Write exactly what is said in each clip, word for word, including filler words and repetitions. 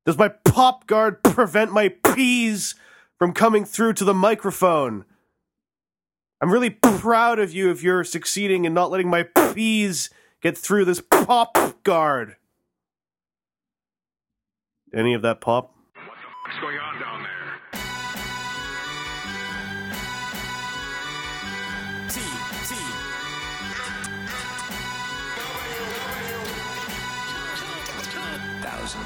Does my pop guard prevent my peas from coming through to the microphone? I'm really proud of you if you're succeeding in not letting my peas get through this pop guard. Any of that pop? What the fuck's going on down there? T, T. Thousand.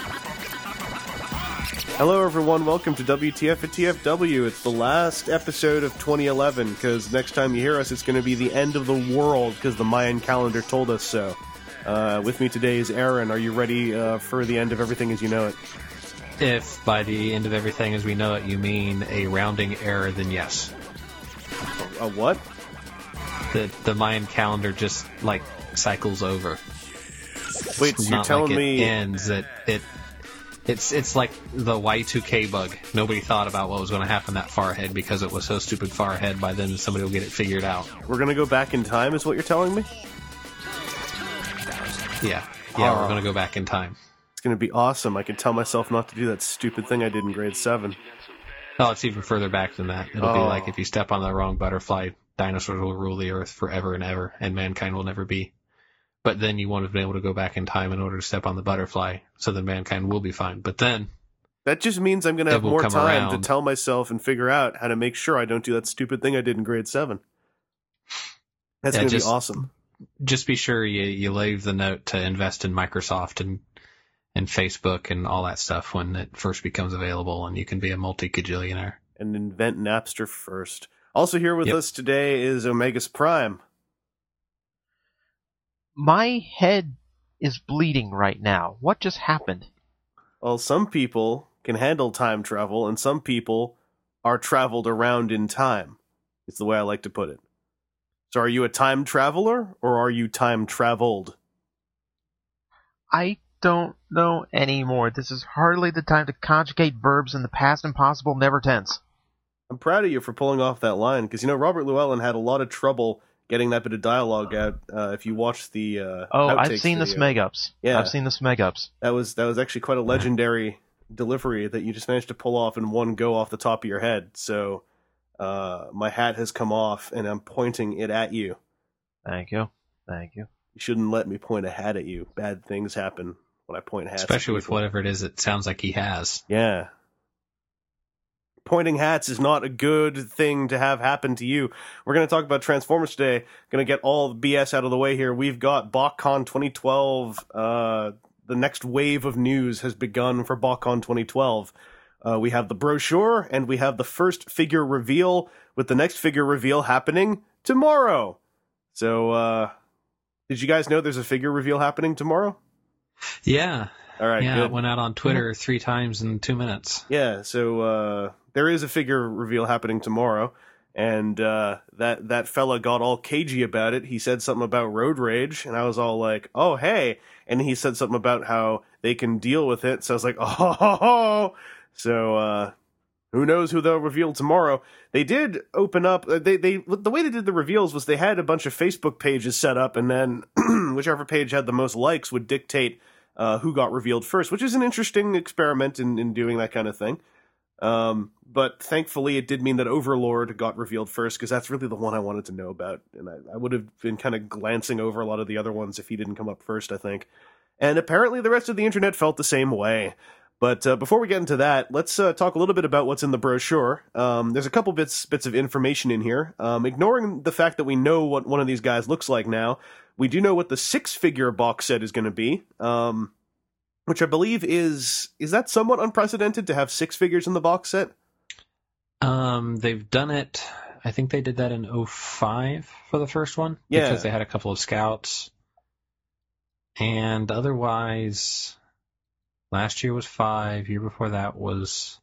Hello everyone, welcome to W T F at T F W. It's the last episode of twenty eleven, because next time you hear us it's going to be the end of the world, because the Mayan calendar told us so. Uh, with me today is Aaron. Are you ready uh, for the end of everything as you know it? If by the end of everything as we know it you mean a rounding error, then yes. A, a what? The the Mayan calendar just like cycles over. Wait, It's so you're not telling like me... it ends. It it it's it's like the Y two K bug. Nobody thought about what was going to happen that far ahead because it was so stupid far ahead. By then somebody will get it figured out. We're going to go back in time is what you're telling me? Yeah, yeah, Oh. we're going to go back in time. It's going to be awesome. I can tell myself not to do that stupid thing I did in grade seven. Oh, it's even further back than that. It'll be Oh. like if you step on the wrong butterfly, dinosaurs will rule the earth forever and ever, and mankind will never be. But then you won't have been able to go back in time in order to step on the butterfly, so then mankind will be fine. But then... That just means I'm going to It have will more come time around. to tell myself and figure out how to make sure I don't do that stupid thing I did in grade seven. That's Yeah, going to be just- awesome. just be sure you, you leave the note to invest in Microsoft and and Facebook and all that stuff when it first becomes available, and you can be a multi-cajillionaire. And invent Napster first. Also here with Yep. us today is Omegas Prime. My head is bleeding right now. What just happened? Well, some people can handle time travel, and some people are traveled around in time. It's the way I like to put it. So are you a time traveler, or are you time traveled? I don't know anymore. This is hardly the time to conjugate verbs in the past impossible never tense. I'm proud of you for pulling off that line, because, you know, Robert Llewellyn had a lot of trouble getting that bit of dialogue out. Uh, if you watch the uh, Oh, I've outtakes seen the video. Smeg-ups. Yeah. I've seen the Smeg-ups. That was that was actually quite a legendary delivery that you just managed to pull off in one go off the top of your head. So uh, my hat has come off, and I'm pointing it at you. Thank you. Thank you. You shouldn't let me point a hat at you. Bad things happen when I point hats. Especially at with people. whatever it is it sounds like he has. Yeah. Pointing hats is not a good thing to have happen to you. We're going to talk about Transformers today. Going to get all the B S out of the way here. We've got BotCon twenty twelve. Uh, the next wave of news has begun for BotCon twenty twelve. Uh, we have the brochure, and we have the first figure reveal, with the next figure reveal happening tomorrow. So, uh, did you guys know there's a figure reveal happening tomorrow? Yeah. All right, yeah, good. it went out on Twitter three times in two minutes. Yeah, so uh, there is a figure reveal happening tomorrow, and uh, that that fella got all cagey about it. He said something about road rage, and I was all like, "Oh, hey!" And he said something about how they can deal with it. So I was like, "Oh, ho, ho, ho." So uh, who knows who they'll reveal tomorrow? They did open up. They they the way they did the reveals was they had a bunch of Facebook pages set up, and then whichever page had the most likes would dictate Uh, who got revealed first, which is an interesting experiment in, in doing that kind of thing. Um, but thankfully, it did mean that Overlord got revealed first, because that's really the one I wanted to know about. And I, I would have been kind of glancing over a lot of the other ones if he didn't come up first, I think. And apparently the rest of the internet felt the same way. But uh, before we get into that, let's uh, talk a little bit about what's in the brochure. Um, there's a couple bits bits of information in here. Um, ignoring the fact that we know what one of these guys looks like now, we do know what the six-figure box set is going to be, um, which I believe is... Is that somewhat unprecedented to have six figures in the box set? Um, they've done it, I think they did that in oh five for the first one. Yeah. Because they had a couple of scouts. And otherwise, last year was five, year before that was...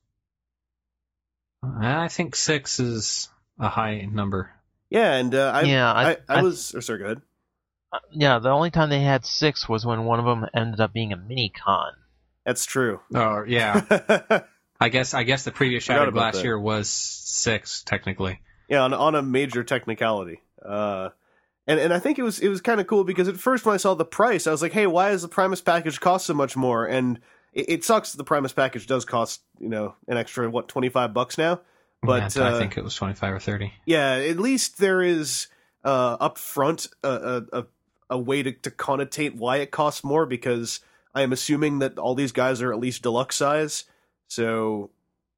I think six is a high number. Yeah, and uh, I, Yeah, I, I- I, I- was... Oh, sorry, go ahead. Uh, yeah, the only time they had six was when one of them ended up being a mini-con. That's true. Oh, yeah. I guess I guess the previous Forgot Shattered about Glass that. year was six, technically. Yeah, on, on a major technicality. Uh, and and I think it was it was kind of cool because at first when I saw the price, I was like, hey, why does the Primus package cost so much more? And it, it sucks. The Primus package does cost you know an extra what twenty-five bucks now, but yeah, I uh, think it was twenty-five or thirty. Yeah, at least there is uh, up front a, a, a, a way to, to connotate why it costs more, because I am assuming that all these guys are at least deluxe size, so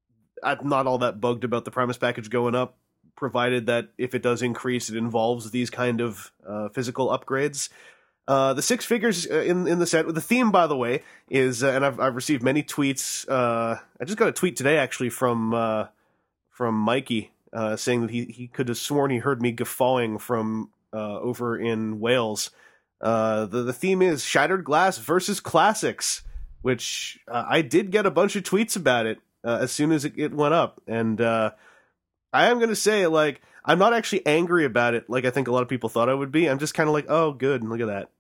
I'm not all that bugged about the Primus package going up, provided that if it does increase, it involves these kind of uh, physical upgrades. Uh, the six figures in in the set, the theme, by the way, is, uh, and I've I've received many tweets. Uh, I just got a tweet today, actually, from uh, from Mikey, uh, saying that he, he could have sworn he heard me guffawing from uh, over in Wales. Uh, the the theme is Shattered Glass versus Classics, which uh, I did get a bunch of tweets about it uh, as soon as it, it went up, and uh, I am going to say, like, I'm not actually angry about it like I think a lot of people thought I would be. I'm just kind of like, oh, good, look at that.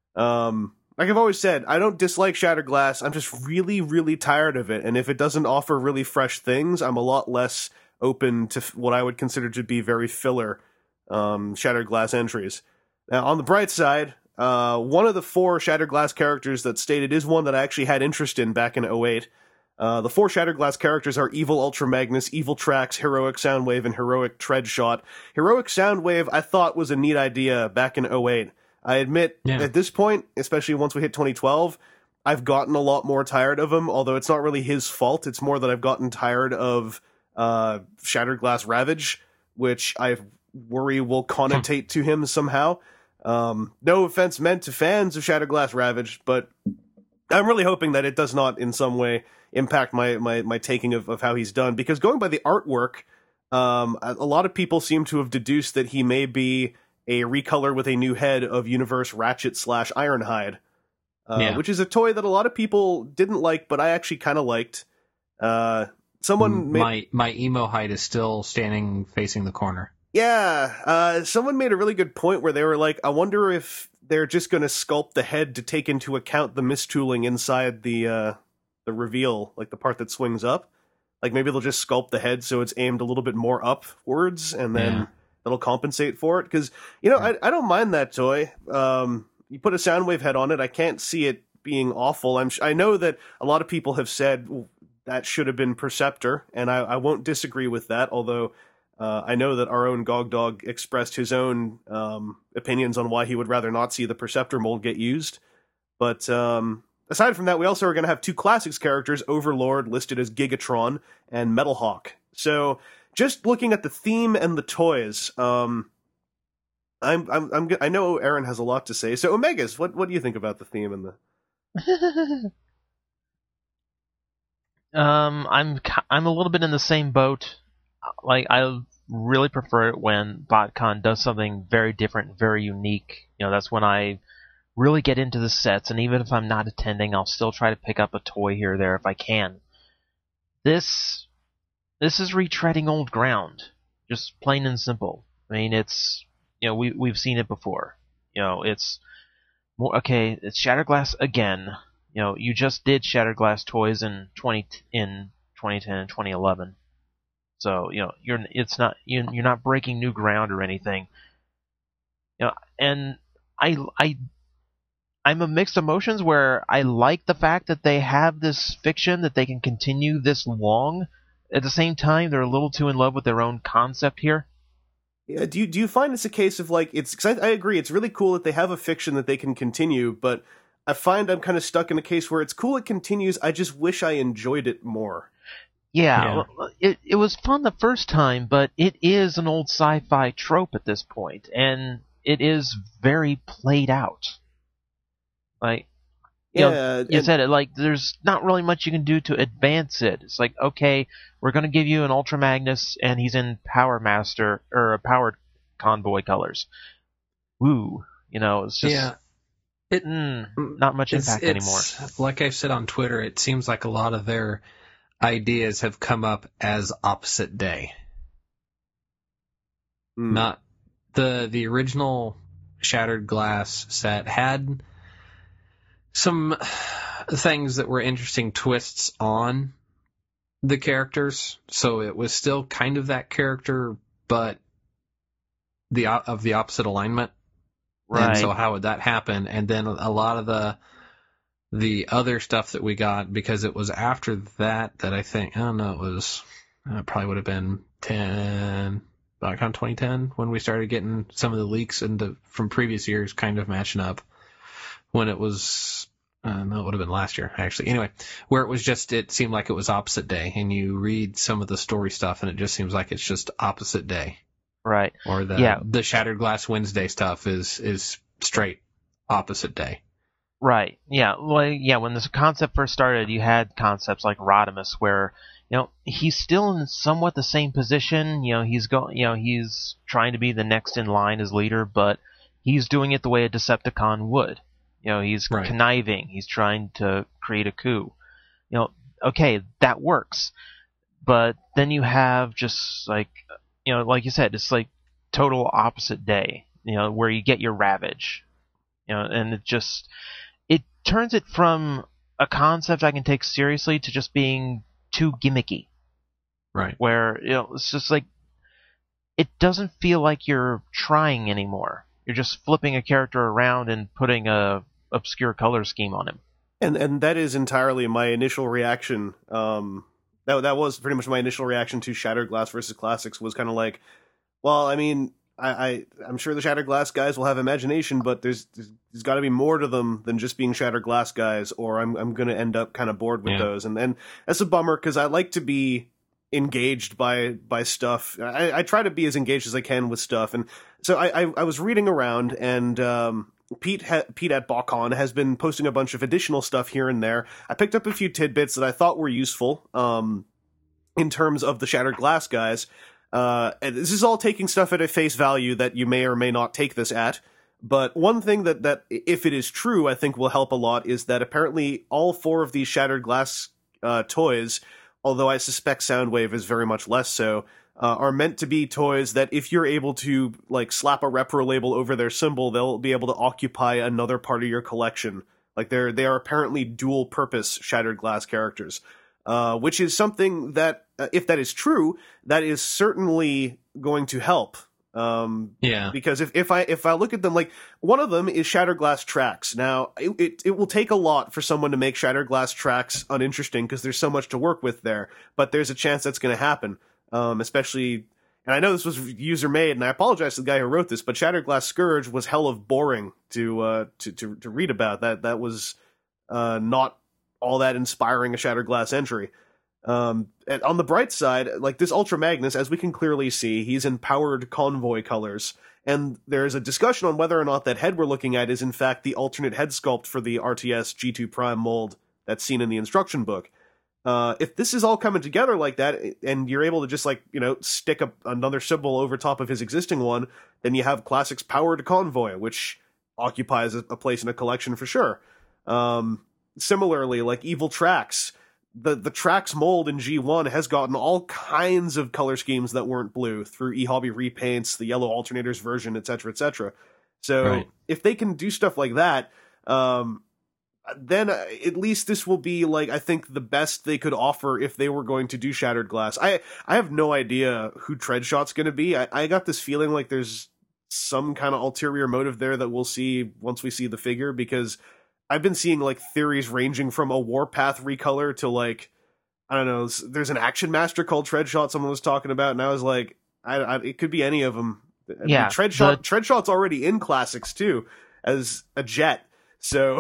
Um, like I've always said, I don't dislike Shattered Glass. I'm just really, really tired of it. And if it doesn't offer really fresh things, I'm a lot less open to f- what I would consider to be very filler um, Shattered Glass entries. Now, on the bright side, uh, one of the four Shattered Glass characters that's stated is one that I actually had interest in back in oh eight. Uh, the four Shattered Glass characters are Evil Ultra Magnus, Evil Trax, Heroic Soundwave, and Heroic Treadshot. Heroic Soundwave I thought was a neat idea back in oh eight. I admit, yeah. At this point, especially once we hit twenty twelve, I've gotten a lot more tired of him, although it's not really his fault. It's more that I've gotten tired of uh, Shattered Glass Ravage, which I worry will connotate to him somehow. Um, no offense meant to fans of Shattered Glass Ravage, but I'm really hoping that it does not in some way impact my, my, my taking of, of how he's done. Because going by the artwork, um, a, a lot of people seem to have deduced that he may be a recolor with a new head of Universe Ratchet slash Ironhide, uh, yeah. which is a toy that a lot of people didn't like, but I actually kind of liked. Uh, someone my made, my emo hide is still standing facing the corner. Yeah, uh, someone made a really good point where they were like, I wonder if they're just going to sculpt the head to take into account the mistooling inside the uh, the reveal, like the part that swings up. Like maybe they'll just sculpt the head so it's aimed a little bit more upwards, and then Yeah. it'll compensate for it. Because, you know, I, I don't mind that toy. Um, you put a Soundwave head on it, I can't see it being awful. I'm sh- I know that a lot of people have said well, that should have been Perceptor, and I, I won't disagree with that, although uh, I know that our own Gog Dog expressed his own um, opinions on why he would rather not see the Perceptor mold get used. But um, aside from that, we also are going to have two Classics characters, Overlord listed as Gigatron and Metalhawk. So just looking at the theme and the toys, um, I'm, I'm, I'm, I know Aaron has a lot to say. So Omegas, what, what do you think about the theme and the? um, I'm, ki- I'm a little bit in the same boat. Like, I really prefer it when BotCon does something very different, very unique. You know, that's when I really get into the sets, and even if I'm not attending, I'll still try to pick up a toy here or there if I can. This, this is retreading old ground, just plain and simple. I mean, it's, you know, we we've seen it before. You know, it's more okay. It's Shattered Glass again. You know, you just did Shattered Glass toys in twenty in twenty ten and twenty eleven. So, you know, you're it's not you you're not breaking new ground or anything. You know, and I I I'm a mixed emotions where I like the fact that they have this fiction that they can continue this long. At the same time, they're a little too in love with their own concept here. Yeah, do you do you find it's a case of like it's? Cause I, I agree, it's really cool that they have a fiction that they can continue, but I find I'm kind of stuck in a case where it's cool it continues. I just wish I enjoyed it more. Yeah, Yeah. It it was fun the first time, but it is an old sci-fi trope at this point, and it is very played out. Like, you Yeah, know, you and- said it, like, there's not really much you can do to advance it. It's like, okay, we're going to give you an Ultra Magnus, and he's in Power Master, or Powered Convoy colors. Woo. You know, it's just Yeah. It, mm, not much it's, impact it's, anymore. Like I've said on Twitter, it seems like a lot of their ideas have come up as opposite day. Mm. Not the the original Shattered Glass set had some things that were interesting twists on the characters, so it was still kind of that character, but the of the opposite alignment. Right. And so how would that happen? And then a lot of the the other stuff that we got, because it was after that that I think, I don't know, it was, uh, it probably would have been ten, BotCon twenty ten, when we started getting some of the leaks into, from previous years kind of matching up, when it was, uh, no, it would have been last year, actually. Anyway, where it was just, it seemed like it was opposite day, and you read some of the story stuff, and it just seems like it's just opposite day. Right. Or the yeah. the Shattered Glass Wednesday stuff is is straight opposite day. Right. Yeah. Well, yeah. When this concept first started, you had concepts like Rodimus, where you know he's still in somewhat the same position. You know, he's going. You know, he's trying to be the next in line as leader, but he's doing it the way a Decepticon would. You know, he's right. conniving. He's trying to create a coup. You know, okay, that works. But then you have just like, you know, like you said, it's like total opposite day. You know, where you get your Ravage. You know, and it just it turns it from a concept I can take seriously to just being too gimmicky. Right. Where, you know, it's just like, it doesn't feel like you're trying anymore. You're just flipping a character around and putting a obscure color scheme on him. And and that is entirely my initial reaction. Um, that that was pretty much my initial reaction to Shattered Glass versus Classics, was kind of like, well, I mean, I, I I'm sure the Shattered Glass guys will have imagination, but there's there's, there's got to be more to them than just being Shattered Glass guys, or I'm I'm going to end up kind of bored with yeah. those, and and that's a bummer, because I like to be engaged by by stuff. I, I try to be as engaged as I can with stuff, and so I I, I was reading around, and um, Pete ha- Pete at BotCon has been posting a bunch of additional stuff here and there. I picked up a few tidbits that I thought were useful um, in terms of the Shattered Glass guys. Uh, and this is all taking stuff at a face value that you may or may not take this at. But one thing that, that, if it is true, I think will help a lot is that apparently all four of these Shattered Glass uh, toys, although I suspect Soundwave is very much less so, uh, are meant to be toys that if you're able to like slap a repro label over their symbol, they'll be able to occupy another part of your collection. Like they're they are apparently dual purpose Shattered Glass characters. Uh, which is something that, uh, if that is true, that is certainly going to help. Um, yeah. Because if, if I if I look at them, like, one of them is Shattered Glass Tracks. Now, it, it, it will take a lot for someone to make Shattered Glass Tracks uninteresting, because there's so much to work with there. But there's a chance that's going to happen. Um, especially, and I know this was user-made, and I apologize to the guy who wrote this, but Shattered Glass Scourge was hell of boring to uh, to, to, to read about. That, that was uh, not all that inspiring a Shattered Glass entry. Um, and on the bright side, like this Ultra Magnus, as we can clearly see, he's in powered convoy colors, and there's a discussion on whether or not that head we're looking at is in fact the alternate head sculpt for the R T S G two Prime mold that's seen in the instruction book. Uh, if this is all coming together like that, and you're able to just like, you know, stick a, another symbol over top of his existing one, then you have Classics Powered Convoy, which occupies a, a place in a collection for sure. Um, Similarly, like Evil Tracks, the, the Tracks mold in G one has gotten all kinds of color schemes that weren't blue through eHobby repaints, the Yellow Alternators version, et cetera, et cetera. So right. if they can do stuff like that, um, then at least this will be, like, I think the best they could offer if they were going to do Shattered Glass. I I have no idea who Treadshot's going to be. I, I got this feeling like there's some kind of ulterior motive there that we'll see once we see the figure, because I've been seeing like theories ranging from a Warpath recolor to like, I don't know, there's an Action Master called Treadshot someone was talking about, and I was like, I, I, it could be any of them. I yeah, mean, Treadshot, the... Treadshot's already in Classics too, as a jet. So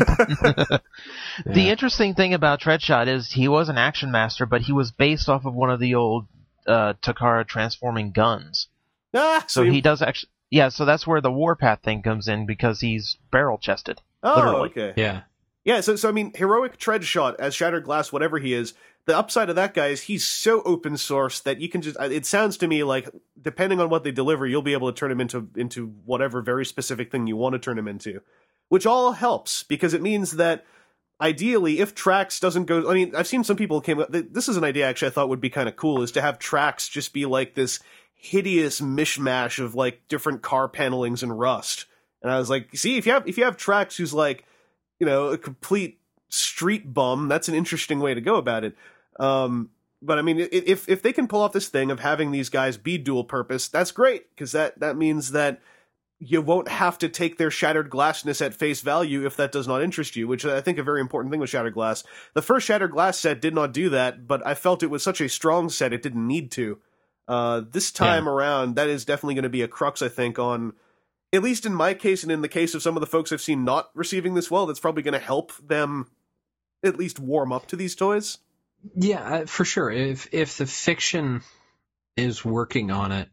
the yeah. interesting thing about Treadshot is he was an Action Master, but he was based off of one of the old uh, Takara transforming guns. Ah, so he does actually, yeah. So that's where the Warpath thing comes in, because he's barrel chested. Oh, literally. okay. Yeah. Yeah, so, so I mean, Heroic Treadshot as Shattered Glass, whatever he is, the upside of that guy is he's so open source that you can just, it sounds to me like, depending on what they deliver, you'll be able to turn him into, into whatever very specific thing you want to turn him into. Which all helps, because it means that, ideally, if Trax doesn't go, I mean, I've seen some people came up, this is an idea actually I thought would be kind of cool, is to have Trax just be like this hideous mishmash of like different car panelings and rust. And I was like, see, if you have if you have Trax who's like, you know, a complete street bum, that's an interesting way to go about it. Um, but I mean, if if they can pull off this thing of having these guys be dual purpose, that's great, because that, that means that you won't have to take their shattered glassness at face value if that does not interest you, which I think a very important thing with Shattered Glass. The first Shattered Glass set did not do that, but I felt it was such a strong set it didn't need to. Uh, this time Yeah. around, that is definitely going to be a crux, I think, on, at least in my case and in the case of some of the folks I've seen not receiving this well, that's probably going to help them at least warm up to these toys. Yeah, uh, for sure. If if the fiction is working on it,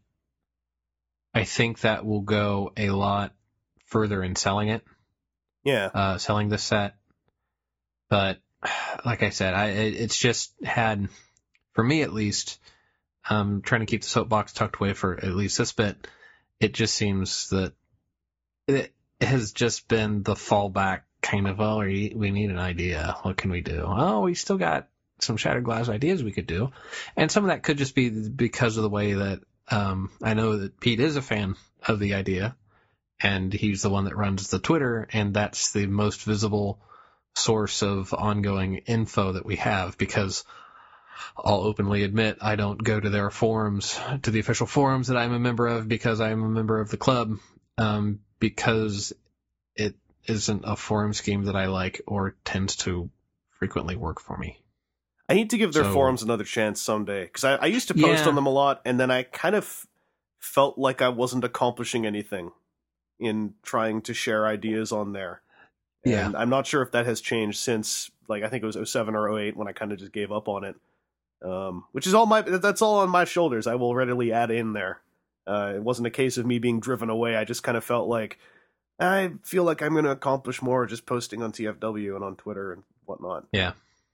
I think that will go a lot further in selling it, Yeah. uh, selling the set. But like I said, I it, it's just had, for me at least, um, trying to keep the soapbox tucked away for at least this bit. It just seems that it has just been the fallback kind of, oh, we we need an idea. What can we do? Oh, we still got some Shattered Glass ideas we could do. And some of that could just be because of the way that um, I know that Pete is a fan of the idea, and he's the one that runs the Twitter, and that's the most visible source of ongoing info that we have, because I'll openly admit I don't go to their forums, to the official forums that I'm a member of, because I'm a member of the club, um, because it isn't a forum scheme that I like or tends to frequently work for me. I need to give their So- forums another chance someday, because I, I used to post Yeah. on them a lot, and then I kind of felt like I wasn't accomplishing anything in trying to share ideas on there. Yeah. And I'm not sure if that has changed since, like, I think it was oh seven or oh eight when I kind of just gave up on it. Um, which is all my, that's all on my shoulders. I will readily add in there. Uh, it wasn't a case of me being driven away. I just kind of felt like, I feel like I'm going to accomplish more just posting on T F W and on Twitter and whatnot. Yeah.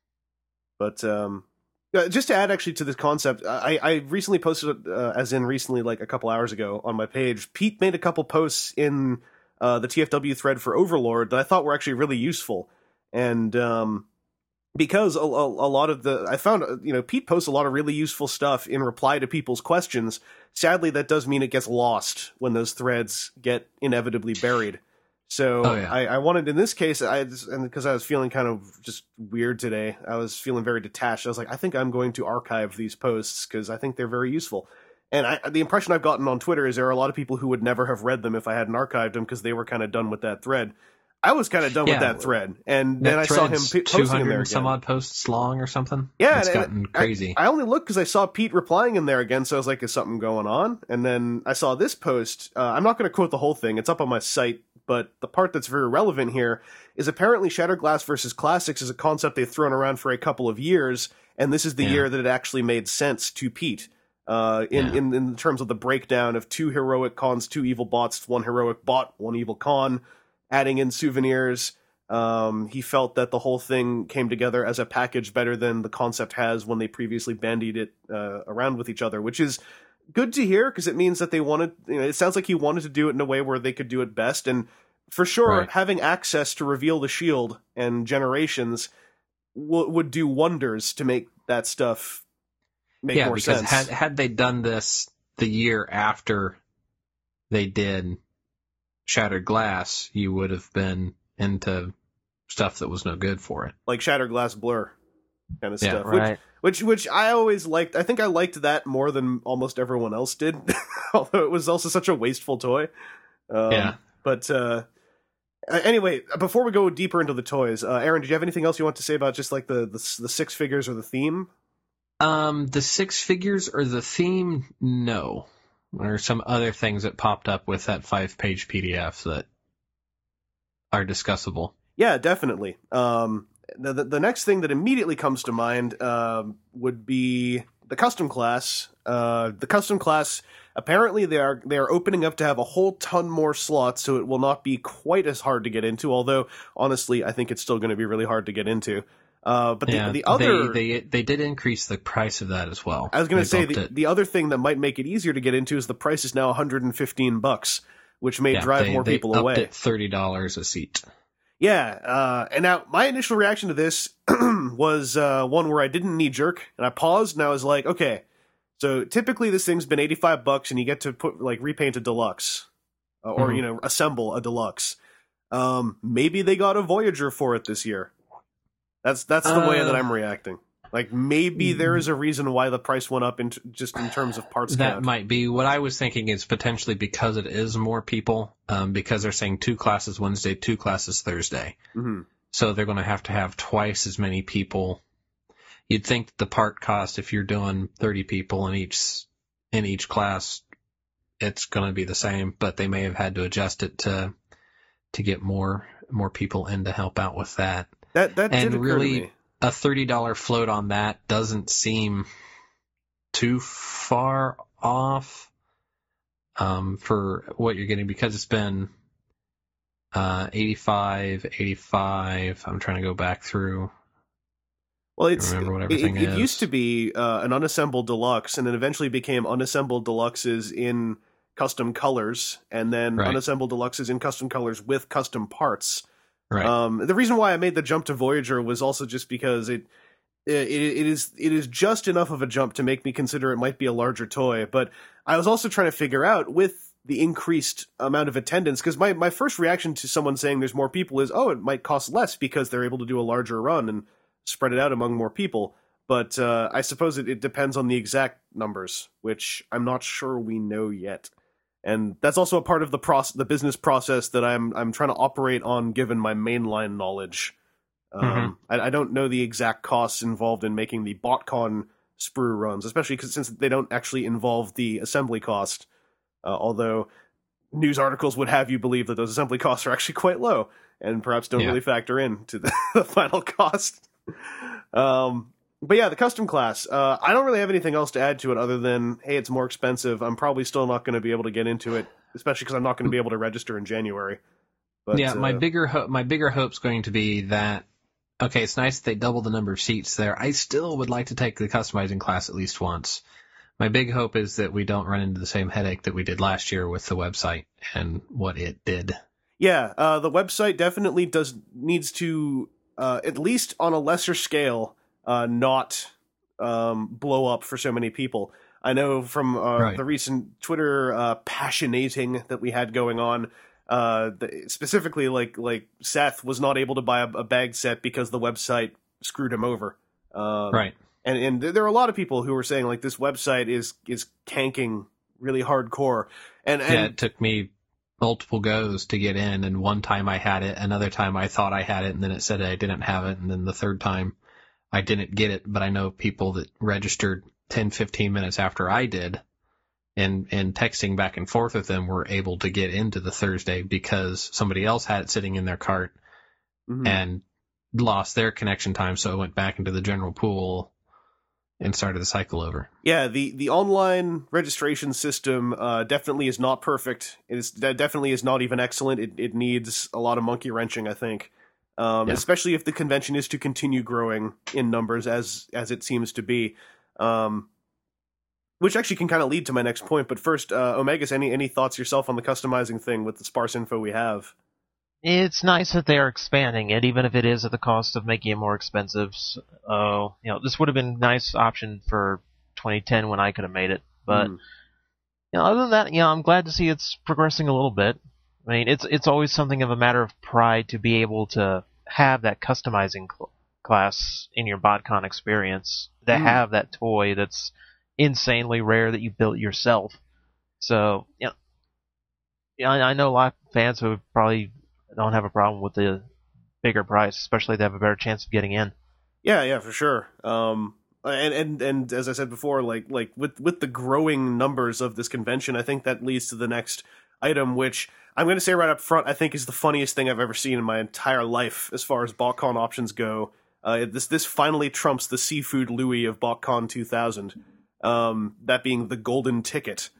But um, uh, just to add actually to this concept, I, I recently posted, uh, as in recently, like a couple hours ago on my page, Pete made a couple posts in uh, the T F W thread for Overlord that I thought were actually really useful. And um, because a, a, a lot of the, I found, uh, you know, Pete posts a lot of really useful stuff in reply to people's questions. Sadly, that does mean it gets lost when those threads get inevitably buried. So Oh, yeah. I, I wanted, in this case, I just, and because I was feeling kind of just weird today, I was feeling very detached. I was like, I think I'm going to archive these posts because I think they're very useful. And I, the impression I've gotten on Twitter is there are a lot of people who would never have read them if I hadn't archived them because they were kind of done with that thread. I was kind of done Yeah. with that thread, and That then I saw him thread's p- two posting in hundred there and some again. odd posts long or something. Yeah, It's and- gotten and crazy. I, I only looked because I saw Pete replying in there again, so I was like, is something going on? And then I saw this post. Uh, I'm not going to quote the whole thing. It's up on my site, but the part that's very relevant here is apparently Shattered Glass versus Classics is a concept they've thrown around for a couple of years, and this is the Yeah. year that it actually made sense to Pete. Uh, in, Yeah. in, in terms of the breakdown of two heroic cons, two evil bots, one heroic bot, one evil con, adding in souvenirs. Um, he felt that the whole thing came together as a package better than the concept has when they previously bandied it uh, around with each other, which is good to hear because it means that they wanted, you know, it sounds like he wanted to do it in a way where they could do it best. And for sure, Right. having access to reveal the shield and generations w- would do wonders to make that stuff make yeah, more because sense. had had they done this the year after they did Shattered Glass, you would have been into stuff that was no good for it. like Shattered Glass Blur kind of Yeah, stuff. right. Which, which which I always liked. I think I liked that more than almost everyone else did, although it was also such a wasteful toy. Um, Yeah. But uh, anyway, before we go deeper into the toys, uh, Aaron, did you have anything else you want to say about just like the the, the six figures or the theme? Um, the six figures or the theme, no. There are some other things that popped up with that five-page P D F that are discussable. Yeah, definitely. Um, the, the the next thing that immediately comes to mind um, would be the custom class. Uh, the custom class, apparently they are they are opening up to have a whole ton more slots, so it will not be quite as hard to get into. Although honestly, I think it's still going to be really hard to get into. Uh, but the, Yeah, the other, they, they they did increase the price of that as well. I was going They to say bumped the, it. the other thing that might make it easier to get into is the price is now one hundred fifteen bucks, which may Yeah, drive they- more they people upped away. it thirty dollars a seat. Yeah, uh, and now my initial reaction to this was uh, one where I didn't knee jerk, and I paused, and I was like, okay, so typically this thing's been eighty-five bucks, and you get to put like repaint a deluxe, uh, or Mhm. you know, assemble a deluxe. Um, maybe they got a Voyager for it this year. That's that's the way Uh, that I'm reacting. Like maybe there is a reason why the price went up in t- just in terms of parts That count. might be. What I was thinking is potentially because it is more people, um, because they're saying two classes Wednesday, two classes Thursday. Mm-hmm. So they're going to have to have twice as many people. You'd think the part cost, if you're doing thirty people in each in each class, it's going to be the same, but they may have had to adjust it to to get more more people in to help out with that. That that And did occur really, to me. a thirty dollars float on that doesn't seem too far off um, for what you're getting, because it's been uh, eighty-five, eighty-five. I'm trying to go back through. Well, it's remember what it, everything it is. used to be uh, an unassembled deluxe, and then eventually became unassembled deluxes in custom colors, and then Right. unassembled deluxes in custom colors with custom parts. Right. Um, the reason why I made the jump to Voyager was also just because it, it it is it is just enough of a jump to make me consider it might be a larger toy. But I was also trying to figure out with the increased amount of attendance, because my, my first reaction to someone saying there's more people is, oh, it might cost less because they're able to do a larger run and spread it out among more people. But uh, I suppose it, it depends on the exact numbers, which I'm not sure we know yet. And that's also a part of the process, the business process that I'm I'm trying to operate on, given my mainline knowledge. Um, Mhm. I, I don't know the exact costs involved in making the BotCon sprue runs, especially because since they don't actually involve the assembly cost. Uh, although news articles would have you believe that those assembly costs are actually quite low, and perhaps don't Yeah. really factor in to the, the final cost. Um, but yeah, the custom class. Uh, I don't really have anything else to add to it other than, hey, it's more expensive. I'm probably still not going to be able to get into it, especially because I'm not going to be able to register in January. But, yeah, my uh, bigger ho- my bigger hope's going to be that, okay, it's nice that they double the number of seats there. I still would like to take the customizing class at least once. My big hope is that we don't run into the same headache that we did last year with the website and what it did. Yeah, uh, the website definitely does needs to, uh, at least on a lesser scale, uh, not um, blow up for so many people. I know from uh, Right. the recent Twitter uh, passionating that we had going on, uh, the, specifically like like Seth was not able to buy a, a bag set because the website screwed him over. Um, Right. And and there are a lot of people who were saying like this website is is tanking really hardcore. And and Yeah, it took me multiple goes to get in, and one time I had it, another time I thought I had it, and then it said I didn't have it, and then the third time I didn't get it, but I know people that registered ten, fifteen minutes after I did, and, and texting back and forth with them were able to get into the Thursday because somebody else had it sitting in their cart Mhm. and lost their connection time, so it went back into the general pool and started the cycle over. Yeah, the, the online registration system uh, definitely is not perfect. It is that definitely is not even excellent. It it needs a lot of monkey wrenching, I think, um, Yeah. especially if the convention is to continue growing in numbers as as it seems to be. Um, which actually can kind of lead to my next point. But first, uh, Omegas, any any thoughts yourself on the customizing thing with the sparse info we have? It's nice that they're expanding it, even if it is at the cost of making it more expensive. Uh, you know, this would have been a nice option for twenty ten when I could have made it. But Hmm. you know, other than that, you know, I'm glad to see it's progressing a little bit. I mean, it's it's always something of a matter of pride to be able to have that customizing cl- class in your BotCon experience. To Hmm. have that toy that's insanely rare that you built yourself. So, you know, yeah, I I know a lot of fans who probably don't have a problem with the bigger price, especially if they have a better chance of getting in. Yeah, yeah, for sure. Um, and and and as I said before, like like with with the growing numbers of this convention, I think that leads to the next item, which I'm going to say right up front, I think is the funniest thing I've ever seen in my entire life as far as BotCon options go. Uh, this this finally trumps the seafood Louis of BotCon two thousand. Um, that being the golden ticket.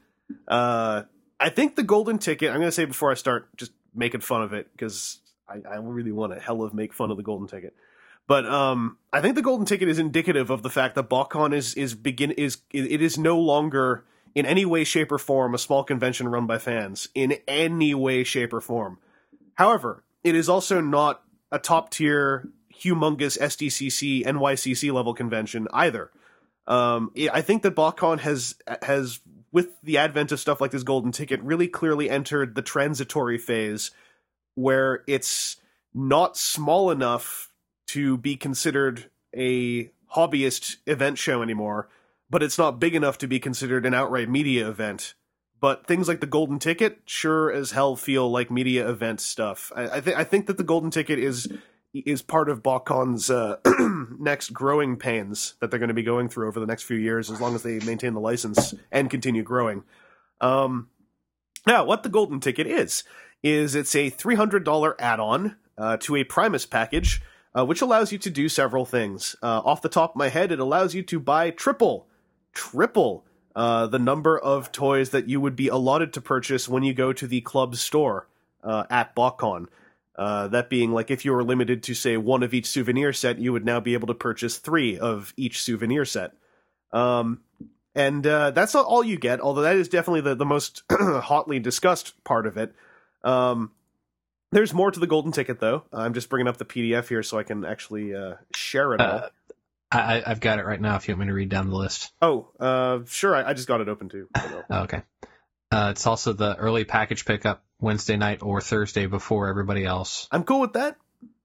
Uh, I think the golden ticket. I'm going to say before I start just making fun of it, because I, I really want to hell of make fun of the golden ticket. But um, I think the golden ticket is indicative of the fact that BotCon is is begin is it is no longer in any way, shape, or form a small convention run by fans in any way, shape, or form. However, it is also not a top tier, humongous S D C C, N Y C C level convention either. Um, I think that BotCon has has with the advent of stuff like this golden ticket really clearly entered the transitory phase where it's not small enough to be considered a hobbyist event show anymore, but it's not big enough to be considered an outright media event. But things like the Golden Ticket sure as hell feel like media event stuff. I, I, th- I think that the Golden Ticket is is part of BotCon's uh, next growing pains that they're going to be going through over the next few years, as long as they maintain the license and continue growing. Um, now, what the Golden Ticket is, is it's a three hundred dollars add-on uh, to a Primus package, uh, which allows you to do several things. Uh, off the top of my head, it allows you to buy triple, triple uh, the number of toys that you would be allotted to purchase when you go to the club store uh, at BotCon. Uh, that being, like, if you were limited to, say, one of each souvenir set, you would now be able to purchase three of each souvenir set. Um, and uh, that's not all you get, although that is definitely the, the most hotly discussed part of it. Um, there's more to the Golden Ticket, though. I'm just bringing up the P D F here so I can actually uh, share it all. Uh, I, I've got it right now if you want me to read down the list. Oh, uh, sure, I, I just got it open, too. Oh, okay. Uh, it's also the early package pickup Wednesday night or Thursday before everybody else. I'm cool with that.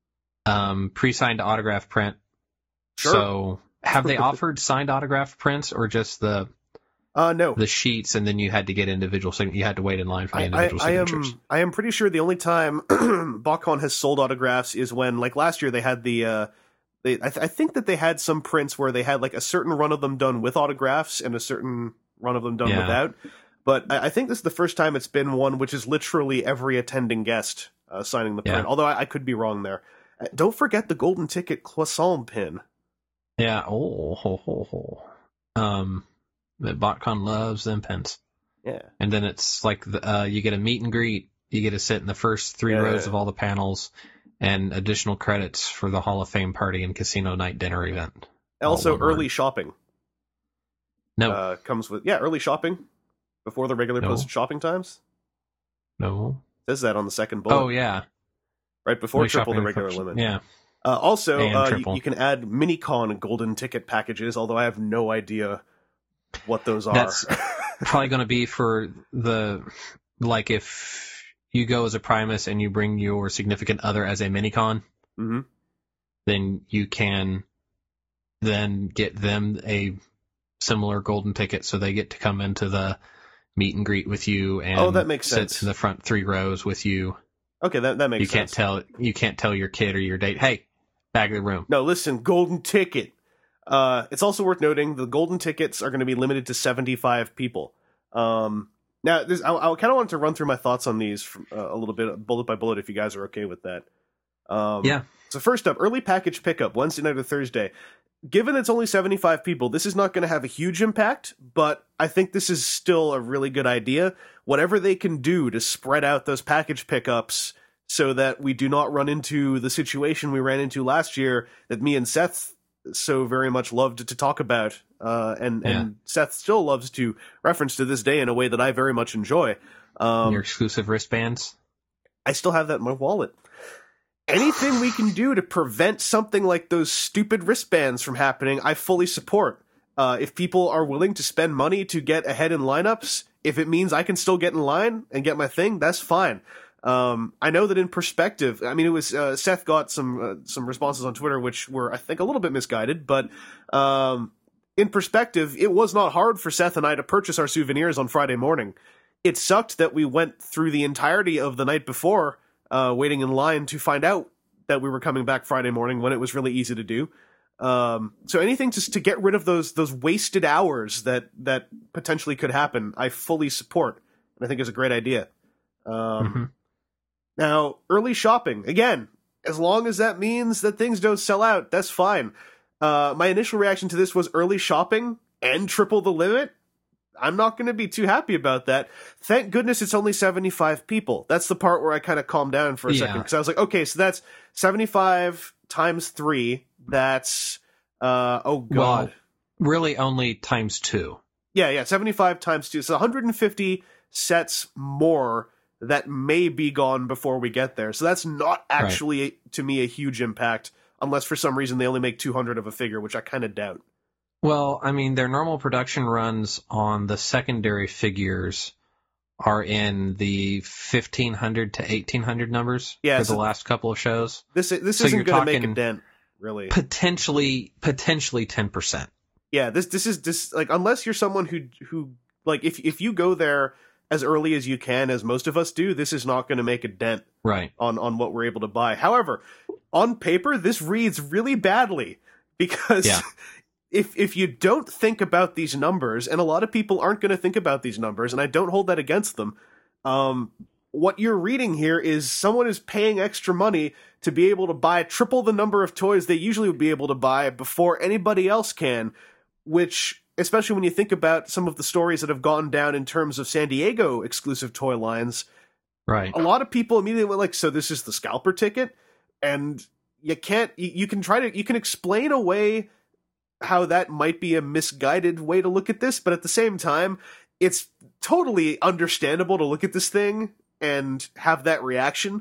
Um, pre-signed autograph print. Sure. So, have they offered signed autograph prints or just the uh, no. the sheets, and then you had to get individual sign- you had to wait in line for the I, individual I, I signatures? am I am pretty sure the only time BotCon has sold autographs is when, like last year, they had the. Uh, they I, th- I think that they had some prints where they had like a certain run of them done with autographs and a certain run of them done Yeah. without. But I think this is the first time it's been one which is literally every attending guest uh, signing the print. Yeah. Although I, I could be wrong there. Uh, don't forget the Golden Ticket croissant pin. Yeah. Oh, ho, ho, ho. Um, but BotCon loves them pins. Yeah. And then it's like the, uh, you get a meet and greet. You get to sit in the first three Yeah. rows of all the panels, and additional credits for the Hall of Fame party and casino night dinner event. Also, All one early word. shopping No, uh, comes with yeah early shopping before the regular No. posted shopping times. no. It says that on the second bullet. Oh yeah, Right before Early triple the shopping regular first. limit. Yeah. Uh, also, And uh, you, triple. you can add Minicon Golden Ticket packages, although I have no idea what those are. That's probably going to be for the, like, if you go as a Primus and you bring your significant other as a Minicon, hmm then you can then get them a similar golden ticket, so they get to come into the meet and greet with you and Oh, that makes sit sense. in the front three rows with you. Okay, that that makes You sense. can't tell you can't tell your kid or your date, hey, back of the room. No, listen, Golden Ticket. Uh, it's also worth noting the Golden Tickets are going to be limited to seventy-five people. Um, now, this, I, I kind of wanted to run through my thoughts on these from, uh, a little bit, bullet by bullet, if you guys are okay with that. Um, Yeah. So first up, early package pickup, Wednesday night or Thursday. Given it's only seventy-five people, this is not going to have a huge impact, but I think this is still a really good idea. Whatever they can do to spread out those package pickups so that we do not run into the situation we ran into last year that me and Seth so very much loved to talk about, uh, and, Yeah. and Seth still loves to reference to this day in a way that I very much enjoy. Um, your exclusive wristbands. I still have that in my wallet. Anything we can do to prevent something like those stupid wristbands from happening, I fully support. Uh, if people are willing to spend money to get ahead in lineups, if it means I can still get in line and get my thing, that's fine. Um, I know that in perspective, I mean, it was uh, Seth got some uh, some responses on Twitter which were, I think, a little bit misguided, but um, in perspective, it was not hard for Seth and I to purchase our souvenirs on Friday morning. It sucked that we went through the entirety of the night before uh, waiting in line to find out that we were coming back Friday morning when it was really easy to do. Um, so anything just to get rid of those those wasted hours that that potentially could happen, I fully support, and I think is a great idea. Um, Mm-hmm. Now, early shopping again, as long as that means that things don't sell out, that's fine. Uh, my initial reaction to this was early shopping and triple the limit. I'm not going to be too happy about that. Thank goodness it's only seventy-five people. That's the part where I kind of calmed down for a Yeah. second, because I was like, okay, so that's seventy-five times three. That's, uh, oh god. Well, really only times two. Yeah, yeah, seventy-five times two. So one hundred fifty sets more that may be gone before we get there. So that's not actually, to me, a huge impact, unless for some reason they only make two hundred of a figure, which I kind of doubt. Well, I mean, their normal production runs on the secondary figures are in the fifteen hundred to eighteen hundred numbers Yeah, for so- the last couple of shows. This this So isn't you're going to make a talking- dent. really. Potentially, potentially ten percent. Yeah, this this is this like unless you're someone who who like if if you go there as early as you can, as most of us do, this is not going to make a dent right on on what we're able to buy. However, on paper, this reads really badly because yeah. if if you don't think about these numbers, and a lot of people aren't going to think about these numbers, and I don't hold that against them. Um, what you're reading here is someone is paying extra money to be able to buy triple the number of toys they usually would be able to buy before anybody else can, which, especially when you think about some of the stories that have gone down in terms of San Diego exclusive toy lines, right? A lot of people immediately went like, so this is the scalper ticket? And you can't, you, you can try to, you can explain away how that might be a misguided way to look at this, but at the same time, it's totally understandable to look at this thing and have that reaction,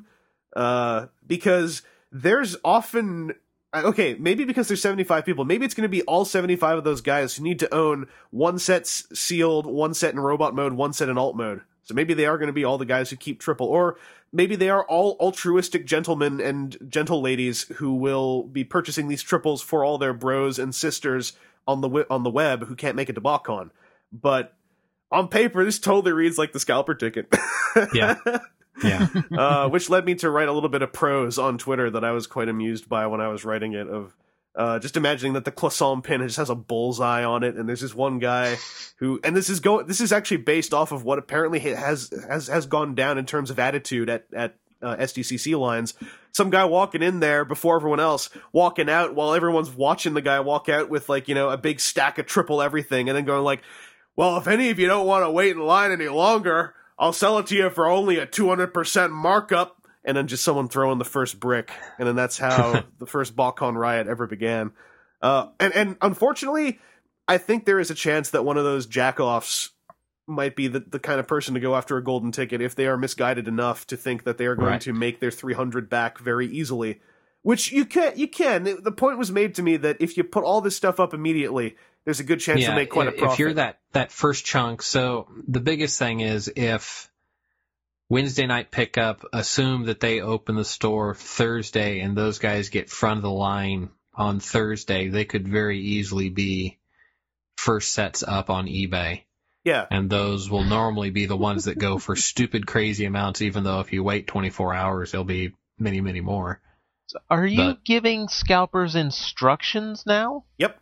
uh, because there's often... Okay, maybe because there's seventy-five people, maybe it's going to be all seventy-five of those guys who need to own one set sealed, one set in robot mode, one set in alt mode. So maybe they are going to be all the guys who keep triple, or maybe they are all altruistic gentlemen and gentle ladies who will be purchasing these triples for all their bros and sisters on the on the web who can't make it to BotCon. But on paper, this totally reads like the scalper ticket. Yeah. Yeah. uh, which led me to write a little bit of prose on Twitter that I was quite amused by when I was writing it, of uh, just imagining that the Classon pin just has a bullseye on it, and there's this one guy who, and this is go, this is actually based off of what apparently has has has gone down in terms of attitude at at uh, S D C C lines. Some guy walking in there before everyone else, walking out while everyone's watching the guy walk out with, like, you know, a big stack of triple everything, and then going like, well, if any of you don't want to wait in line any longer, I'll sell it to you for only a two hundred percent markup, and then just someone throwing the first brick, and then that's how the first BotCon riot ever began. Uh, and, and unfortunately, I think there is a chance that one of those jackoffs might be the, the kind of person to go after a golden ticket if they are misguided enough to think that they are going right. to make their three hundred back very easily. Which you can, you can. The point was made to me that if you put all this stuff up immediately, there's a good chance yeah, to make quite a profit. If you're that, that first chunk, so the biggest thing is if Wednesday night pickup, assume that they open the store Thursday and those guys get front of the line on Thursday, they could very easily be first sets up on eBay. Yeah. And those will normally be the ones that go for stupid, crazy amounts, even though if you wait twenty-four hours, there'll be many, many more. So are you but, giving scalpers instructions now? Yep.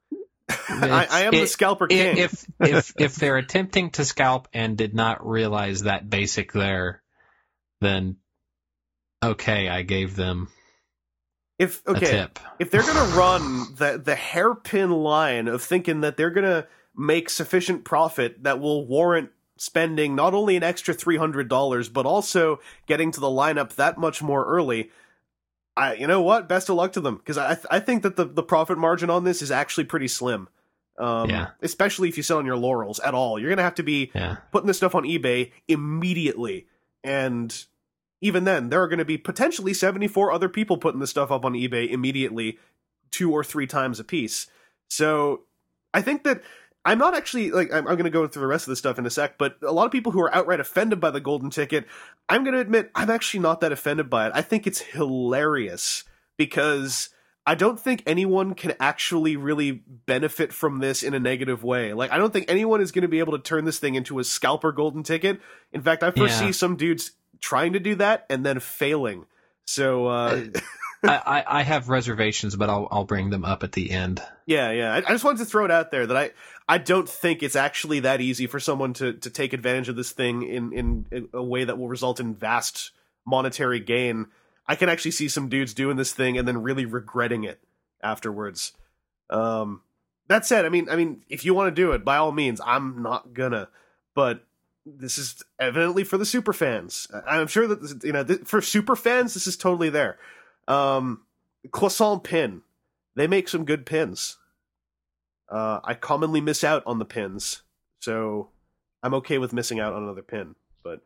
I, I am it, the scalper king. If if if they're attempting to scalp and did not realize that basic there, then okay, I gave them if okay, a tip. If they're gonna run the the hairpin line of thinking that they're gonna make sufficient profit that will warrant spending not only an extra three hundred dollars but also getting to the lineup that much more early, I, you know what? Best of luck to them, because I, th- I think that the, the profit margin on this is actually pretty slim. Um, yeah. Especially if you sell on your laurels at all. You're going to have to be yeah. putting this stuff on eBay immediately. And even then, there are going to be potentially seventy-four other people putting this stuff up on eBay immediately, two or three times a piece. So I think that I'm not actually, like, I'm, I'm going to go through the rest of this stuff in a sec, but a lot of people who are outright offended by the golden ticket, I'm going to admit, I'm actually not that offended by it. I think it's hilarious, because I don't think anyone can actually really benefit from this in a negative way. Like, I don't think anyone is going to be able to turn this thing into a scalper golden ticket. In fact, I foresee yeah. some dudes trying to do that and then failing. So, uh... I, I have reservations, but I'll I'll bring them up at the end. Yeah, yeah. I, I just wanted to throw it out there that I, I don't think it's actually that easy for someone to, to take advantage of this thing in, in, in a way that will result in vast monetary gain. I can actually see some dudes doing this thing and then really regretting it afterwards. Um, that said, I mean, I mean, if you want to do it, by all means, I'm not gonna. But this is evidently for the super fans. I'm sure that this, you know, th- for super fans, this is totally there. Um, Classon pin. They make some good pins. Uh, I commonly miss out on the pins, so I'm okay with missing out on another pin. But,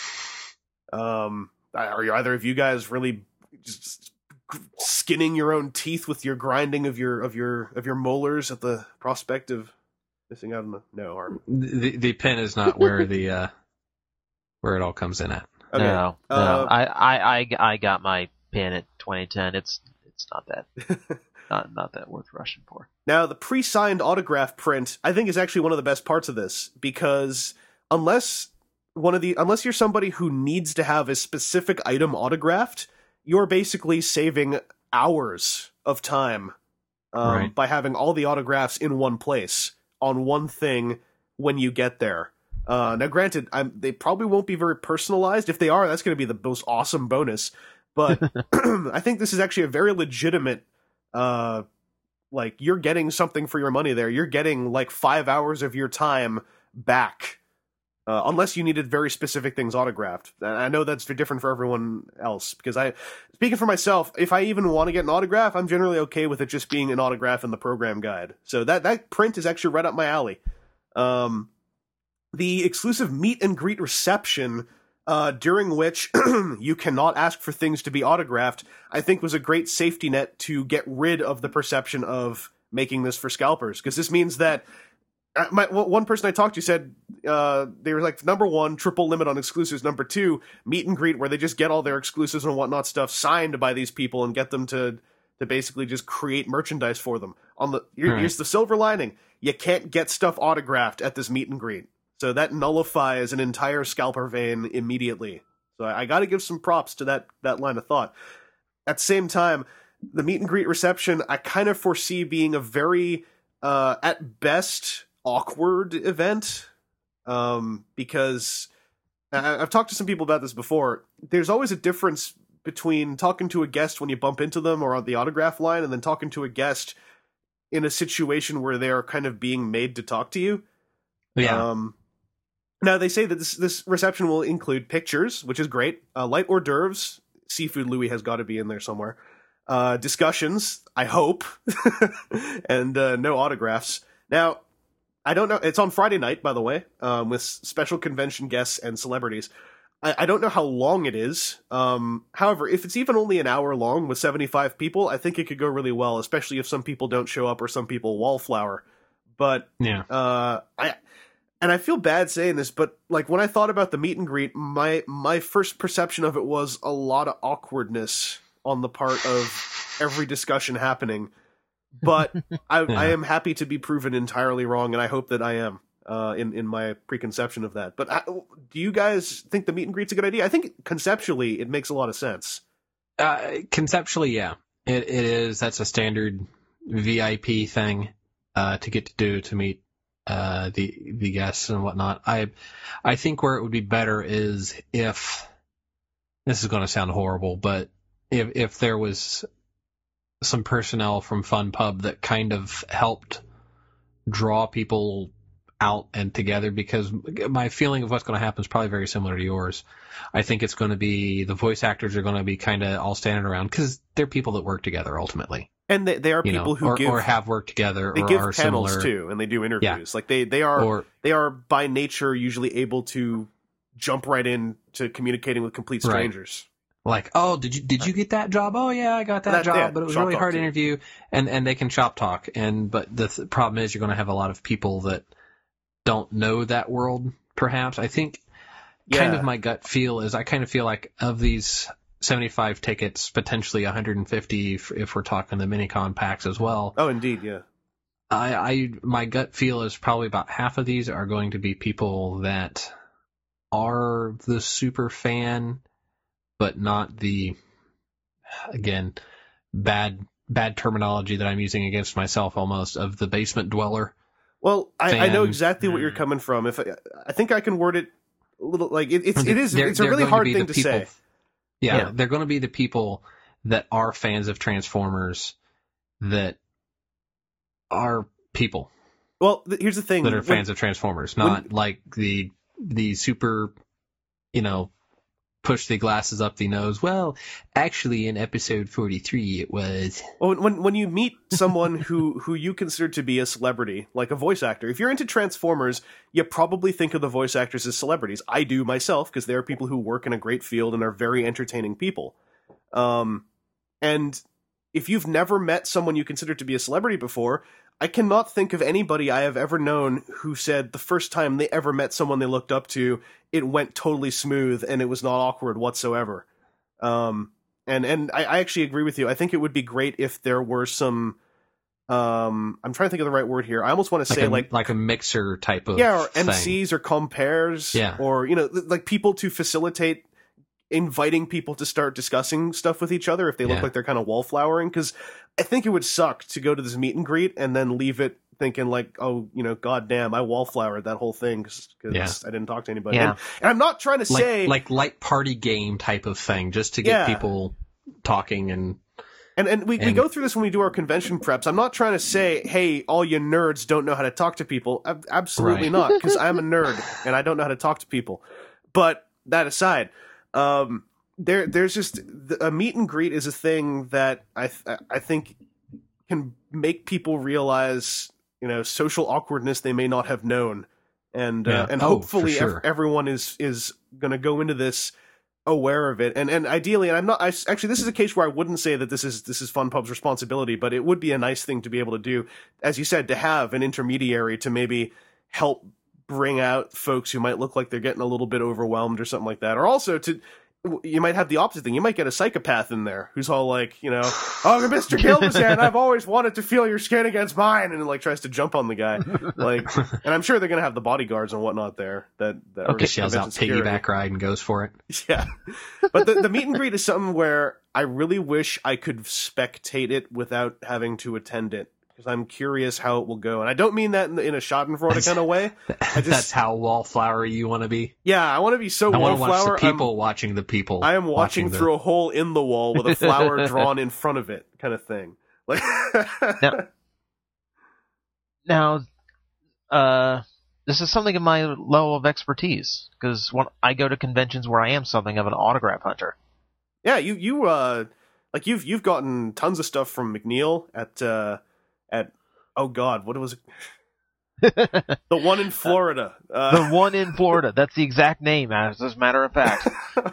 um, are you, either of you guys really just skinning your own teeth with your grinding of your of your of your molars at the prospect of missing out on the no? Are the the pin is not where the uh, where it all comes in at. okay. No, no. Uh, I, I, I, I got my pin at twenty ten. It's it's not that not not that worth rushing for. Now, the pre-signed autograph print, I think, is actually one of the best parts of this, because unless one of the unless you're somebody who needs to have a specific item autographed, you're basically saving hours of time um, Right. by having all the autographs in one place on one thing when you get there. Uh, now, granted, I'm, they probably won't be very personalized. If they are, that's going to be the most awesome bonus. But I think this is actually a very legitimate, uh, like, you're getting something for your money there. You're getting, like, five hours of your time back, uh, unless you needed very specific things autographed. And I know that's different for everyone else, because I, speaking for myself, if I even want to get an autograph, I'm generally okay with it just being an autograph in the program guide. So that, that print is actually right up my alley. Um... The exclusive meet and greet reception, uh, during which you cannot ask for things to be autographed, I think was a great safety net to get rid of the perception of making this for scalpers. Because this means that uh, my one person I talked to said uh, they were like, number one, triple limit on exclusives. Number two, meet and greet where they just get all their exclusives and whatnot stuff signed by these people and get them to to basically just create merchandise for them. On the here, Right. Here's the silver lining: you can't get stuff autographed at this meet and greet. So that nullifies an entire scalper vein immediately. So I, I got to give some props to that that line of thought. At the same time, the meet and greet reception, I kind of foresee being a very, uh, at best, awkward event. Um, because I, I've talked to some people about this before. There's always a difference between talking to a guest when you bump into them or on the autograph line, and then talking to a guest in a situation where they're kind of being made to talk to you. Yeah. Um, now, they say that this, this reception will include pictures, which is great, uh, light hors d'oeuvres, Seafood Louis has got to be in there somewhere, uh, discussions, I hope, and uh, no autographs. Now, I don't know, it's on Friday night, by the way, um, with special convention guests and celebrities. I, I don't know how long it is. Um, however, if it's even only an hour long with seventy-five people, I think it could go really well, especially if some people don't show up or some people wallflower. But Yeah. uh, I and I feel bad saying this, but like when I thought about the meet and greet, my my first perception of it was a lot of awkwardness on the part of every discussion happening. But I, Yeah. I am happy to be proven entirely wrong, and I hope that I am uh, in in my preconception of that. But I, do you guys think the meet and greet's a good idea? I think conceptually it makes a lot of sense. Uh, conceptually, yeah, it it is. That's a standard V I P thing uh, to get to do to meet uh, the the guests and whatnot. I I think where it would be better is if this is going to sound horrible, but if if there was some personnel from Fun Pub that kind of helped draw people out and together, because my feeling of what's going to happen is probably very similar to yours. I think it's going to be the voice actors are going to be kind of all standing around because they're people that work together ultimately. And they, they are You people know, who or, give or have worked together they or give are panels similar. too, and they do interviews. Like they they are Or they are by nature usually able to jump right in to communicating with complete Right. strangers. like, oh, did you did you get that job? Oh yeah, I got that, That- job, yeah, but it was shop really talk hard to too. interview, and and they can shop talk. And but the th- problem is you're going to have a lot of people that don't know that world. Perhaps I think kind Yeah. of my gut feel is I kind of feel like of these seventy-five tickets, potentially one hundred fifty if, if we're talking the Minicon packs as well. Oh, indeed, yeah. I, I my gut feel is probably about half of these are going to be people that are the super fan, but not the, again, bad bad terminology that I'm using against myself almost, of the basement dweller. Well, I, I know Fan. exactly what you're coming from. If I, I think I can word it a little like it, it's it is They're- it's a they're really going to hard be thing the to people- say. Yeah, Yeah. they're going to be the people that are fans of Transformers that are people Well, th- here's the thing: that are when- fans of Transformers, not like the the super, you know, push the glasses up the nose. Well, actually, in episode forty-three, it was. Well, when when you meet someone who who you consider to be a celebrity, like a voice actor, if you're into Transformers, you probably think of the voice actors as celebrities. I do myself, because they are people who work in a great field and are very entertaining people. Um, and if you've never met someone you consider to be a celebrity before, I cannot think of anybody I have ever known who said the first time they ever met someone they looked up to, it went totally smooth and it was not awkward whatsoever. Um, And and I, I actually agree with you. I think it would be great if there were some. Um, I'm trying to think of the right word here. I almost want to like say a, like like a mixer type of yeah, or thing. M Cs or compares, Yeah. or you know, like people to facilitate inviting people to start discussing stuff with each other if they look Yeah. like they're kind of wallflowering. Because I think it would suck to go to this meet and greet and then leave it thinking like, oh, you know, goddamn, I wallflowered that whole thing because Yeah. I didn't talk to anybody. Yeah. And, and I'm not trying to like say like light party game type of thing, just to get Yeah. people talking and And and we, we And- go through this when we do our convention preps. I'm not trying to say, hey, all you nerds don't know how to talk to people. Ab- absolutely Right. not, because I'm a nerd and I don't know how to talk to people. But that aside, um, there there's just a meet and greet is a thing that I th- I think can make people realize, you know, social awkwardness they may not have known, and Yeah. uh, and Oh, hopefully for sure. ev- everyone is is going to go into this aware of it, and and ideally, and I'm not. I, actually, this is a case where I wouldn't say that this is this is FunPub's responsibility, but it would be a nice thing to be able to do, as you said, to have an intermediary to maybe help bring out folks who might look like they're getting a little bit overwhelmed or something like that, or also to. You might have the opposite thing. You might get a psychopath in there who's all like, you know, oh, Mister Gildersand, I've always wanted to feel your skin against mine, and like tries to jump on the guy. Like, and I'm sure they're gonna have the bodyguards and whatnot there. That, that Okay, are shells out convention security. piggyback ride and goes for it. Yeah, but the the meet and greet is something where I really wish I could spectate it without having to attend it, because I'm curious how it will go, and I don't mean that in, in a Schadenfreude kind of way. I just, That's how wallflowery you want to be. yeah, I want to be so I want to watch wallflower. the people watching the people. I am watching the- through a hole in the wall with a flower drawn in front of it, kind of thing. Like, Now- Now, uh, this is something of my level of expertise, because when I go to conventions where I am something of an autograph hunter. yeah, you you uh, like you've you've gotten tons of stuff from McNeil at uh, at oh god, what was it? The one in Florida. Uh, The one in Florida. That's the exact name, as a matter of fact.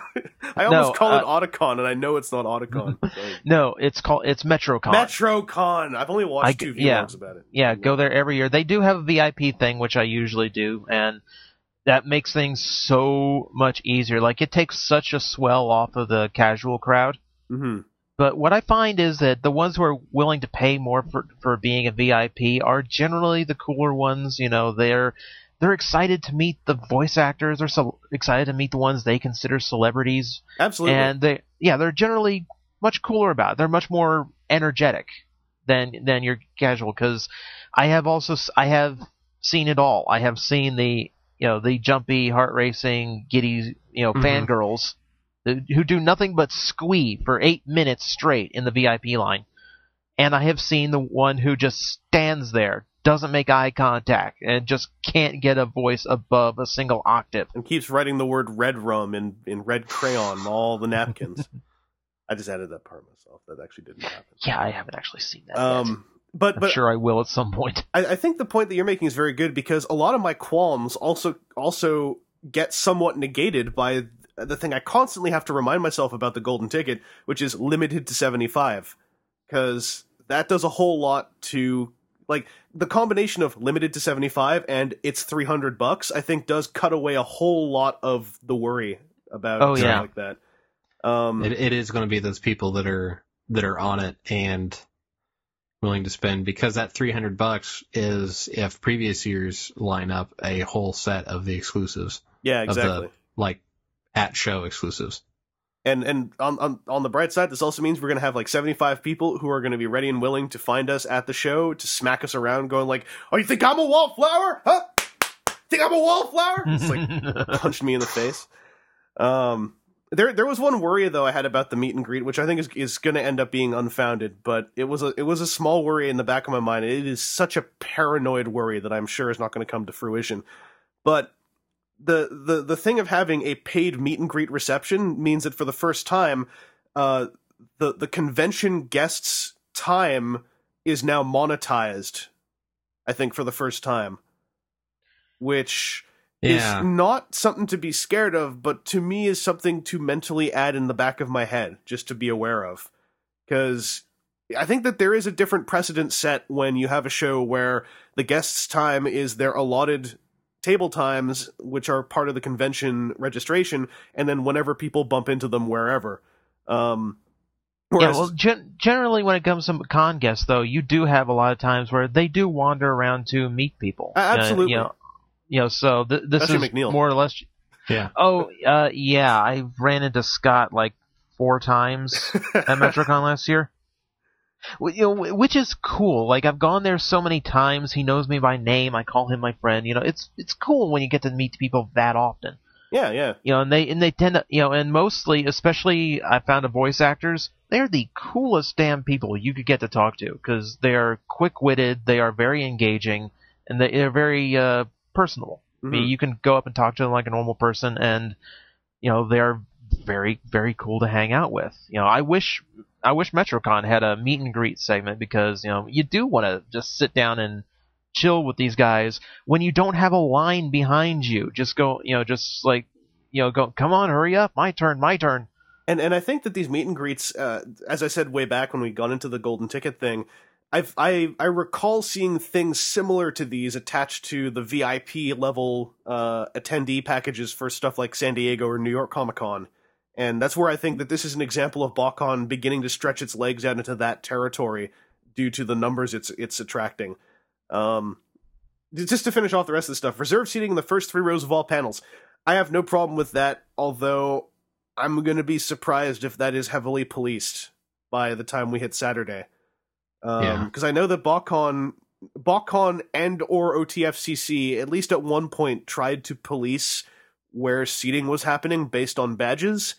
I almost No, call uh, it Otakon, and I know it's not Otakon. So- No, it's called it's MetroCon. MetroCon. I've only watched I two g- yeah. vlogs about it. Yeah, go there every year. They do have a V I P thing, which I usually do, and that makes things so much easier. Like, it takes such a swell off of the casual crowd. Mm-hmm. But what I find is that the ones who are willing to pay more for for being a V I P are generally the cooler ones. You know, they're they're excited to meet the voice actors. They're so excited to meet the ones they consider celebrities. Absolutely. And they, yeah, they're generally much cooler about it. They're much more energetic than than your casual. Because I have also I have seen it all. I have seen the you know the jumpy, heart racing, giddy you know Mhm. fangirls who do nothing but squee for eight minutes straight in the V I P line, and I have seen the one who just stands there, doesn't make eye contact, and just can't get a voice above a single octave. and keeps writing the word red rum in, in red crayon on all the napkins. I just added that part myself. That actually didn't happen. Yeah, I haven't actually seen that yet. Um, but I'm but sure I will at some point. I, I think the point that you're making is very good, because a lot of my qualms also also get somewhat negated by the thing I constantly have to remind myself about the golden ticket, which is limited to seventy-five, because that does a whole lot to, like, the combination of limited to seventy-five and it's three hundred bucks, I think does cut away a whole lot of the worry about Oh, stuff yeah. like that. Um, It, it is going to be those people that are that are on it and willing to spend, because that three hundred bucks is, if previous years line up, a whole set of the exclusives, yeah, of exactly. the like at show exclusives. And and on, on on the bright side, this also means we're going to have like seventy-five people who are going to be ready and willing to find us at the show to smack us around, going like, "Oh, you think I'm a wallflower? Huh? Think I'm a wallflower?" It's like punched me in the face. Um, there there was one worry though I had about the meet and greet, which I think is is going to end up being unfounded. But it was a it was a small worry in the back of my mind. It is such a paranoid worry that I'm sure is not going to come to fruition. But the the the thing of having a paid meet and greet reception means that for the first time, uh, the the convention guests' time is now monetized. I think for the first time, which Yeah. is not something to be scared of, but to me is something to mentally add in the back of my head, just to be aware of, because I think that there is a different precedent set when you have a show where the guests' time is their allotted table times, which are part of the convention registration, and then whenever people bump into them wherever. Um, Yeah, well, gen- generally when it comes to con guests, though, you do have a lot of times where they do wander around to meet people. Uh, absolutely. Uh, you know, you know, so th- this Especially is McNeil. more or less. Yeah. Oh, uh, yeah, I ran into Scott like four times at MetroCon last year. Well, you know, which is cool. Like, I've gone there so many times. He knows me by name. I call him my friend. You know, it's it's cool when you get to meet people that often. Yeah, yeah. You know, and they and they tend to, you know, and mostly, especially, I found the voice actors, they're the coolest damn people you could get to talk to because they are quick-witted, they are very engaging, and they are very uh, personable. Mm-hmm. I mean, you can go up and talk to them like a normal person, and you know, they are very, very cool to hang out with. You know, I wish. I wish MetroCon had a meet and greet segment because, you know, you do want to just sit down and chill with these guys when you don't have a line behind you. Just go, you know, just like, you know, go, come on, hurry up, my turn, my turn. And and I think that these meet and greets, uh, as I said way back when we got into the golden ticket thing, I've, I I recall seeing things similar to these attached to the V I P level uh, attendee packages for stuff like San Diego or New York Comic Con. And that's where I think that this is an example of BotCon beginning to stretch its legs out into that territory due to the numbers it's it's attracting. Um, just to finish off the rest of the stuff, reserved seating in the first three rows of all panels. I have no problem with that, although I'm going to be surprised if that is heavily policed by the time we hit Saturday. Um, Yeah. Because I know that BotCon, BotCon and or O T F C C, at least at one point, tried to police where seating was happening based on badges.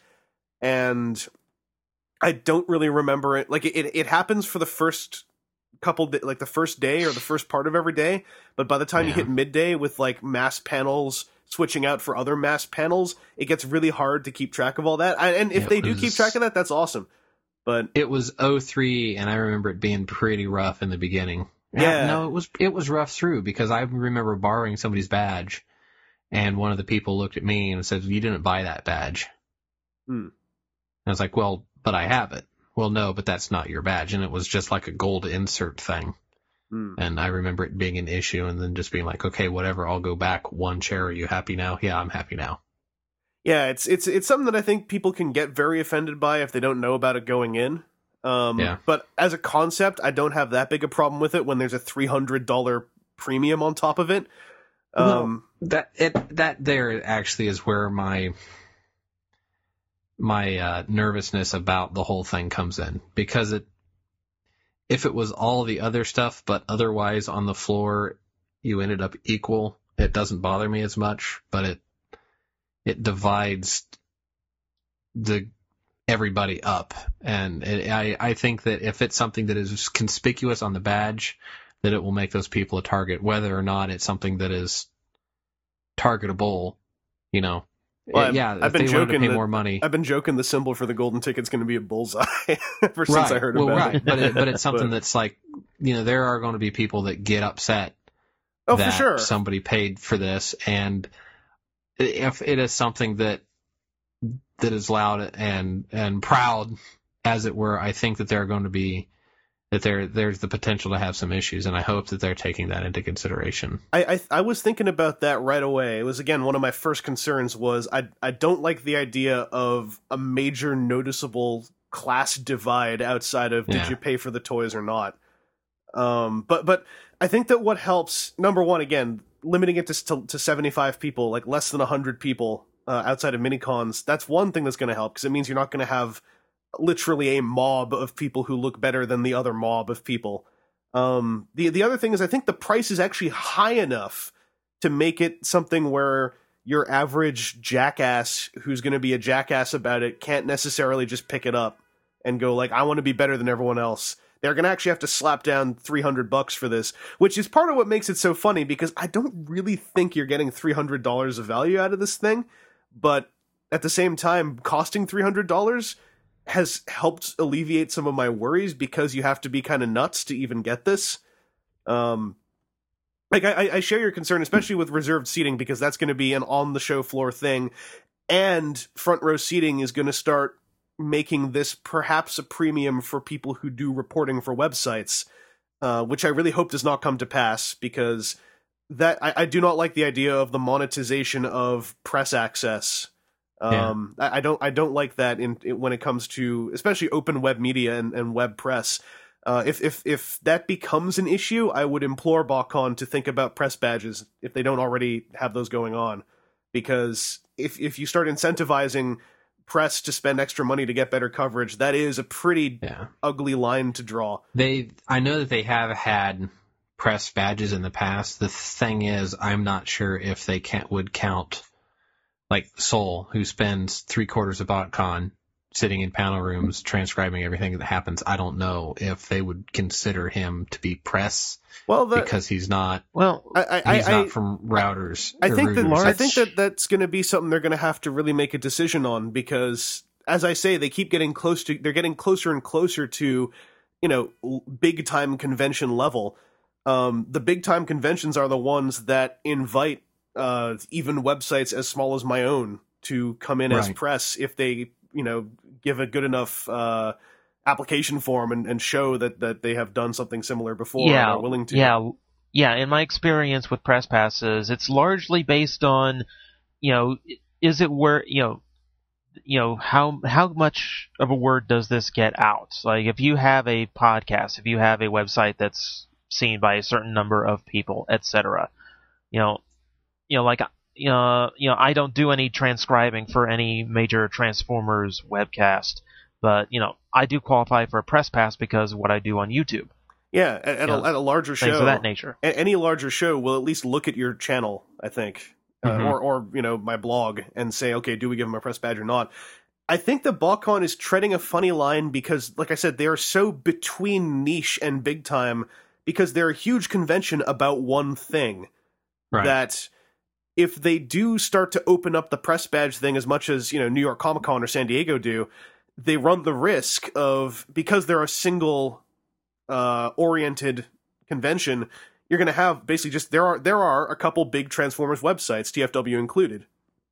And I don't really remember it. Like, it, it happens for the first couple, di- like the first day or the first part of every day. But by the time you Yeah. hit midday with like mass panels switching out for other mass panels, it gets really hard to keep track of all that. I, and if It they do was- keep track of that, that's awesome. But It was oh three, and I remember it being pretty rough in the beginning. Yeah. No, it was it was rough through because I remember borrowing somebody's badge, and one of the people looked at me and said, "You didn't buy that badge." Hmm. I was like, well, but I have it. Well, no, but that's not your badge. And it was just like a gold insert thing. Hmm. And I remember it being an issue and then just being like, okay, whatever, I'll go back one chair. Are you happy now? Yeah, I'm happy now. yeah, it's it's it's something that I think people can get very offended by if they don't know about it going in. Um, Yeah. But as a concept, I don't have that big a problem with it when there's a three hundred dollars premium on top of it. Um, That it that there actually is where my my uh, nervousness about the whole thing comes in, because it if it was all the other stuff but otherwise on the floor you ended up equal, it doesn't bother me as much, but it it divides the everybody up, and it, I I think that if it's something that is conspicuous on the badge, that it will make those people a target, whether or not it's something that is targetable, you know. Well, I've- yeah, I've if been they wanted to joking pay that- more money. I've been joking the symbol for the golden ticket's going to be a bullseye ever since I heard well, about right. it. but it, but it's something But- that's like, you know, there are going to be people that get upset Oh, that for sure. somebody paid for this, and if it is something that that is loud and and proud, as it were, I think that there are going to be that there there's the potential to have some issues, and I hope that they're taking that into consideration. I, I I was thinking about that right away. It was, again, one of my first concerns was I I don't like the idea of a major noticeable class divide outside of did Yeah. you pay for the toys or not. Um, but but I think that what helps, number one, again, limiting it to to, to seventy-five people, like less than one hundred people uh, outside of minicons, that's one thing that's going to help, because it means you're not going to have literally a mob of people who look better than the other mob of people. Um, the the other thing is I think the price is actually high enough to make it something where your average jackass who's going to be a jackass about it can't necessarily just pick it up and go like, I want to be better than everyone else. They're going to actually have to slap down three hundred bucks for this, which is part of what makes it so funny, because I don't really think you're getting three hundred dollars of value out of this thing, but at the same time, costing three hundred dollars has helped alleviate some of my worries, because you have to be kind of nuts to even get this. Um, like I, I share your concern, especially with reserved seating, because that's going to be an on the show floor thing, and front row seating is going to start making this perhaps a premium for people who do reporting for websites, uh, which I really hope does not come to pass, because that I, I do not like the idea of the monetization of press access Um, yeah. I, I don't I don't like that in, in when it comes to especially open web media and, and web press. Uh, if if if that becomes an issue, I would implore BotCon to think about press badges if they don't already have those going on, because if if you start incentivizing press to spend extra money to get better coverage, that is a pretty yeah. ugly line to draw. They, I know that they have had press badges in the past. The thing is, I'm not sure if they can't would count, like Soul, who spends three quarters of BotCon sitting in panel rooms transcribing everything that happens. I don't know if they would consider him to be press. Well, the, because he's not. Well, I, I, he's I, not from routers. I think that routers. I think that that's going to be something they're going to have to really make a decision on, because, as I say, they keep getting close to. They're getting closer and closer to, you know, big time convention level. Um, the big time conventions are the ones that invite uh, even websites as small as my own to come in as Right. press if they, you know, give a good enough uh, application form and, and show that, that they have done something similar before yeah, and are willing to. Yeah, yeah. In my experience with press passes, it's largely based on, you know, is it where, you know, you know how how much of a word does this get out? Like, if you have a podcast, if you have a website that's seen by a certain number of people, et cetera, you know, you know, like. You know, you know, I don't do any transcribing for any major Transformers webcast, but, you know, I do qualify for a press pass because of what I do on YouTube. Yeah, at, at, You a, know, at a larger show. Things of that nature. A, any larger show will at least look at your channel, I think, Mm-hmm. uh, or, or, you know, my blog and say, okay, do we give them a press badge or not? I think the BotCon is treading a funny line because, like I said, they are so between niche and big time because they're a huge convention about one thing. Right. That if they do start to open up the press badge thing as much as, you know, New York Comic Con or San Diego do, they run the risk of, because they're a single uh, oriented convention, you're going to have basically just, there are there are a couple big Transformers websites, T F W included.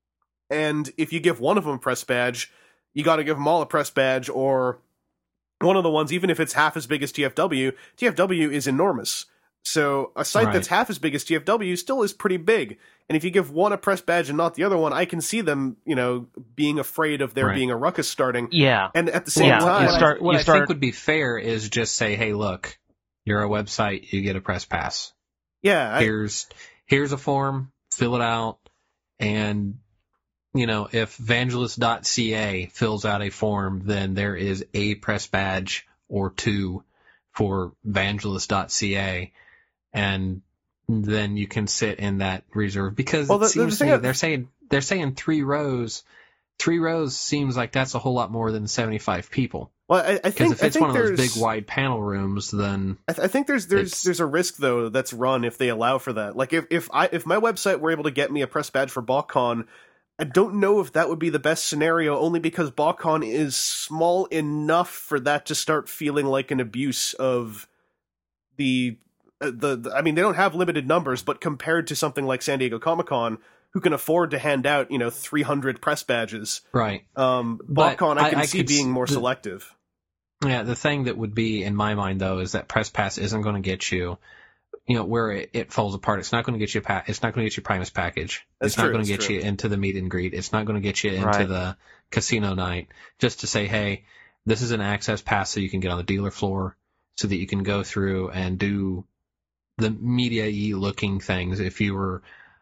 And if you give one of them a press badge, you got to give them all a press badge, or one of the ones, even if it's half as big as T F W, T F W is enormous. So a site Right. that's half as big as T F W still is pretty big. And if you give one a press badge and not the other one, I can see them, you know, being afraid of there Right. being a ruckus starting. Yeah. And at the same Yeah, time, you what start- I, what you I start- think would be fair is just say, hey, look, you're a website, you get a press pass. yeah, I, Here's here's a form, fill it out, and you know, if Vangelist dot C A fills out a form, then there is a press badge or two for Vangelist dot C A, and then you can sit in that reserve, because Well, the- it the seems thing to me that- they're saying they're saying three rows. Three rows seems like that's a whole lot more than seventy-five people. well, I, I Because think if I it's think one of those there's- big wide panel rooms, then I, th- I think there's there's It's- there's a risk though that's run if they allow for that. Like if if I if my website were able to get me a press badge for BotCon, I don't know if that would be the best scenario, only because BotCon is small enough for that to start feeling like an abuse of the uh, the, the I mean, they don't have limited numbers, but compared to something like San Diego Comic-Con, who can afford to hand out, you know, three hundred press badges, right. um, But BotCon I can I- I see could being s- more the- selective. Yeah, the thing that would be in my mind though is that press pass isn't going to get you, you know, where it, it falls apart. It's not going to get you a pa- It's not going to get you Primus package. That's it's not true, going to that's get true. you into the meet and greet. It's not going to get you into Right. the casino night. Just to say, hey, this is an access pass so you can get on the dealer floor, so that you can go through and do the media-y looking things. If you were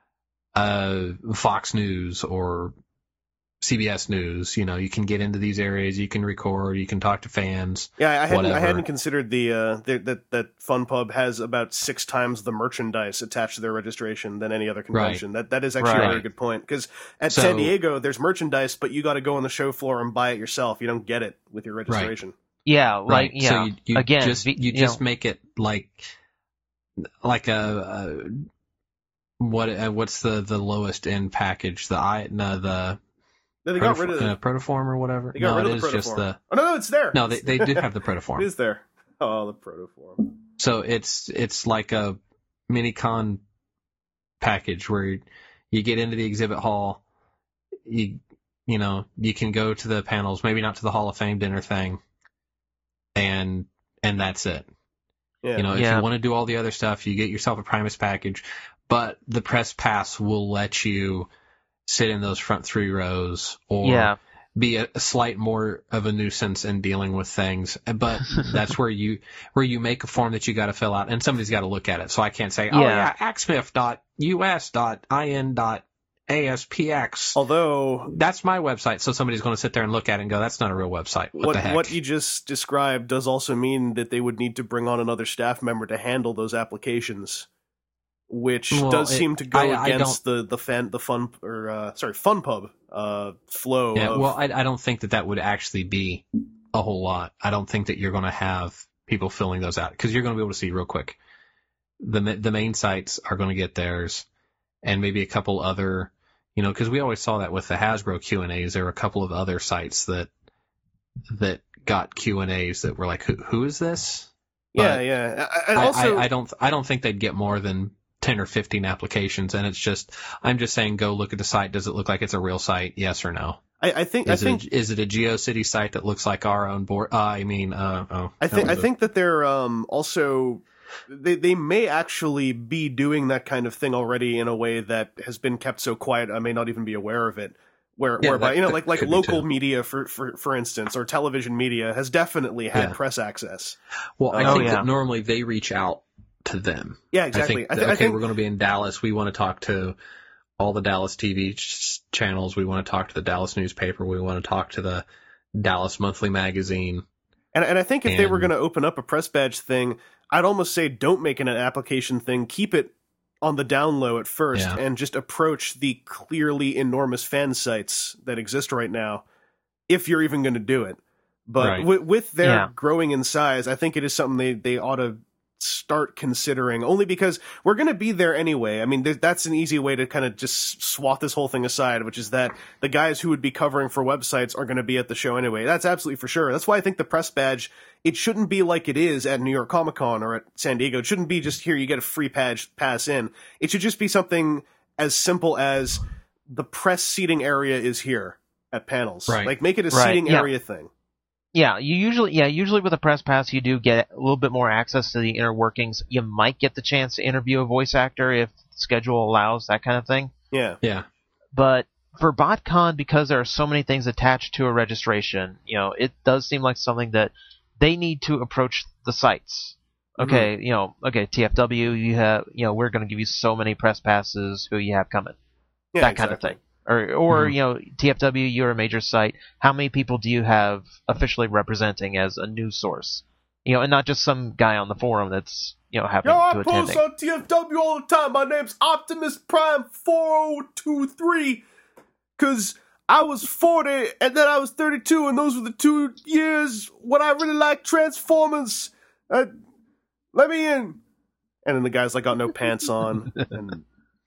uh, Fox News or C B S News, you know, you can get into these areas, you can record, you can talk to fans. Yeah, I hadn't, I whatever. hadn't considered the, uh, the that that FunPub has about six times the merchandise attached to their registration than any other convention. That that is actually a Right. very good point, because at So- San Diego there's merchandise, but you got to go on the show floor and buy it yourself. You don't get it with your registration. Yeah, like, Right. yeah. So you, you Again, just v- you you just know, make it like like a, a what uh, what's the the lowest end package? The I no the No, they got protoform, rid of the, uh, protoform or whatever. they got no, rid it of the is just protoform. the Oh no, no, it's there. no. They they do have the It protoform. is there. Oh, the protoform. So it's it's like a mini con package where you, you get into the exhibit hall. You you know you can go to the panels, maybe not to the Hall of Fame dinner thing, and and that's it. Yeah. You know, if Yeah. you want to do all the other stuff, you get yourself a Primus package, but the press pass will let you sit in those front three rows or Yeah. be a, a slight more of a nuisance in dealing with things. But that's where you where you make a form that you got to fill out, and somebody's got to look at it. So I can't say, oh Yeah. yeah, axmif dot U S dot I N dot A S P X. Although That's my website, so somebody's going to sit there and look at it and go, that's not a real website. What, what the heck? what you just described does also mean that they would need to bring on another staff member to handle those applications, which Well, does it- seem to go I- I against the the fan the fun or uh, sorry FunPub uh, flow. Yeah, of, well, I, I don't think that that would actually be a whole lot. I don't think that you're going to have people filling those out, because you're going to be able to see real quick. The ma- the main sites are going to get theirs, and maybe a couple other, you know, because we always saw that with the Hasbro Q and A's. There were a couple of other sites that that got Q and A's that were like, who who is this? yeah, But yeah. I, I I, also, I, I don't I don't think they'd get more than ten or fifteen applications, and it's just I'm just saying, go look at the site. Does it look like it's a real site? Yes or no? I, I think Is I think it a, is it a GeoCity site that looks like our own board? Uh, I mean, uh, oh, I think that I was a- think that they're um, also they they may actually be doing that kind of thing already in a way that has been kept so quiet I may not even be aware of it. Where Yeah, whereby that- you know that like like could be local too. media for, for for instance, or television media has definitely had Yeah. press access. Well, I Oh, think yeah. that normally they reach out to them. Yeah, I exactly. think, I, that, th- I okay, think we're going to be in Dallas. We want to talk to all the Dallas T V ch- channels. We want to talk to the Dallas newspaper. We want to talk to the Dallas Monthly Magazine. And, and I think if they were And- going to open up a press badge thing, I'd almost say don't make it an application thing. Keep it on the down low at first, Yeah. and just approach the clearly enormous fan sites that exist right now, if you're even going to do it. But Right. with, with their Yeah. growing in size, I think it is something they, they ought to start considering, only because we're going to be there anyway. I mean, th- that's an easy way to kind of just swat this whole thing aside, which is that the guys who would be covering for websites are going to be at the show anyway. That's absolutely for sure. That's why I think the press badge, it shouldn't be like it is at New York Comic Con or at San Diego. It shouldn't be just here, you get a free badge pass in. It should just be something as simple as the press seating area is here at panels. Right. Like, make it a Right, seating yeah. area thing. Yeah, you usually yeah usually with a press pass you do get a little bit more access to the inner workings. You might get the chance to interview a voice actor if the schedule allows, that kind of thing. Yeah. Yeah. But for BotCon, because there are so many things attached to a registration, you know, it does seem like something that they need to approach the sites. Okay, you know, okay, T F W, you have, you know, we're going to give you so many press passes. Who you have coming? Yeah, that kind of exactly. thing. Or, or Mhm. you know, T F W, you're a major site. How many people do you have officially representing as a news source? You know, and not just some guy on the forum that's, you know, happening Yo, to I attend. post on T F W all the time. My name's Optimus Prime four oh two three. Cause I was forty and then I was thirty-two, and those were the two years when I really liked Transformers. Uh, let me in. And then the guy's like got no pants on. And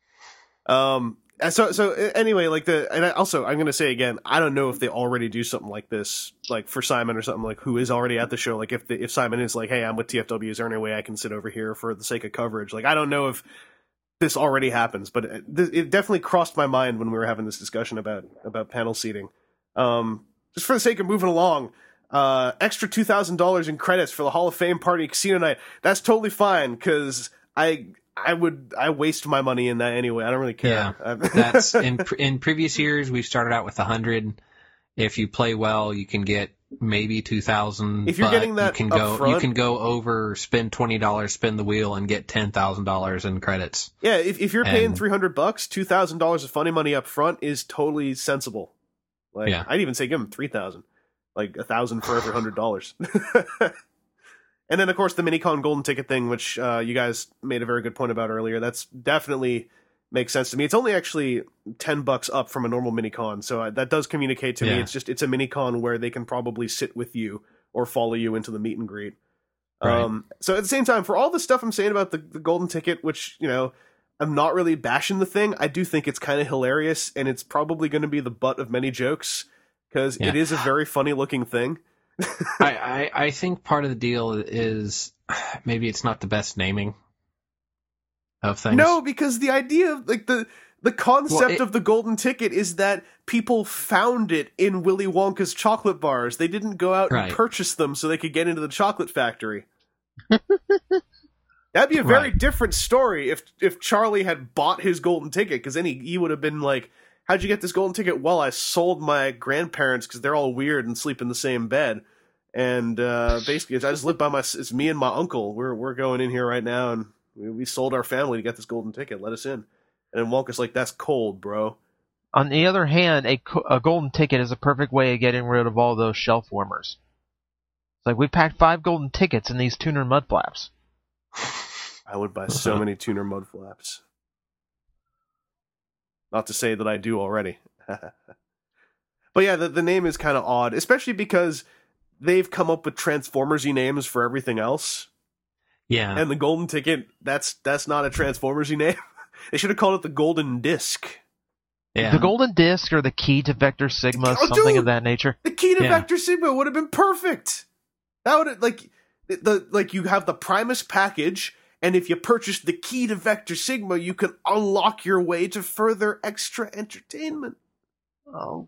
um and so so anyway, like the and I also I'm gonna say again, I don't know if they already do something like this, like for Simon or something, like who is already at the show. Like if the, if Simon is like, hey, I'm with T F W, is there any way I can sit over here for the sake of coverage? Like I don't know if this already happens, but it, it definitely crossed my mind when we were having this discussion about about panel seating. Um, just for the sake of moving along, uh, extra two thousand dollars in credits for the Hall of Fame party casino night. That's totally fine because I. I would I waste my money in that anyway. I don't really care. Yeah. That's in in previous years we started out with a hundred. If you play well, you can get maybe two thousand. If you're but getting that you can up go front- you can go over, spend twenty dollars, spin the wheel, and get ten thousand dollars in credits. Yeah, if if you're paying And- three hundred bucks, two thousand dollars of funny money up front is totally sensible. Like Yeah. I'd even say give them three thousand, like a thousand for every hundred dollars. And then of course the Minicon golden ticket thing, which uh, you guys made a very good point about earlier. That's definitely makes sense to me. It's only actually ten bucks up from a normal Minicon, so uh, that does communicate to me. Yeah. It's just it's a Minicon where they can probably sit with you or follow you into the meet and greet. Right. Um, so at the same time, for all the stuff I'm saying about the, the golden ticket, which, you know, I'm not really bashing the thing, I do think it's kind of hilarious, and it's probably going to be the butt of many jokes, because Yeah. it is a very funny looking thing. I, I, I think part of the deal is maybe it's not the best naming of things. No, because the idea of, like, the the concept Well, it- of the golden ticket is that people found it in Willy Wonka's chocolate bars. They didn't go out Right. and purchase them so they could get into the chocolate factory. That'd be a very Right. different story if if Charlie had bought his golden ticket, because then he, he would have been like, how'd you get this golden ticket? Well, I sold my grandparents because they're all weird and sleep in the same bed. And uh, basically, I just live by my. It's me and my uncle. We're we're going in here right now, and we, we sold our family to get this golden ticket. Let us in. And then Wonka's like, "That's cold, bro." On the other hand, a, a golden ticket is a perfect way of getting rid of all those shelf warmers. It's like we packed five golden tickets in these tuner mud flaps. I would buy so many tuner mud flaps. Not to say that I do already. But yeah, the the name is kind of odd, especially because they've come up with Transformers-y names for everything else. Yeah. And the golden ticket, that's that's not a Transformers-y name. They should have called it the golden disc. Yeah. The golden disc or the key to Vector Sigma, oh, something dude, of that nature. The key to yeah. Vector Sigma would have been perfect. That would have, like the, the like you have the Primus package, and if you purchase the key to Vector Sigma, you can unlock your way to further extra entertainment. Oh.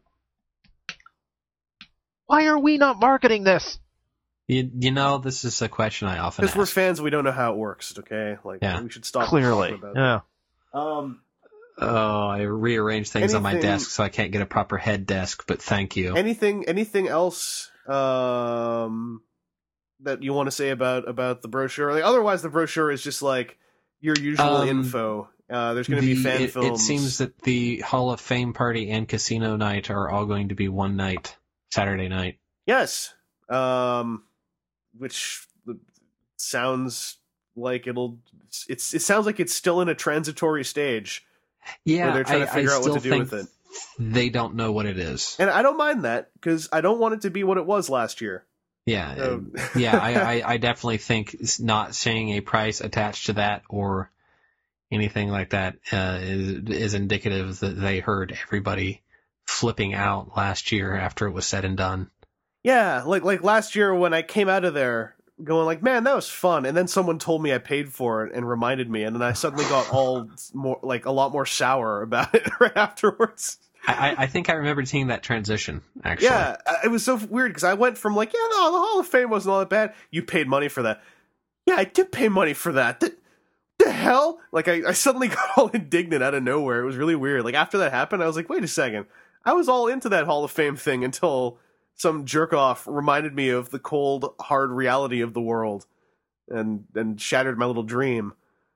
Why are we not marketing this? You, you know, this is a question I often ask. Because we're fans, we don't know how it works, okay? Like, yeah. we should stop Clearly. talking about yeah. it. Um, oh, I rearranged things anything, on my desk so I can't get a proper head desk, but thank you. Anything anything else um, that you want to say about, about the brochure? Like, otherwise, the brochure is just like your usual um, info. Uh, there's going to the, be fan it, films. It seems that the Hall of Fame party and casino night are all going to be one night, Saturday night. Yes. Um, which sounds like it'll. It's. It sounds like it's still in a transitory stage. Yeah, where they're trying I, to figure I out what to do think with it. They don't know what it is, and I don't mind that because I don't want it to be what it was last year. Yeah, So. yeah, I, I, I definitely think not saying a price attached to that or anything like that uh, is is indicative that they heard everybody flipping out last year after it was said and done. Yeah, like like last year when I came out of there going like, man, that was fun, and then someone told me I paid for it and reminded me, and then I suddenly got all more like a lot more sour about it right afterwards. I, I think I remember seeing that transition, actually. Yeah, it was so weird because I went from like, yeah, no, the Hall of Fame wasn't all that bad. You paid money for that. Yeah, I did pay money for that. The, the hell? Like, I, I suddenly got all indignant out of nowhere. It was really weird. Like, after that happened, I was like, wait a second. I was all into that Hall of Fame thing until some jerk-off reminded me of the cold, hard reality of the world and, and shattered my little dream.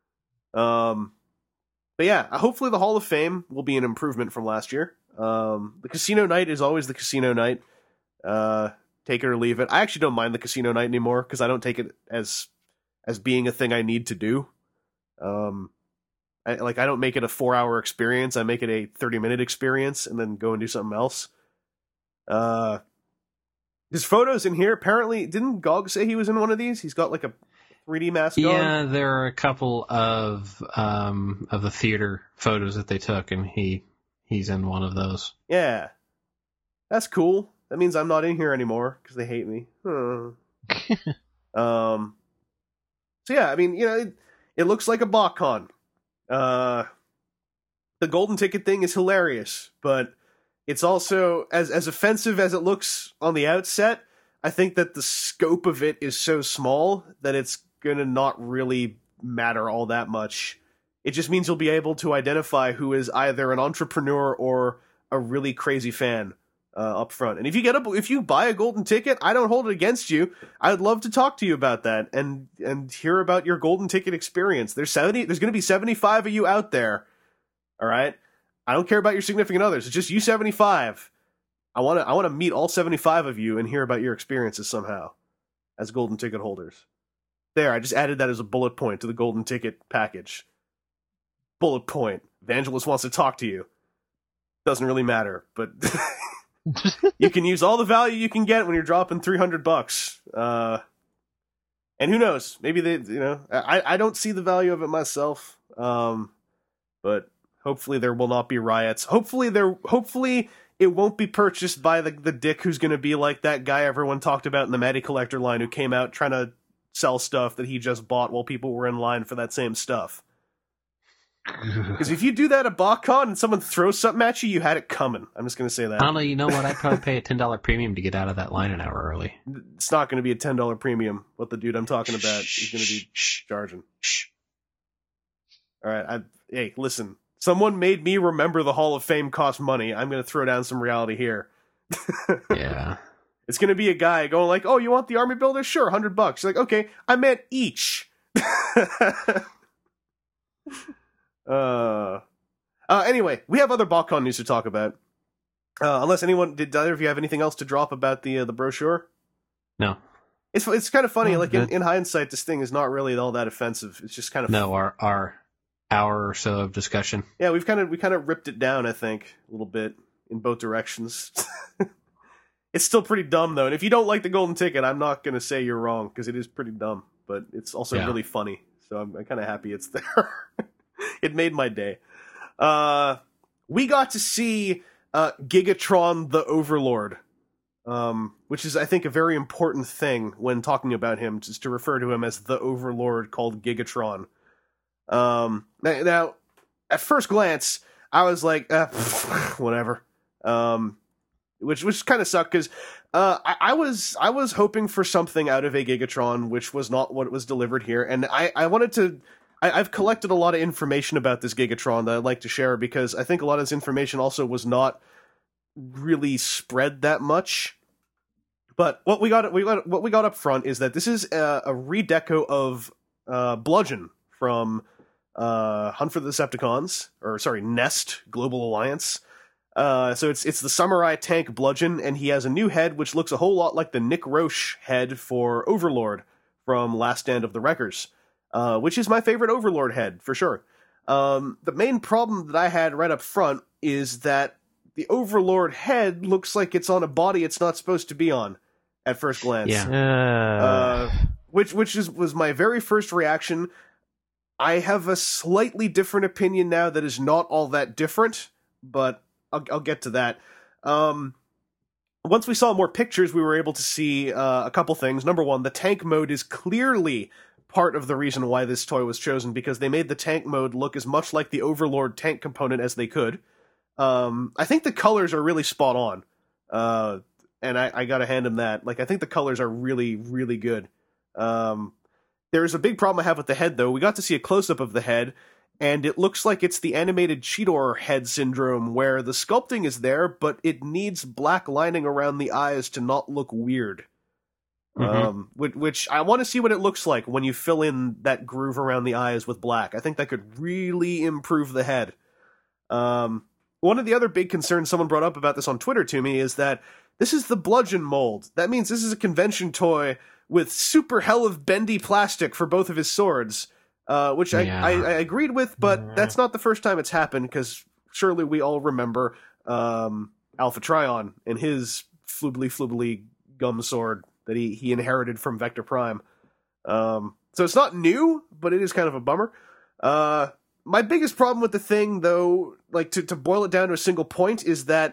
Um, but yeah, hopefully the Hall of Fame will be an improvement from last year. Um, the casino night is always the casino night. Uh, take it or leave it. I actually don't mind the casino night anymore because I don't take it as as being a thing I need to do. Um, I, like I don't make it a four hour experience. I make it a thirty minute experience and then go and do something else. Uh, his photos in here apparently didn't Gog say he was in one of these? He's got like a three D mask on. Yeah, there are a couple of um of the theater photos that they took, and he. He's in one of those. Yeah. That's cool. That means I'm not in here anymore because they hate me. Huh. um. So yeah, I mean, you know, it, it looks like a BotCon. Uh, the golden ticket thing is hilarious, but it's also as as offensive as it looks on the outset. I think that the scope of it is so small that it's gonna not really matter all that much. It just means you'll be able to identify who is either an entrepreneur or a really crazy fan uh, up front. And if you get a, if you buy a golden ticket, I don't hold it against you. I'd love to talk to you about that and and hear about your golden ticket experience. There's seventy. There's going to be seventy-five of you out there. All right. I don't care about your significant others. It's just you seventy-five. I want to I want to meet all seventy-five of you and hear about your experiences somehow as golden ticket holders. There, I just added that as a bullet point to the golden ticket package. Bullet point. Vangelis wants to talk to you. Doesn't really matter, but you can use all the value you can get when you're dropping three hundred bucks. Uh, and who knows? Maybe they, you know, I, I don't see the value of it myself. Um, but hopefully there will not be riots. Hopefully there, hopefully it won't be purchased by the, the dick who's going to be like that guy everyone talked about in the Matty Collector line who came out trying to sell stuff that he just bought while people were in line for that same stuff. Because if you do that at BotCon and someone throws something at you, you had it coming. I'm just going to say that. I don't know. You know what? I'd probably pay a ten dollars premium to get out of that line an hour early. It's not going to be a ten dollars premium. What the dude I'm talking about is going to be charging. All right. I, hey, listen. Someone made me remember the Hall of Fame cost money. I'm going to throw down some reality here. Yeah. It's going to be a guy going like, oh, you want the army builder? Sure, one hundred bucks. You're like, okay, I meant each. uh, uh, anyway, we have other BotCon news to talk about. Uh, unless anyone, did either of you have anything else to drop about the uh, the brochure? No. It's it's kind of funny. Oh, like in, in hindsight, this thing is not really all that offensive. It's just kind of No, our our hour or so of discussion. yeah. We've kind of we kind of ripped it down. I think a little bit in both directions. It's still pretty dumb though, and if you don't like the golden ticket, I'm not gonna say you're wrong because it is pretty dumb, but it's also Yeah. really funny. So I'm, I'm kind of happy it's there. It made my day. Uh, we got to see uh, Gigatron the Overlord. Um, which is, I think, a very important thing when talking about him, just to refer to him as the Overlord called Gigatron. Um, now, now at first glance, I was like, uh, whatever. Um, which which kind of sucked because uh, I, I was I was hoping for something out of a Gigatron, which was not what was delivered here, and I, I wanted to. I, I've collected a lot of information about this Gigatron that I'd like to share because I think a lot of this information also was not really spread that much. But what we got, we got, what we got up front is that this is a, a redeco of uh, Bludgeon from uh, Hunt for the Decepticons, or sorry, Nest Global Alliance. Uh, so it's it's the samurai tank Bludgeon, and he has a new head which looks a whole lot like the Nick Roche head for Overlord from Last Stand of the Wreckers, uh, which is my favorite Overlord head for sure. Um, the main problem that I had right up front is that the Overlord head looks like it's on a body it's not supposed to be on. At first glance, Yeah. Uh, uh, which which is was my very first reaction. I have a slightly different opinion now that is not all that different, but I'll, I'll get to that. Um, once we saw more pictures, we were able to see uh, a couple things. Number one, the tank mode is clearly part of the reason why this toy was chosen, because they made the tank mode look as much like the Overlord tank component as they could. Um, I think the colors are really spot on. Uh, And I, I gotta hand him that. Like, I think the colors are really, really good. Um, there's a big problem I have with the head, though. We got to see a close-up of the head, and it looks like it's the animated Cheetor head syndrome, where the sculpting is there, but it needs black lining around the eyes to not look weird. Mhm. Um, which, which I want to see what it looks like when you fill in that groove around the eyes with black. I think that could really improve the head. Um, one of the other big concerns someone brought up about this on Twitter to me is that this is the Bludgeon mold. That means this is a convention toy with super hell of bendy plastic for both of his swords, uh, which I, Yeah. I, I agreed with, but that's not the first time it's happened, because surely we all remember um, Alpha Trion and his floobly floobly gum sword that he, he inherited from Vector Prime. Um, so it's not new, but it is kind of a bummer. Uh, my biggest problem with the thing, though, like to, to boil it down to a single point, is that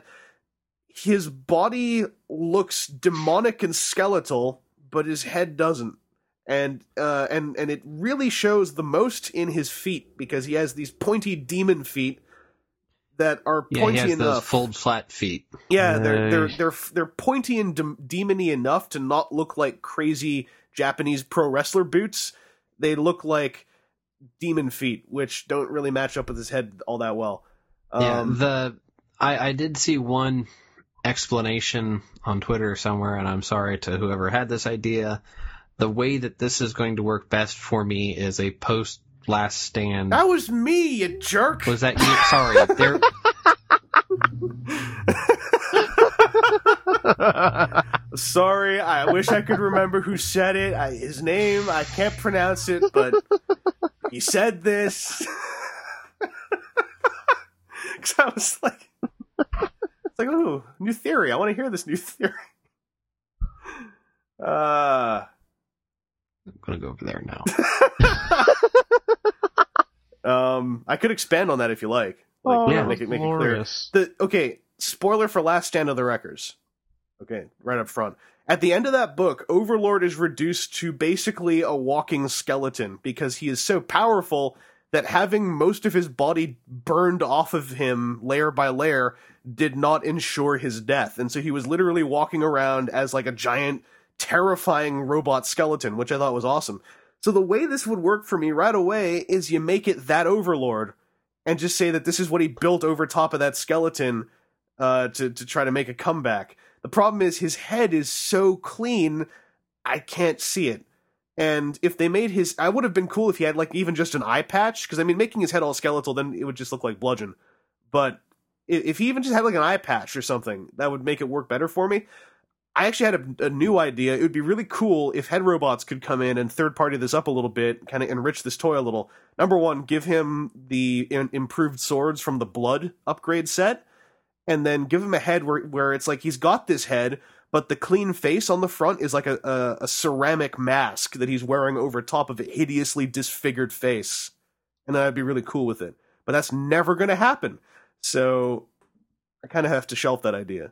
his body looks demonic and skeletal, but his head doesn't. And uh, and and it really shows the most in his feet, because he has these pointy demon feet that are Yeah, pointy he has those enough. fold flat feet. Yeah, they're they're Nice. they're they're pointy and dem- demony enough to not look like crazy Japanese pro wrestler boots. They look like demon feet, which don't really match up with his head all that well. Yeah, Um, the I, I did see one explanation on Twitter somewhere, and I'm sorry to whoever had this idea. The way that this is going to work best for me is a post Last Stand. that was me, you jerk. Was that you? Sorry, there. Sorry, I wish I could remember who said it. I, his name, I can't pronounce it, but he said this. Because I was like, it's like, oh, new theory. I want to hear this new theory. Uh, I'm gonna go over there now. um, I could expand on that if you like. Like, Oh, yeah, make it make it clear. glorious. The okay, spoiler for Last Stand of the Wreckers. Okay, right up front. At the end of that book, Overlord is reduced to basically a walking skeleton because he is so powerful that having most of his body burned off of him layer by layer did not ensure his death. And so he was literally walking around as like a giant, terrifying robot skeleton, which I thought was awesome. So the way this would work for me right away is you make it that Overlord, and just say that this is what he built over top of that skeleton uh, to to try to make a comeback. The problem is his head is so clean, I can't see it. And if they made his, I would have been cool if he had like even just an eye patch, because I mean, making his head all skeletal, then it would just look like Bludgeon. But if he even just had like an eye patch or something, that would make it work better for me. I actually had a, a new idea. It would be really cool if Head Robots could come in and third party this up a little bit, kind of enrich this toy a little. Number one, give him the in- improved swords from the Blood upgrade set, and then give him a head where where it's like he's got this head, but the clean face on the front is like a, a, a ceramic mask that he's wearing over top of a hideously disfigured face. And I'd be really cool with it. But that's never going to happen. So I kind of have to shelf that idea.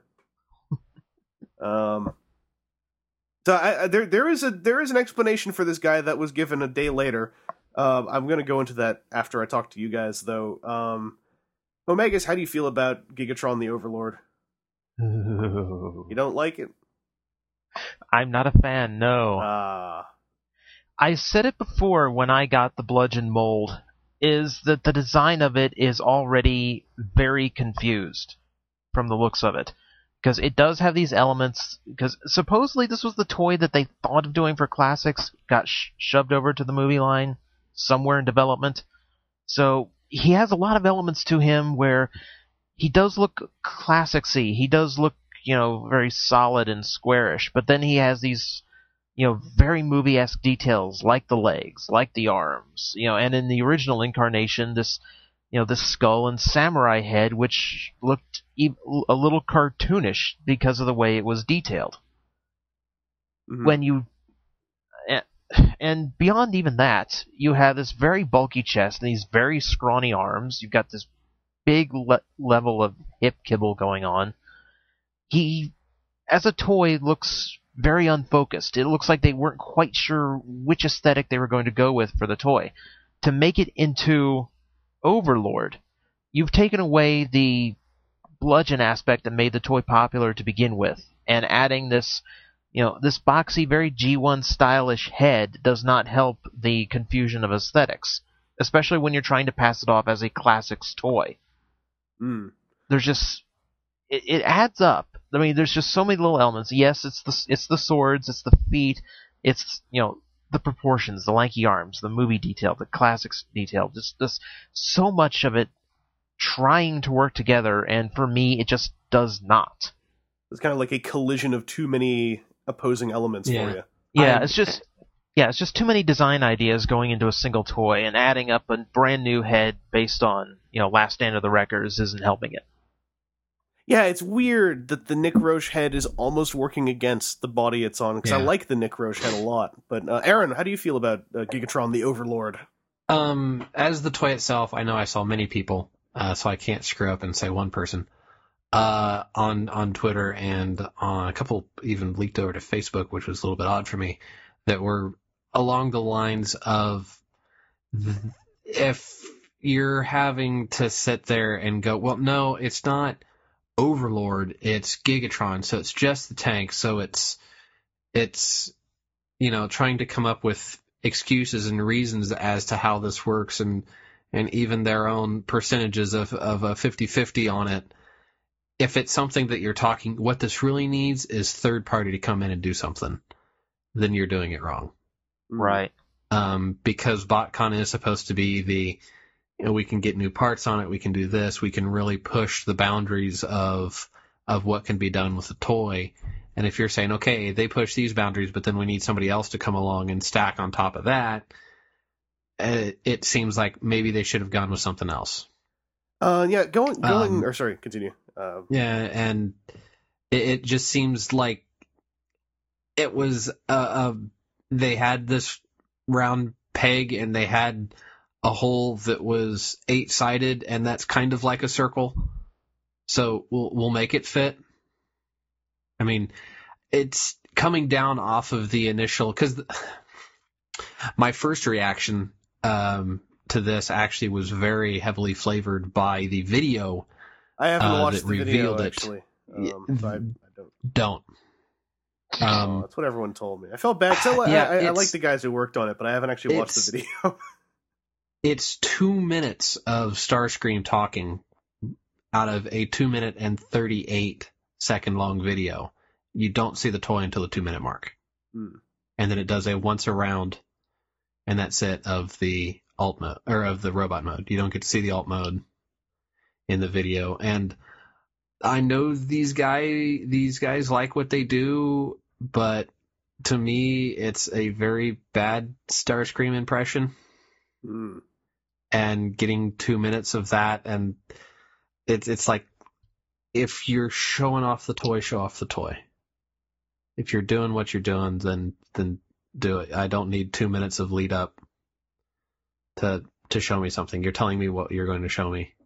um, so I, I, there there is a there is an explanation for this guy that was given a day later. Um, I'm going to go into that after I talk to you guys, though. Um, Omegas, how do you feel about Gigatron the Overlord? You don't like it? I'm not a fan, no. Ah. I said it before when I got the Bludgeon mold, is that the design of it is already very confused from the looks of it. Because it does have these elements, because supposedly this was the toy that they thought of doing for Classics, got sh- shoved over to the movie line somewhere in development. So he has a lot of elements to him where he does look classic-y. He does look, you know, very solid and squarish. But then he has these, you know, very movie-esque details, like the legs, like the arms, you know. And in the original incarnation, this, you know, this skull and samurai head, which looked e- a little cartoonish because of the way it was detailed. Mm-hmm. When you, and beyond even that, you have this very bulky chest and these very scrawny arms. You've got this big le- level of hip kibble going on. He, as a toy, looks very unfocused. It looks like they weren't quite sure which aesthetic they were going to go with for the toy. To make it into Overlord, you've taken away the Bludgeon aspect that made the toy popular to begin with, and adding this, you know, this boxy, very G one stylish head does not help the confusion of aesthetics, especially when you're trying to pass it off as a Classics toy. Mm. There's just it, it adds up. I mean, there's just so many little elements. Yes, it's the it's the swords, it's the feet, it's, you know, the proportions, the lanky arms, the movie detail, the Classics detail. Just this so much of it trying to work together, and for me, it just does not. It's kind of like a collision of too many opposing elements yeah. for you. Yeah, it's just yeah, it's just too many design ideas going into a single toy, and adding up a brand new head based on, you know, Last Stand of the Wreckers isn't helping it. Yeah, it's weird that the Nick Roche head is almost working against the body it's on, because yeah. I like the Nick Roche head a lot. But uh, Aaron, how do you feel about uh, Gigatron the Overlord? Um, as the toy itself, I know I saw many people, uh, so I can't screw up and say one person, uh, on on Twitter, and on a couple even leaked over to Facebook, which was a little bit odd for me, that were along the lines of, if you're having to sit there and go, well, no, it's not Overlord, it's Gigatron, so it's just the tank, so it's it's you know, trying to come up with excuses and reasons as to how this works, and and even their own percentages of of a fifty-fifty on it. If it's something that you're talking, what this really needs is third party to come in and do something, then you're doing it wrong. Right. Um, because BotCon is supposed to be the, you know, we can get new parts on it, we can do this, we can really push the boundaries of of what can be done with the toy. And if you're saying, okay, they push these boundaries, but then we need somebody else to come along and stack on top of that, it, it seems like maybe they should have gone with something else. Uh, yeah, going, going, Um, or sorry, continue. Uh, Yeah, and it, it just seems like it was, uh, uh, they had this round peg and they had a hole that was eight-sided, and that's kind of like a circle. So we'll we'll make it fit. I mean, it's coming down off of the initial, because my first reaction um, to this actually was very heavily flavored by the video. I haven't uh, watched that the video, revealed it. actually. Um, so I, I don't. Don't. Um, oh, that's what everyone told me. I felt bad. So I, yeah, I, I it's- like the guys who worked on it, but I haven't actually watched the it's- video. it's two minutes of Starscream talking out of a two minute and thirty-eight second long video. You don't see the toy until the two minute mark. Hmm. And then it does a once around, and that's it, of the alt mode, or of the robot mode. You don't get to see the alt mode in the video. And I know these guy, these guys like what they do, but to me, it's a very bad Starscream impression. Hmm. And getting two minutes of that, and it's it's like, if you're showing off the toy, show off the toy. If you're doing what you're doing, then then do it. I don't need two minutes of lead up to to show me something. You're telling me what you're going to show me.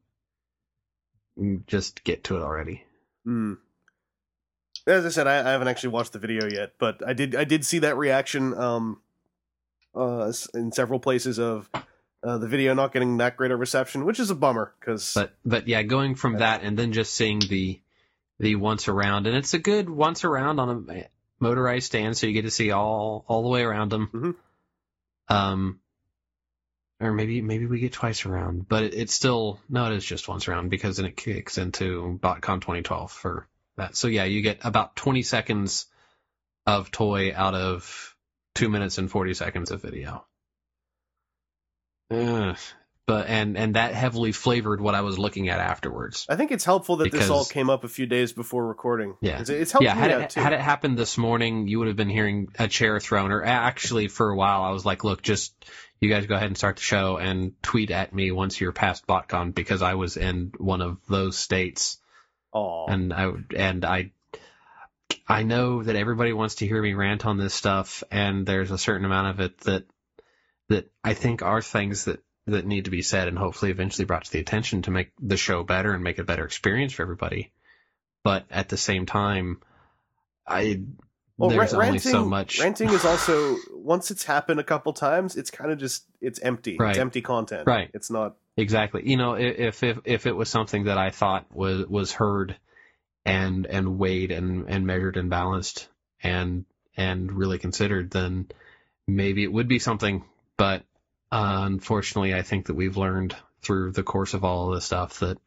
Just get to it already. Hmm. As I said, I, I haven't actually watched the video yet, but I did I did see that reaction um, uh, in several places of uh, the video not getting that great a reception, which is a bummer. Cause, but but yeah, going from that and then just seeing the the once around, and it's a good once around on a motorized stand, so you get to see all all the way around them. Mm-hmm. Um, or maybe maybe we get twice around, but it, it's still no, it is just once around because then it kicks into BotCon twenty twelve for that. So yeah, you get about twenty seconds of toy out of two minutes and forty seconds of video. Uh, but and and that heavily flavored what I was looking at afterwards. I think it's helpful that Because- this all came up a few days before recording. Yeah. It's, it's helped Yeah, me had out it, too. had it happened this morning, you would have been hearing a chair thrown. Or actually, for a while, I was like, look, just you guys go ahead and start the show and tweet at me once you're past BotCon, because I was in one of those states. Aw. And I and I I know that everybody wants to hear me rant on this stuff, and there's a certain amount of it that that I think are things that, that need to be said and hopefully eventually brought to the attention to make the show better and make a better experience for everybody. But at the same time, I Well, there's ra- only ranting, so much. ranting is also, once it's happened a couple times, it's kind of just, it's empty. Right. It's empty content. Right. It's not, Exactly. You know, if if if it was something that I thought was was heard and and weighed and, and measured and balanced and and really considered, then maybe it would be something. But uh, unfortunately, I think that we've learned through the course of all of this stuff that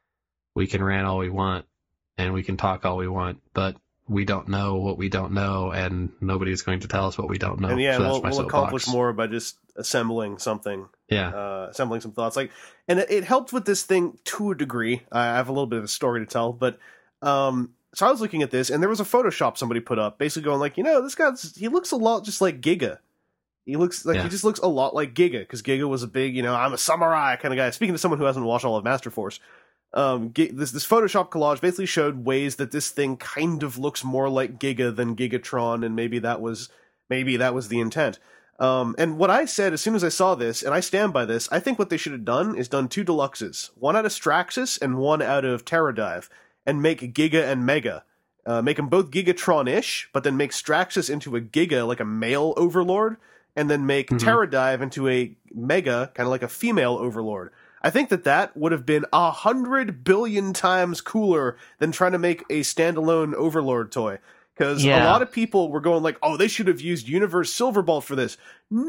we can rant all we want and we can talk all we want, but we don't know what we don't know, and nobody's going to tell us what we don't know. and yeah, So that's we'll, my we'll soapbox. accomplish more by just assembling something. Yeah. Uh, assembling some thoughts. Like, and it, it helped with this thing to a degree. I have a little bit of a story to tell, but, um, so I was looking at this, and there was a Photoshop somebody put up, basically going like, you know, this guy's, he looks a lot just like Giga. He looks like, Yeah. he just looks a lot like Giga, because Giga was a big, you know, I'm a samurai kind of guy. Speaking to someone who hasn't watched all of Master Force, um, Gi- this, this Photoshop collage basically showed ways that this thing kind of looks more like Giga than Gigatron, and maybe that was, maybe that was the intent. Um, and what I said as soon as I saw this, and I stand by this, I think what they should have done is done two deluxes, one out of Straxus and one out of Terradive, and make Giga and Mega. Uh, make them both Gigatron-ish, but then make Straxus into a Giga, like a male overlord, and then make Mhm. Terradive into a Mega, kind of like a female overlord. I think that that would have been a hundred billion times cooler than trying to make a standalone overlord toy. Because a Yeah. lot of people were going like, oh, they should have used Universe Silverbolt for this.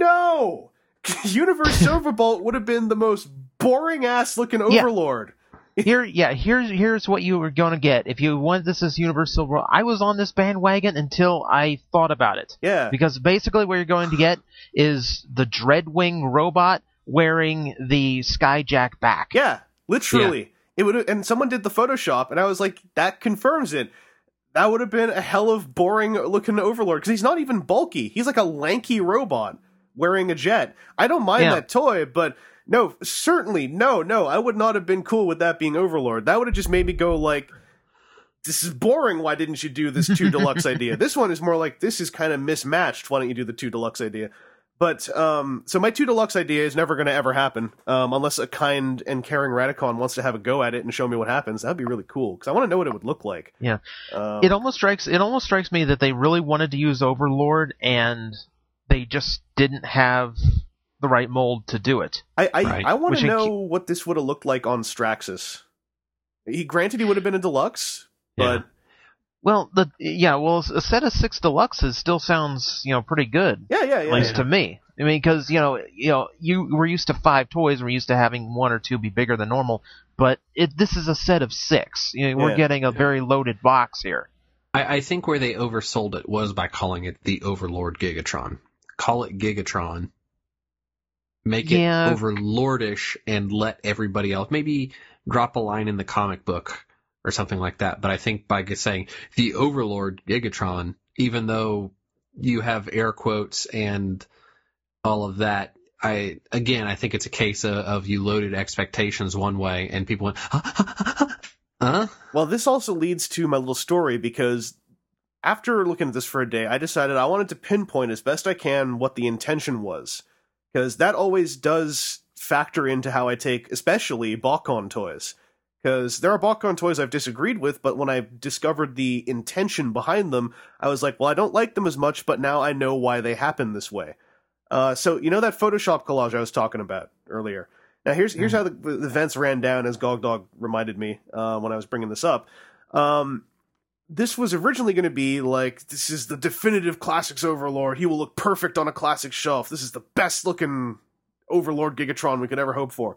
No! Universe Silverbolt would have been the most boring-ass looking Yeah. overlord. Here, yeah, here's here's what you were going to get if you wanted this as Universal World. I was on this bandwagon until I thought about it, Yeah. because basically what you're going to get is the Dreadwing robot wearing the Skyjack back. Yeah, literally. It would, and someone did the Photoshop, and I was like, that confirms it. That would have been a hell of boring looking overlord, because he's not even bulky. He's like a lanky robot wearing a jet. I don't mind Yeah. that toy, but no, certainly, no, no, I would not have been cool with that being overlord. That would have just made me go like, this is boring, why didn't you do this two deluxe idea? This one is more like, this is kind of mismatched, why don't you do the two deluxe idea? But, um, so my two deluxe idea is never going to ever happen, um, unless a kind and caring Radicon wants to have a go at it and show me what happens. That'd be really cool, because I want to know what it would look like. Yeah. Um, It almost strikes it almost strikes me that they really wanted to use Overlord and they just didn't have the right mold to do it. I, I, Right. I want Which to in know Q- what this would have looked like on Straxus. He granted he would have been a deluxe, Yeah. but Well, the yeah, well, a set of six deluxes still sounds, you know, pretty good, yeah, yeah, yeah. at least yeah. to me. I mean, because you know, you know, you we're used to five toys, we're used to having one or two be bigger than normal, but it this is a set of six. You know, we're Yeah. getting a very loaded box here. I, I think where they oversold it was by calling it the Overlord Gigatron. Call it Gigatron. Make it Yeah. Overlordish and let everybody else maybe drop a line in the comic book or something like that. But I think by saying the Overlord Gigatron, even though you have air quotes and all of that, I again I think it's a case of, of you loaded expectations one way and people went, huh? Well, this also leads to my little story, because after looking at this for a day, I decided I wanted to pinpoint as best I can what the intention was, because that always does factor into how I take, especially Balkon toys. Because there are Balkon toys I've disagreed with, but when I discovered the intention behind them, I was like, well, I don't like them as much, but now I know why they happen this way. Uh, so, you know that Photoshop collage I was talking about earlier? Now, here's here's how the, the events ran down, as Gogdog reminded me uh, when I was bringing this up. Um, this was originally going to be like, this is the definitive Classics Overlord. He will look perfect on a classic shelf. This is the best-looking Overlord Gigatron we could ever hope for.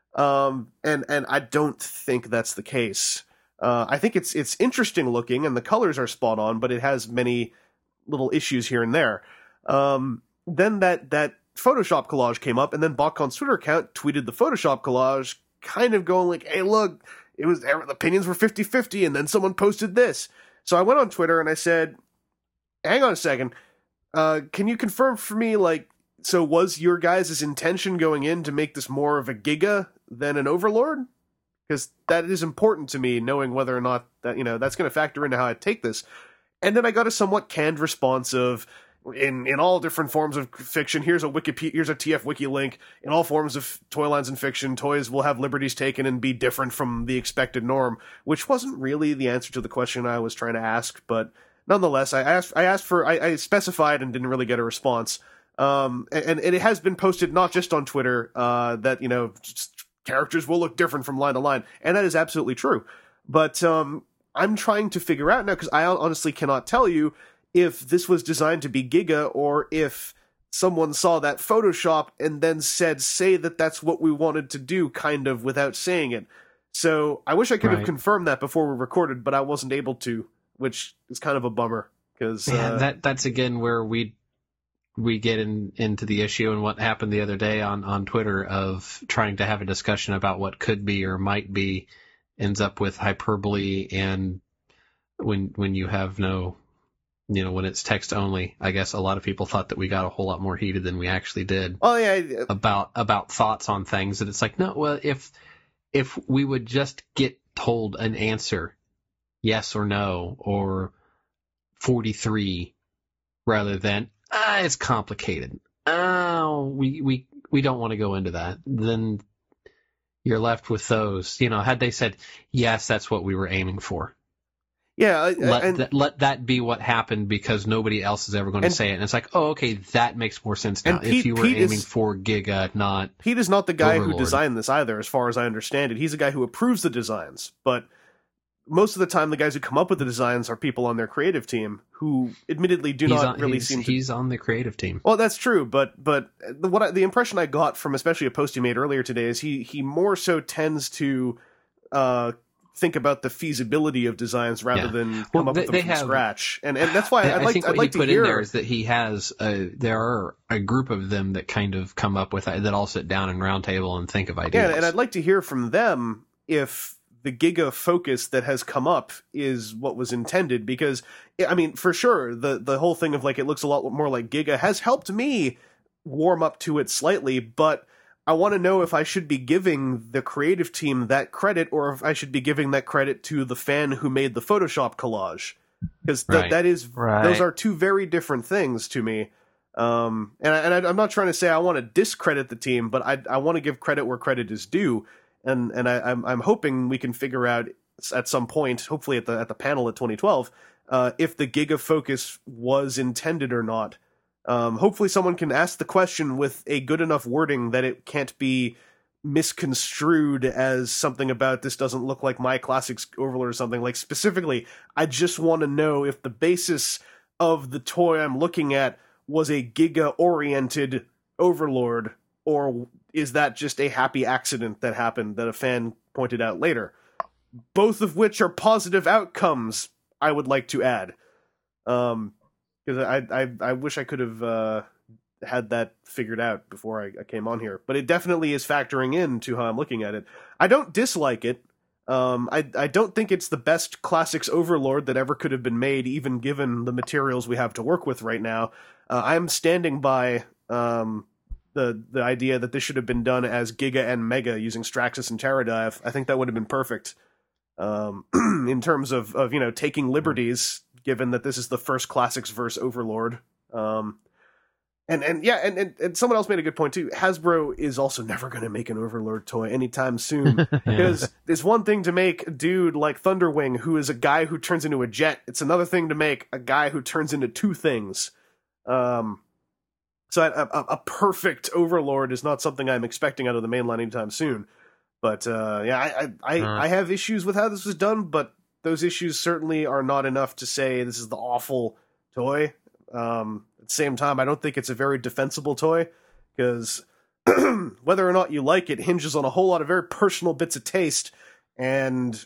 Um, and, and I don't think that's the case. Uh, I think it's it's interesting looking, and the colors are spot on, but it has many little issues here and there. Um, then that, that Photoshop collage came up, and then Balkon's Twitter account tweeted the Photoshop collage, kind of going like, hey, look, it was the opinions were fifty-fifty, and then someone posted this. So I went on Twitter, and I said, hang on a second, uh, can you confirm for me, like, so was your guys' intention going in to make this more of a Giga than an Overlord? Because that is important to me, knowing whether or not that, you know, that's going to factor into how I take this. And then I got a somewhat canned response of, in in all different forms of fiction, here's a Wikipedia, here's a T F Wiki link. In all forms of toy lines and fiction, toys will have liberties taken and be different from the expected norm, which wasn't really the answer to the question I was trying to ask. But nonetheless, I asked, I asked for, I, I specified and didn't really get a response. Um, and, and it has been posted not just on Twitter, uh, that, you know, just characters will look different from line to line. And that is absolutely true. But, um, I'm trying to figure out now, because I honestly cannot tell you if this was designed to be Giga, or if someone saw that Photoshop and then said, say that that's what we wanted to do, kind of, without saying it. So I wish I could Right. have confirmed that before we recorded, but I wasn't able to, which is kind of a bummer. Because Yeah, uh, that that's again where we we get in, into the issue and what happened the other day on, on Twitter of trying to have a discussion about what could be or might be ends up with hyperbole, and when when you have no, you know, when it's text only, I guess a lot of people thought that we got a whole lot more heated than we actually did oh yeah, about about thoughts on things. And it's like, no, well, if if we would just get told an answer, yes or no, or forty-three, rather than ah, it's complicated. Oh, we we we don't want to go into that. Then you're left with those. You know, had they said yes, that's what we were aiming for. yeah, I- Let and, that, let that be what happened, because nobody else is ever going to And- say it. And it's like, oh, okay, that makes more sense now. And Pete- if you were Pete aiming is- for Giga, not Pete is not the guy who Overlord. designed this either, as far as I understand it. He's the guy who approves the designs, but most of the time the guys who come up with the designs are people on their creative team who admittedly do he's not on, really he's, seem to... he's on the creative team. Well, that's true, but but the, what I, the impression I got from especially a post he made earlier today is he, he more so tends to uh, think about the feasibility of designs rather Yeah. than come Well, up they- with them they from have- scratch, and and that's why I, I'd I like think I'd what like he to put hear. in there is that he has a, there are a group of them that kind of come up with that all sit down and round table and think of ideas. Yeah, and I'd like to hear from them if the Giga focus that has come up is what was intended, because I mean, for sure, the the whole thing of like it looks a lot more like Giga has helped me warm up to it slightly, but I want to know if I should be giving the creative team that credit, or if I should be giving that credit to the fan who made the Photoshop collage, because th- Right. that is Right. those are two very different things to me. Um, and I, and I, I'm not trying to say I want to discredit the team, but I I want to give credit where credit is due. And and I, I'm I'm hoping we can figure out at some point, hopefully at the at the panel at twenty twelve, uh, if the Giga focus was intended or not. Um, hopefully, someone can ask the question with a good enough wording that it can't be misconstrued as something about this doesn't look like my Classics Overlord or something. Like specifically, I just want to know if the basis of the toy I'm looking at was a Giga oriented Overlord, or is that just a happy accident that happened that a fan pointed out later? Both of which are positive outcomes, I would like to add. Um, because I, I, I wish I could have uh, had that figured out before I, I came on here. But it definitely is factoring into how I'm looking at it. I don't dislike it. Um, I, I don't think it's the best Classics Overlord that ever could have been made, even given the materials we have to work with right now. Uh, I'm standing by um, the the idea that this should have been done as Giga and Mega using Straxus and Terradive. I think that would have been perfect um, in terms of, of, you know, taking liberties, given that this is the first Classics verse Overlord. Um, and, and yeah, and, and, and someone else made a good point too. Hasbro is also never going to make an Overlord toy anytime soon. Because yeah. It's one thing to make a dude like Thunderwing, who is a guy who turns into a jet. It's another thing to make a guy who turns into two things. Um, so a, a, a perfect Overlord is not something I'm expecting out of the mainline anytime soon. But uh, yeah, I I, uh. I have issues with how this was done, but those issues certainly are not enough to say this is the awful toy. Um, at the same time, I don't think it's a very defensible toy, because whether or not you like it hinges on a whole lot of very personal bits of taste, and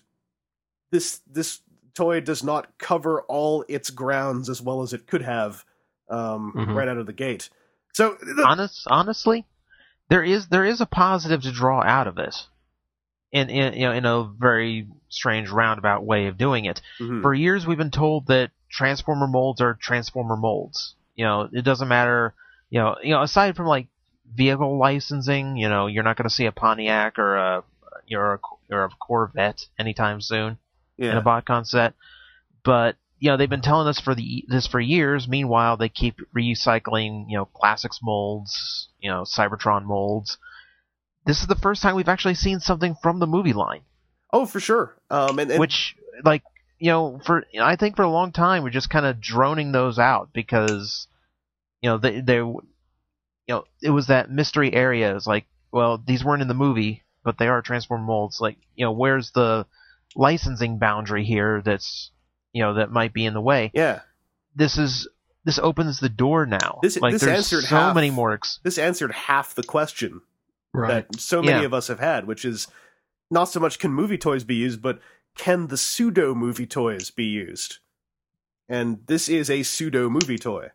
this this toy does not cover all its grounds as well as it could have um, mm-hmm. right out of the gate. So, the- Honest, honestly, there is there is a positive to draw out of this, in, in you know in a very strange roundabout way of doing it. Mm-hmm. For years, we've been told that Transformer molds are Transformer molds. You know, it doesn't matter. You know, you know, aside from like vehicle licensing, you know, you're not going to see a Pontiac or a or a, or a Corvette anytime soon yeah. in a BotCon set. But you know, they've been telling us for the this for years. Meanwhile, they keep recycling, you know, Classics molds, you know, Cybertron molds. This is the first time we've actually seen something from the movie line. Oh, for sure. Um, and, and which, like, you know, for I think for a long time we're just kind of droning those out because, you know, they they, you know, it was that mystery area. It's like, well, these weren't in the movie, but they are Transform molds. Like, you know, where's the licensing boundary here? That's, you know, that might be in the way. Yeah. This is this opens the door now. This like, this there's answered so half, many more. Ex- this answered half the question right. that so many yeah. of us have had, which is not so much can movie toys be used, but can the pseudo movie toys be used? And this is a pseudo movie toy.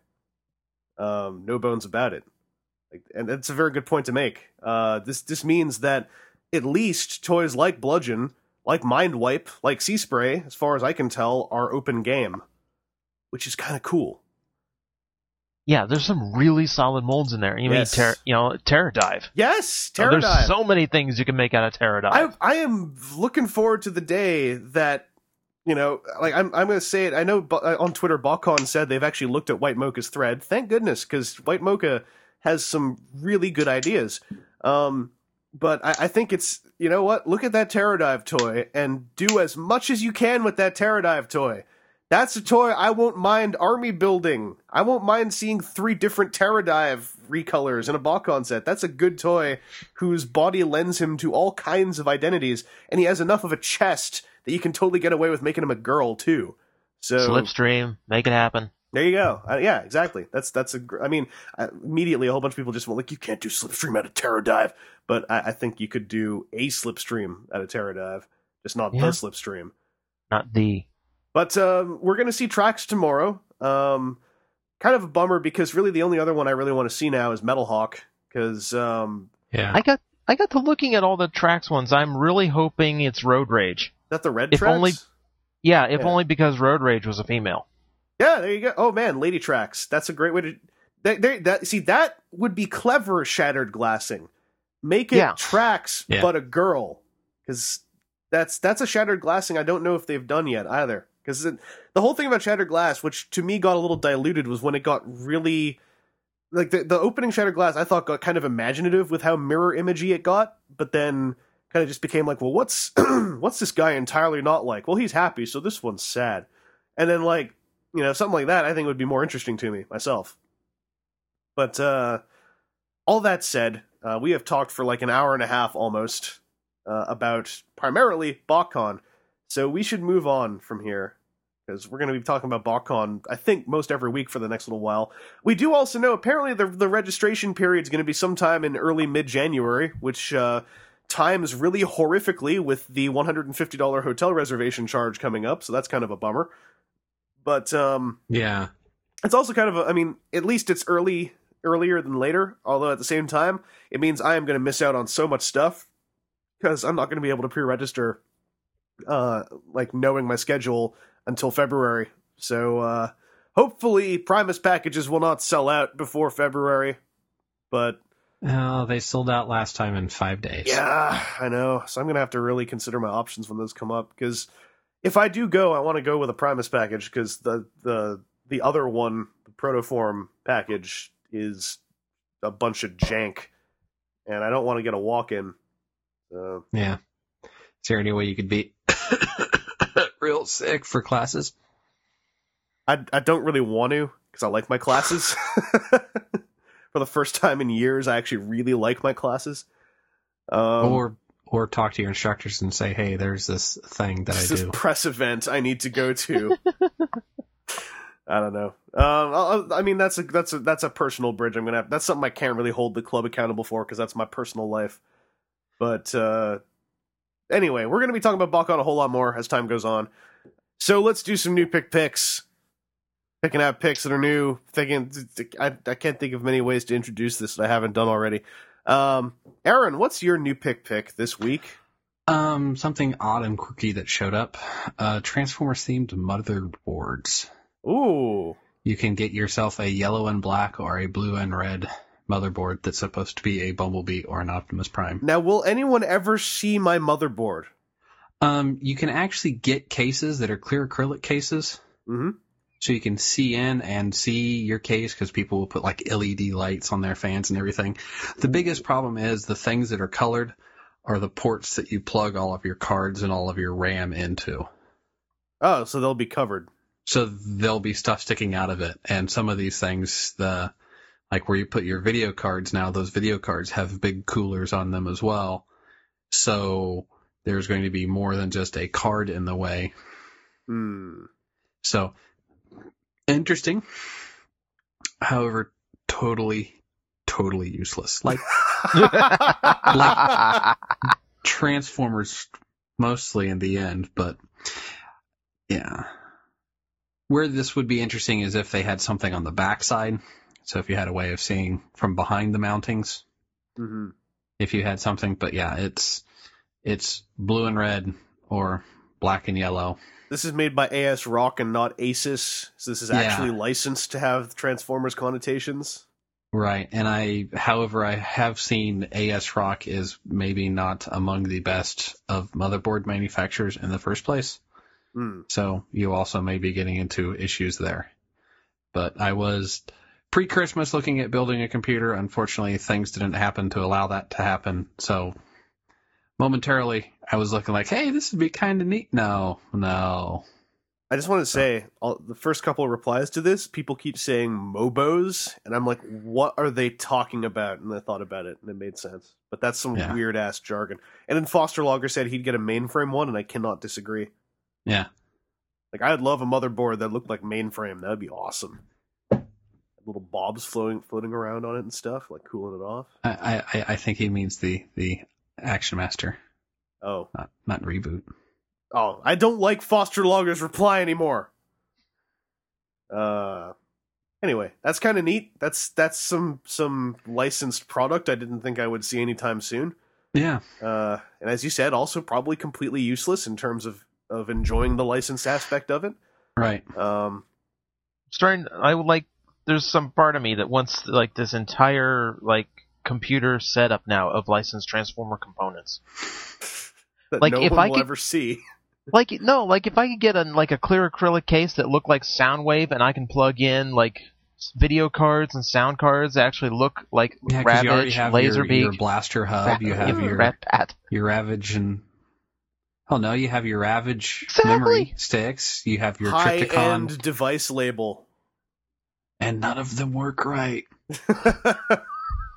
Um, no bones about it. Like, and that's a very good point to make. Uh, this this means that at least toys like Bludgeon, like Mind Wipe, like Sea Spray, as far as I can tell, are open game, which is kind of cool. Yeah, there's some really solid molds in there. You yes. mean, ter- you know, Terradive. Yes, Oh, Terradive. there's so many things you can make out of Terradive. I I am looking forward to the day that, you know, like I'm I'm going to say it. I know on Twitter, BotCon said they've actually looked at White Mocha's thread. Thank goodness, because White Mocha has some really good ideas. Um, but I, I think it's, you know what? Look at that Terradive toy and do as much as you can with that Terradive toy. That's a toy I won't mind army building. I won't mind seeing three different Terradive recolors in a BotCon set. That's a good toy whose body lends him to all kinds of identities, and he has enough of a chest that you can totally get away with making him a girl, too. So Slipstream, make it happen. There you go. Uh, yeah, exactly. That's that's a. Gr- I mean, uh, immediately a whole bunch of people just went like, "You can't do Slipstream out of Terradive," but I, I think you could do a Slipstream out of Terradive, just not yeah. the Slipstream. Not the. But um, we're going to see Trax tomorrow. Um, kind of a bummer because really the only other one I really want to see now is Metal Hawk. Because um, yeah, I got I got to looking at all the Trax ones. I'm really hoping it's Road Rage. Is that the red if Trax? Only, yeah, if yeah. only because Road Rage was a female. Yeah, there you go. Oh man, Lady Trax. That's a great way to. They, they, that see that would be clever shattered glassing. Make it yeah. Trax, yeah. but a girl, because that's that's a shattered glassing I don't know if they've done yet either. Because the whole thing about Shattered Glass, which to me got a little diluted, was when it got really... Like, the, the opening Shattered Glass, I thought got kind of imaginative with how mirror imagey it got, but then kind of just became like, well, what's what's this guy entirely not like? Well, he's happy, so this one's sad. And then, like, you know, something like that I think would be more interesting to me, myself. But, uh, all that said, uh, we have talked for like an hour and a half almost uh, about primarily BotCon. So we should move on from here, because we're going to be talking about BotCon, I think, most every week for the next little while. We do also know, apparently, the, the registration period is going to be sometime in early mid-January, which uh, times really horrifically with the one hundred fifty dollars hotel reservation charge coming up, so that's kind of a bummer. But, um... yeah. It's also kind of a, I mean, at least it's early, earlier than later, although at the same time, it means I am going to miss out on so much stuff, because I'm not going to be able to pre-register, uh, like, knowing my schedule until February. So, uh, hopefully Primus packages will not sell out before February, but... Oh, they sold out last time in five days. Yeah, I know. So I'm going to have to really consider my options when those come up, because if I do go, I want to go with a Primus package, because the, the, the other one, the Protoform package, is a bunch of jank, and I don't want to get a walk-in. So. Yeah. Is there any way you could be real sick for classes? I, I don't really want to, because I like my classes. For the first time in years, I actually really like my classes. Um, or or talk to your instructors and say, hey, there's this thing that I this do. press event I need to go to. I don't know. Um, I, I mean, that's a that's a that's a personal bridge. I'm gonna have. That's something I can't really hold the club accountable for, because that's my personal life. But uh, anyway, we're gonna be talking about BotCon a whole lot more as time goes on. So let's do some new pick picks. Picking out picks that are new. Thinking, I I can't think of many ways to introduce this that I haven't done already. Um, Aaron, what's your new pick pick this week? Um, something odd and quirky that showed up. Uh, Transformers themed motherboards. Ooh. You can get yourself a yellow and black or a blue and red motherboard that's supposed to be a Bumblebee or an Optimus Prime. Now, will anyone ever see my motherboard? Um, you can actually get cases that are clear acrylic cases. Mm-hmm. So you can see in and see your case, because people will put like L E D lights on their fans and everything. The biggest problem is the things that are colored are the ports that you plug all of your cards and all of your RAM into. Oh, so they'll be covered. So there'll be stuff sticking out of it. And some of these things, the like where you put your video cards now, those video cards have big coolers on them as well. So there's going to be more than just a card in the way. Hmm. So, interesting. However, totally, totally useless. Like, like Transformers mostly in the end, but yeah. Where this would be interesting is if they had something on the backside. So if you had a way of seeing from behind the mountings. Mm-hmm. If you had something, but yeah, it's it's blue and red or black and yellow. This is made by A S Rock and not Asus, so this is Yeah. actually licensed to have Transformers connotations. Right, and I, however, I have seen A S Rock is maybe not among the best of motherboard manufacturers in the first place. Mm. So you also may be getting into issues there. But I was pre-Christmas looking at building a computer. Unfortunately, things didn't happen to allow that to happen. So momentarily, I was looking like, hey, this would be kind of neat. No, no. I just want to say, all, the first couple of replies to this, people keep saying Mobos, and I'm like, what are they talking about? And I thought about it, and it made sense. But that's some Yeah. weird-ass jargon. And then Foster Logger said he'd get a mainframe one, and I cannot disagree. Yeah. Like, I'd love a motherboard that looked like mainframe. That would be awesome. Little bobs floating floating around on it and stuff, like cooling it off. I, I, I think he means the, the Action Master, Oh. not, not Reboot. Oh, I don't like Foster Logger's reply anymore. Uh, anyway, that's kind of neat. That's that's some some licensed product I didn't think I would see anytime soon. Yeah. Uh, and as you said, also probably completely useless in terms of, of enjoying the licensed aspect of it. Right. Um, starting I would like there's some part of me that wants like this entire like computer setup now of licensed Transformer components. that Like, no if one I will could- ever see. Like no, like if I could get a like a clear acrylic case that looked like Soundwave and I can plug in like video cards and sound cards that actually look like Yeah, because you already Ravage, have your, Laserbeak, your blaster hub, you have your Rat Pat. your Ravage and oh no, you have your Ravage Exactly. memory sticks, you have your Trypticon, High-end device label. and none of them work right.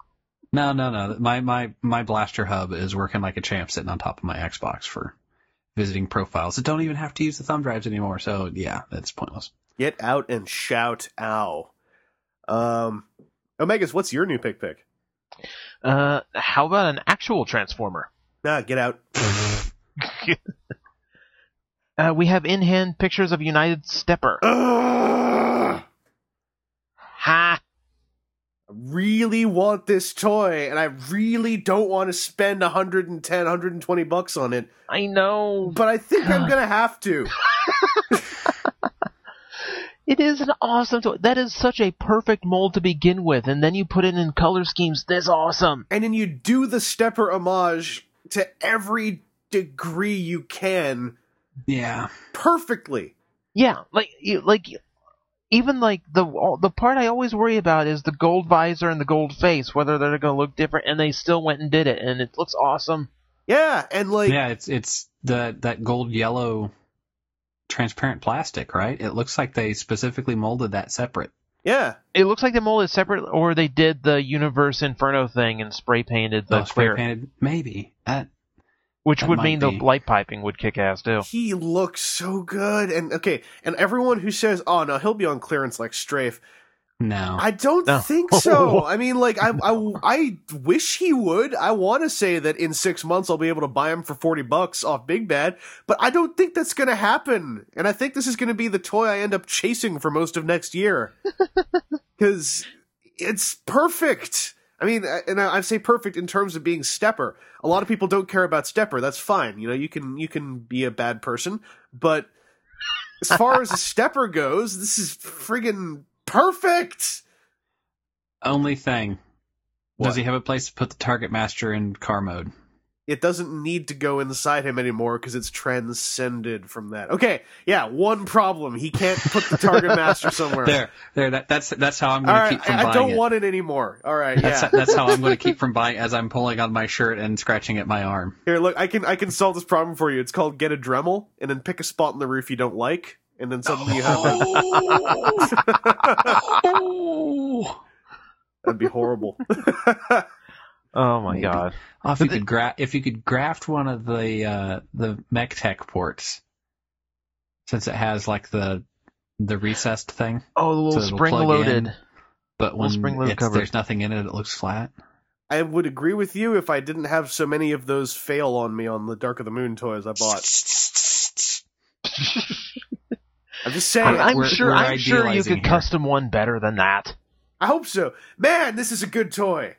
No, no, no. My my my blaster hub is working like a champ sitting on top of my Xbox for visiting profiles that don't even have to use the thumb drives anymore. So yeah, that's pointless. Get out and shout, ow. Um, Omegas, what's your new pick pick? Uh, how about an actual Transformer? Nah, get out. uh, we have in-hand pictures of United Stepper. Ugh! Ha! I really want this toy, and I really don't want to spend one hundred ten, one hundred twenty bucks on it. I know. But I think I'm going to have to. It is an awesome toy. That is such a perfect mold to begin with, and then you put it in color schemes this awesome. And then you do the Stepper homage to every degree you can. Yeah. Perfectly. Yeah, like you, like even like the the part I always worry about is the gold visor and the gold face, whether they're going to look different, and they still went and did it, and it looks awesome. Yeah, and like yeah, it's it's the that gold yellow transparent plastic, right? It looks like they specifically molded that separate. Yeah. It looks like they molded separate, or they did the Universe Inferno thing and spray painted the oh, spray clear, painted, maybe that. which that would might mean be. the light piping would kick ass too. He looks so good. And okay, and everyone who says, "Oh no, he'll be on clearance like Strafe," No, I don't No. think so. I mean, like, I, I, I wish he would. I want to say that in six months I'll be able to buy him for forty bucks off Big Bad, but I don't think that's going to happen. And I think this is going to be the toy I end up chasing for most of next year. Because it's perfect. I mean, and I say perfect in terms of being Stepper. A lot of people don't care about Stepper. That's fine. You know, you can, you can be a bad person, but as far as a Stepper goes, this is friggin' perfect. only thing. What? Does he have a place to put the Target Master in car mode? It doesn't need to go inside him anymore because it's transcended from that. Okay, yeah, one problem. He can't put the Target Master somewhere. There, there. That, that's that's how I'm All going to right, keep from I, buying I don't it. want it anymore. All right, That's yeah. that's how I'm going to keep from buying as I'm pulling on my shirt and scratching at my arm. Here, look, I can I can solve this problem for you. It's called get a Dremel, and then pick a spot on the roof you don't like, and then suddenly you have it. That'd be horrible. Oh my Maybe. god! Oh, if you could gra- if you could graft one of the uh, the MechTech ports, since it has like the the recessed thing, Oh, the So little it'll spring plug loaded. in. but when spring-loaded it's, cover. there's nothing in it, it looks flat. I would agree with you if I didn't have so many of those fail on me on the Dark of the Moon toys I bought. I'm just saying. I'm, I'm We're- sure. we're I'm sure you idealizing could here. custom one better than that. I hope so. Man, this is a good toy.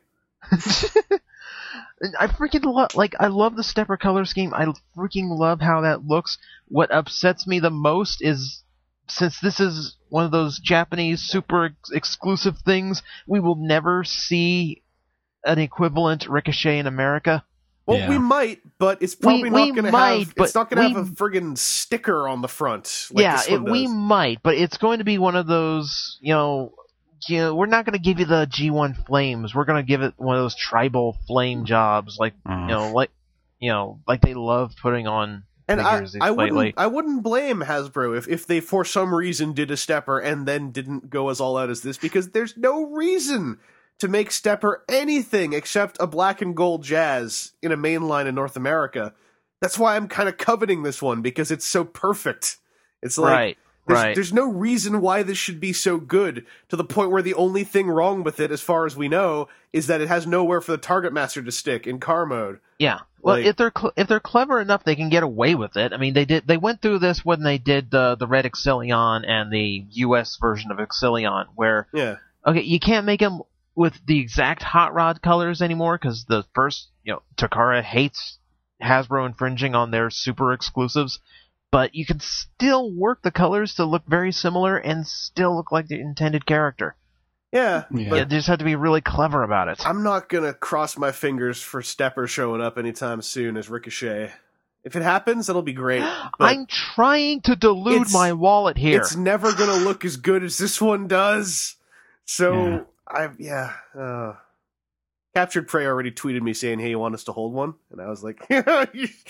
I freaking love, like, I love the Stepper color scheme. I freaking love how that looks. What upsets me the most is, since this is one of those Japanese super ex- exclusive things, we will never see an equivalent Ricochet in America. Well, Yeah. we might, but it's probably We- not we going to might, have. but It's not going to we- have a friggin' sticker on the front. Like yeah, this it, one we does. might, but it's going to be one of those, you know, you know, we're not going to give you the G one flames. We're going to give it one of those tribal flame jobs, like Mm. you know, like you know, like they love putting on And I, figures I lately. wouldn't, I wouldn't blame Hasbro if, if they for some reason did a Stepper and then didn't go as all out as this, because there's no reason to make Stepper anything except a black and gold Jazz in a main line in North America. That's why I'm kind of coveting this one, because it's so perfect. It's like, right, there's, right. there's no reason why this should be so good, to the point where the only thing wrong with it, as far as we know, is that it has nowhere for the Target Master to stick in car mode. Yeah. Well, Like- if they're cl- if they're clever enough, they can get away with it. I mean, they did. They went through this when they did the the Red Exilion and the U S version of Exilion, where Yeah. okay, you can't make them with the exact hot rod colors anymore because the first, you know, Takara hates Hasbro infringing on their super exclusives. But you can still work the colors to look very similar and still look like the intended character. Yeah. Yeah. But You just have to be really clever about it. I'm not gonna cross my fingers for Stepper showing up anytime soon as Ricochet. If it happens, that'll be great. But I'm trying to delude It's- my wallet here. it's never gonna look as good as this one does. So Yeah. I yeah. Uh, Captured Prey already tweeted me saying, "Hey, you want us to hold one?" And I was like, "Oh,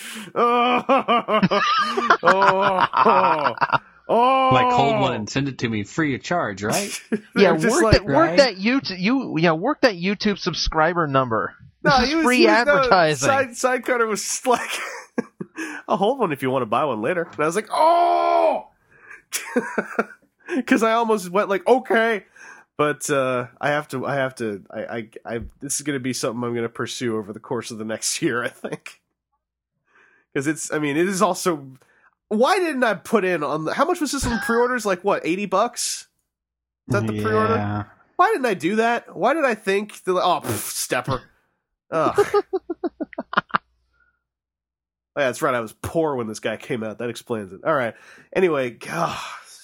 oh, oh, oh. Like hold one and send it to me free of charge, right? Yeah, They're just work like, that work right? that YouTube you yeah work that YouTube subscriber number. This No, is he was- free he was- no, advertising. Side Sidecutter was just like, I'll hold one if you want to buy one later. And I was like, oh! Because I almost went like, okay. But uh, I have to, I have to, I, I, I this is going to be something I'm going to pursue over the course of the next year, I think. Because it's, I mean, it is also, why didn't I put in on the, how much was this on pre-orders? Like, what, eighty bucks? Is that the yeah. pre-order? Why didn't I do that? Why did I think, that, oh, pff, stepper. Ugh. Oh, yeah, that's right. I was poor when this guy came out. That explains it. All right. Anyway, God,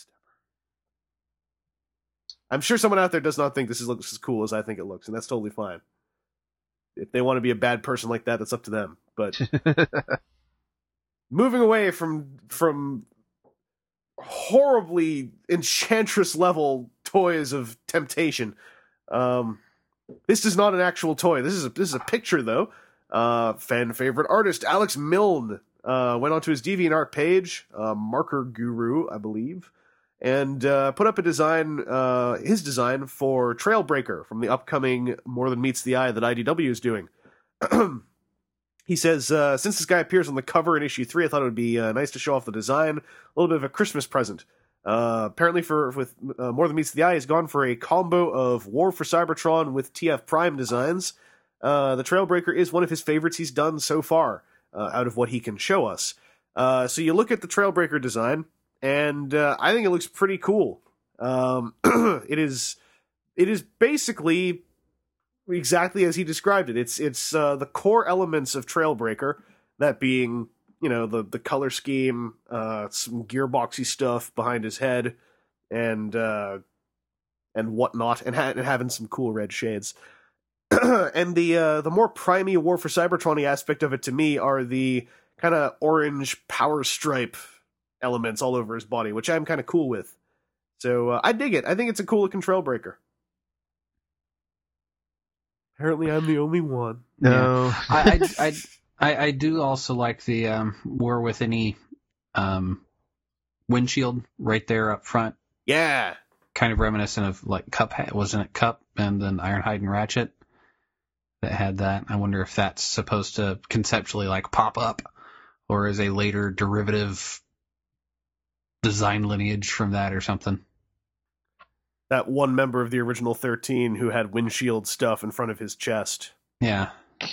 I'm sure someone out there does not think this is, looks as cool as I think it looks, and that's totally fine. If they want to be a bad person like that, that's up to them. But moving away from from horribly enchantress level toys of temptation, um, this is not an actual toy. This is a, this is a picture though. Uh, fan favorite artist Alex Milne uh, went onto his DeviantArt page, uh, Marker Guru, I believe, and uh, put up a design, uh, his design for Trailbreaker from the upcoming More Than Meets the Eye that I D W is doing. He says, uh, since this guy appears on the cover in issue three, I thought it would be uh, nice to show off the design, a little bit of a Christmas present. Uh, apparently, for with uh, More Than Meets the Eye, he's gone for a combo of War for Cybertron with T F Prime designs. Uh, the Trailbreaker is one of his favorites he's done so far, uh, out of what he can show us. Uh, so you look at the Trailbreaker design, and uh, I think it looks pretty cool. Um, it is, it is basically exactly as he described it. It's it's uh, the core elements of Trailbreaker, that being, you know, the the color scheme, uh, some gearboxy stuff behind his head, and uh, and whatnot, and, ha- and having some cool red shades. And the uh, the more primey War for Cybertron-y aspect of it to me are the kind of orange power stripe elements all over his body, which I'm kind of cool with. So uh, I dig it. I think it's a cool looking Trailbreaker. Apparently, I'm the only one. No. I, I, I, I, I do also like the um, War with any um, windshield right there up front. Yeah. Kind of reminiscent of like Cuphead, wasn't it? Cup and then Ironhide and Ratchet that had that. I wonder if that's supposed to conceptually like pop up, or is a later derivative design lineage from that or something. That one member of the original thirteen who had windshield stuff in front of his chest. Yeah.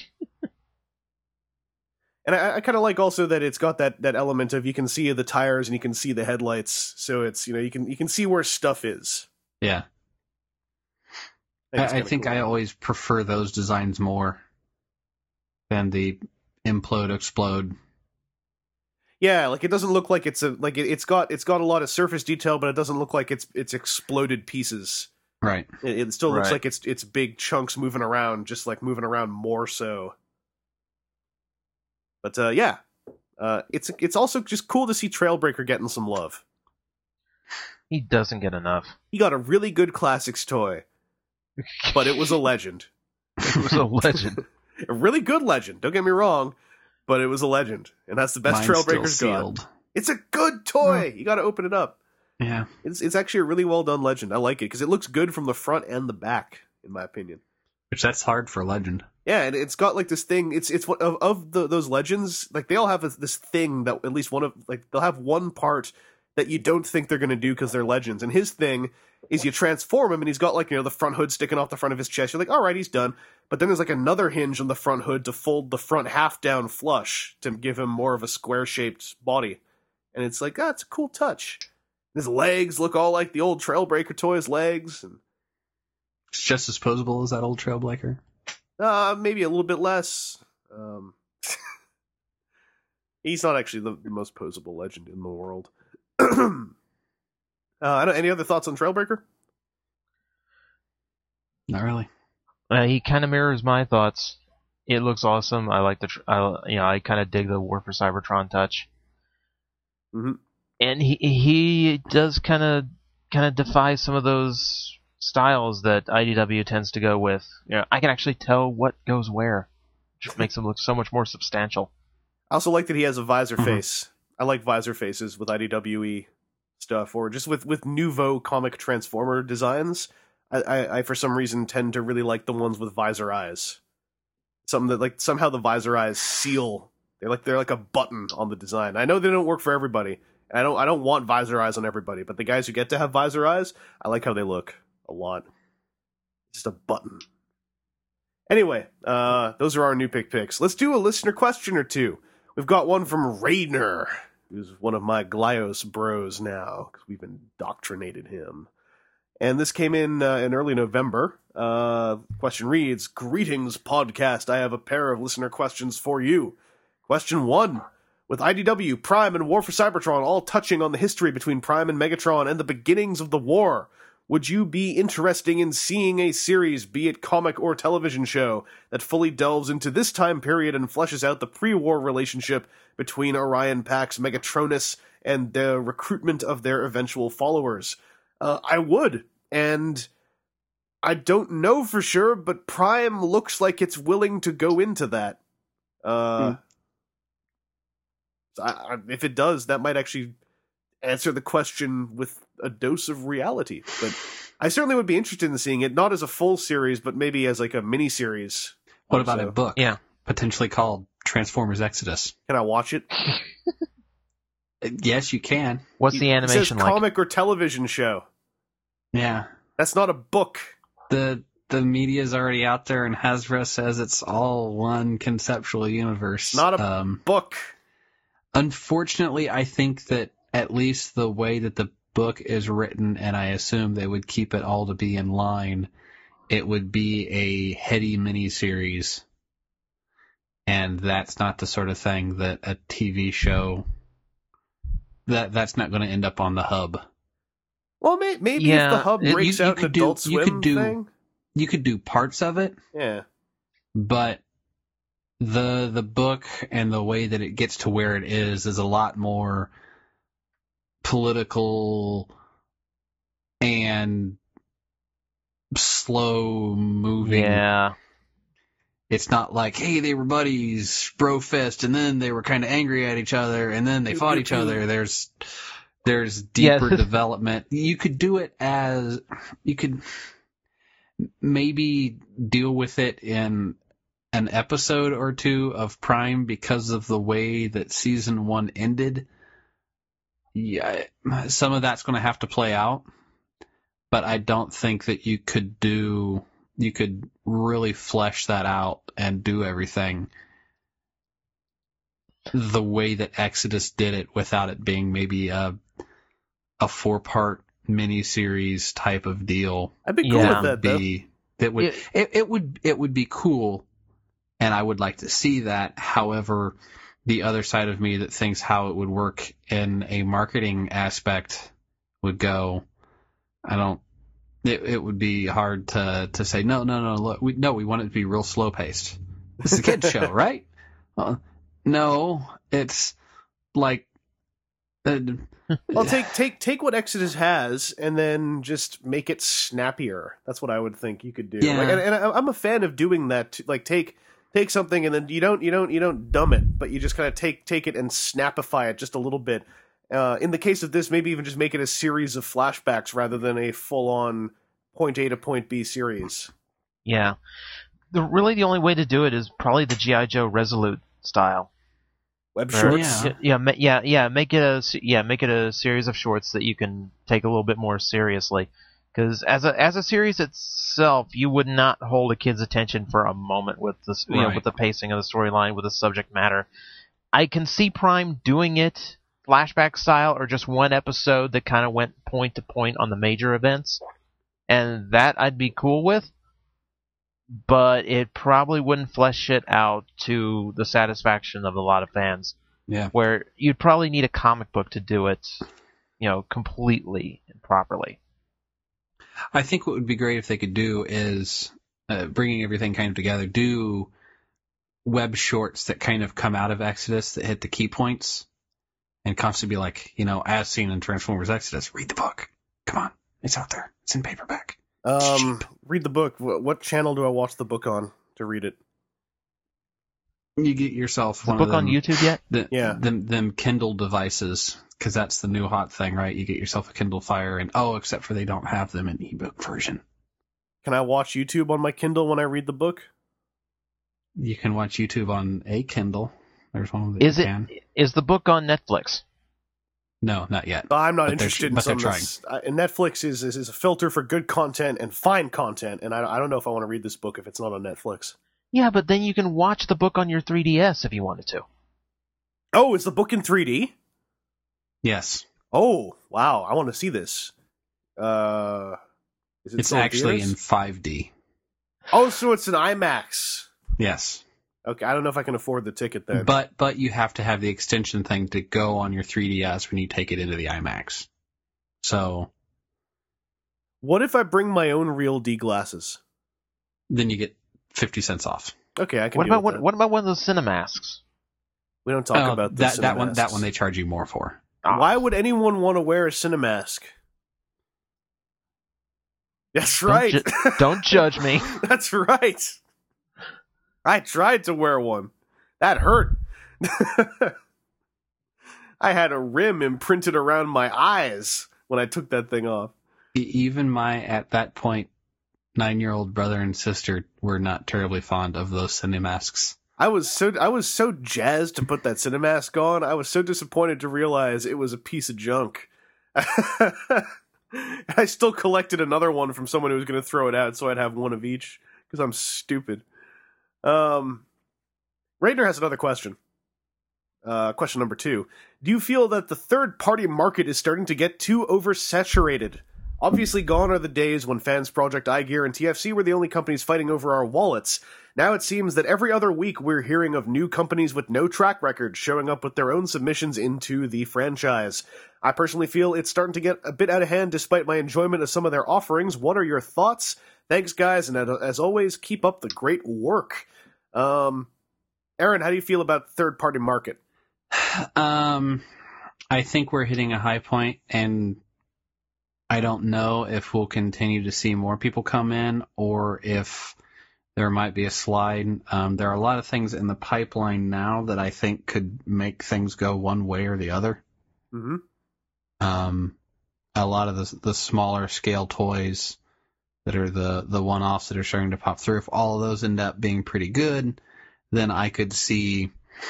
And I, I kind of like also that it's got that, that element of you can see the tires and you can see the headlights, so it's, you know, you can you can see where stuff is. Yeah. I think, I, I think cool. I always prefer those designs more than the implode explode. Yeah, like it doesn't look like it's a like it, it's got it's got a lot of surface detail, but it doesn't look like it's it's exploded pieces. Right. It, it still looks Right. like it's it's big chunks moving around, just like moving around more so. But uh, yeah, uh, it's it's also just cool to see Trailbreaker getting some love. He doesn't get enough. He got a really good classics toy, but it was a legend. It was a legend. A really good legend. Don't get me wrong, but it was a legend, and that's the best Mine's Trailbreaker's still got. sealed. It's a good toy. You got to open it up. Yeah. It's it's actually a really well done legend. I like it because it looks good from the front and the back, in my opinion. Which that's hard for Legend. Yeah, and it's got like this thing. It's it's one of of the, those legends. Like they all have this, this thing that at least one of like they'll have one part that you don't think they're going to do because they're legends. And his thing is you transform him, and he's got like, you know, the front hood sticking off the front of his chest. You're like, all right, he's done. But then there's like another hinge on the front hood to fold the front half down flush to give him more of a square shaped body. And it's like, ah, it's a cool touch. His legs look all like the old Trailbreaker toy's legs, and It's just as posable as that old Trailbreaker. uh, maybe a little bit less. Um, he's not actually the, the most posable legend in the world. uh, I don't, any other thoughts on Trailbreaker? Not really. Uh, he kind of mirrors my thoughts. It looks awesome. I like the, tr- I, you know, I kind of dig the War for Cybertron touch. Mhm. And he he does kind of kind of defy some of those styles that I D W tends to go with. You know, I can actually tell what goes where, which makes him look so much more substantial. I also like that he has a visor Mhm. face. I like visor faces with I D W E stuff, or just with, with nouveau comic Transformer designs. I, I, I, for some reason, tend to really like the ones with visor eyes. Something that, like, somehow the visor eyes seal They're like they're like a button on the design. I know they don't work for everybody. And I don't I don't want visor eyes on everybody, but the guys who get to have visor eyes, I like how they look a lot. Just a button. Anyway, uh, those are our new pick picks. Let's do a listener question or two. We've got one from Rainer, who's one of my Glyos bros now, because we've indoctrinated him. And this came in uh, in early November. Uh, question reads, "Greetings, podcast. I have a pair of listener questions for you. Question one. With I D W, Prime, and War for Cybertron all touching on the history between Prime and Megatron and the beginnings of the war, would you be interested in seeing a series, be it comic or television show, that fully delves into this time period and fleshes out the pre-war relationship between Orion Pax, Megatronus, and the recruitment of their eventual followers?" Uh, I would, and I don't know for sure, but Prime looks like it's willing to go into that. Uh, hmm. I, I, if it does, that might actually answer the question with a dose of reality. But I certainly would be interested in seeing it, not as a full series, but maybe as like a mini series. What about so. a book? Yeah, potentially called Transformers Exodus. Can I watch it? Yes, you can. What's the animation it says like? Comic or television show. Yeah, that's not a book. The the media's already out there, and Hasbro says it's all one conceptual universe. Not a um, book. Unfortunately, I think that at least the way that the book is written, and I assume they would keep it all to be in line, it would be a heady miniseries. And that's not the sort of thing that a T V show, that that's not going to end up on the hub. Well, may, maybe yeah, if the hub breaks you, you out an do, Adult Swim you could do, thing. You could do parts of it. Yeah. But the the book and the way that it gets to where it is is a lot more political and slow moving. Yeah. It's not like, hey, they were buddies, bro fist, and then they were kind of angry at each other, and then they fought each other. There's there's deeper yeah. development. You could do it as you could maybe deal with it in an episode or two of Prime because of the way that season one ended. Yeah, some of that's going to have to play out, but I don't think that you could do, you could really flesh that out and do everything the way that Exodus did it without it being maybe a a four part miniseries type of deal. I'd be cool Yeah. with that, Be, that would It- it, it would it would be cool, and I would like to see that. However, the other side of me that thinks how it would work in a marketing aspect would go, I don't. It it would be hard to to say no no no look we no we want it to be real slow paced. It's a kids show, right? Well, no, it's like. Uh, Well, take take take what Exodus has and then just make it snappier. That's what I would think you could do. Yeah. Like, and, and I'm a fan of doing that. Too. Like take take something and then you don't you don't you don't dumb it, but you just kind of take take it and snapify it just a little bit. Uh, in the case of this, maybe even just make it a series of flashbacks rather than a full on point A to point B series. Yeah. The, really, the only way to do it is probably the G I. Joe Resolute style. Web Right. shorts. Yeah. Yeah, ma- yeah, yeah. Make it a se- yeah, make it a series of shorts that you can take a little bit more seriously. Because as a as a series itself, you would not hold a kid's attention for a moment with the you know, Right. with the pacing of the storyline, with the subject matter. I can see Prime doing it flashback style, or just one episode that kind of went point to point on the major events, and that I'd be cool with. But it probably wouldn't flesh it out to the satisfaction of a lot of fans. Yeah. Where you'd probably need a comic book to do it, you know, completely and properly. I think what would be great if they could do is uh, bringing everything kind of together, do web shorts that kind of come out of Exodus that hit the key points, and constantly be like, you know, as seen in Transformers Exodus, read the book. Come on, it's out there. It's in paperback. Um, read the book. What, what channel do I watch the book on to read it? You get yourself Is the one book of them, on YouTube yet? The, Yeah. them, them Kindle devices, because that's the new hot thing, right? You get yourself a Kindle Fire, and oh, except for they don't have them in ebook version. Can I watch YouTube on my Kindle when I read the book? You can watch YouTube on a Kindle. There's one that Is you it can. is the book on Netflix? No, not yet. I'm not But they're- interested in but they're some of this. Uh, and Netflix is, is is a filter for good content and fine content, and I, I don't know if I want to read this book if it's not on Netflix. Yeah, but then you can watch the book on your three D S if you wanted to. Oh, is the book in three D? Yes. Oh, wow! I want to see this. Uh, is it It's still in actually theaters? in five D. Oh, so it's an IMAX. Yes. Okay, I don't know if I can afford the ticket then. But but you have to have the extension thing to go on your three D S when you take it into the IMAX. So What if I bring my own real D glasses? then you get fifty cents off. Okay, I can. What deal about with what, that. what about one of those Cinemasks? We don't talk Oh, about the that that one. That Cinemasks. one they charge you more for. Ah. Why would anyone want to wear a Cinemask? That's Don't right. ju- don't judge me. That's right. I tried to wear one. That hurt. I had a rim imprinted around my eyes when I took that thing off. E- Even my at that point nine year old brother and sister were not terribly fond of those Cinemasks. I was so I was so jazzed to put that Cinemask on. I was so disappointed to realize it was a piece of junk. I still collected another one from someone who was going to throw it out, so I'd have one of each because I'm stupid. Um, Raidner has another question. Uh, question number two: do you feel that the third-party market is starting to get too oversaturated? Obviously, gone are the days when Fans Project, iGear, and T F C were the only companies fighting over our wallets. Now it seems that every other week we're hearing of new companies with no track record showing up with their own submissions into the franchise. I personally feel it's starting to get a bit out of hand despite my enjoyment of some of their offerings. What are your thoughts? Thanks, guys, and as always, keep up the great work. Um, Aaron, how do you feel about the third-party market? Um, I think we're hitting a high point, and I don't know if we'll continue to see more people come in or if there might be a slide. Um, there are a lot of things in the pipeline now that I think could make things go one way or the other. Mm-hmm. Um, a lot of the, the smaller scale toys that are the, the one-offs that are starting to pop through, if all of those end up being pretty good, then I could see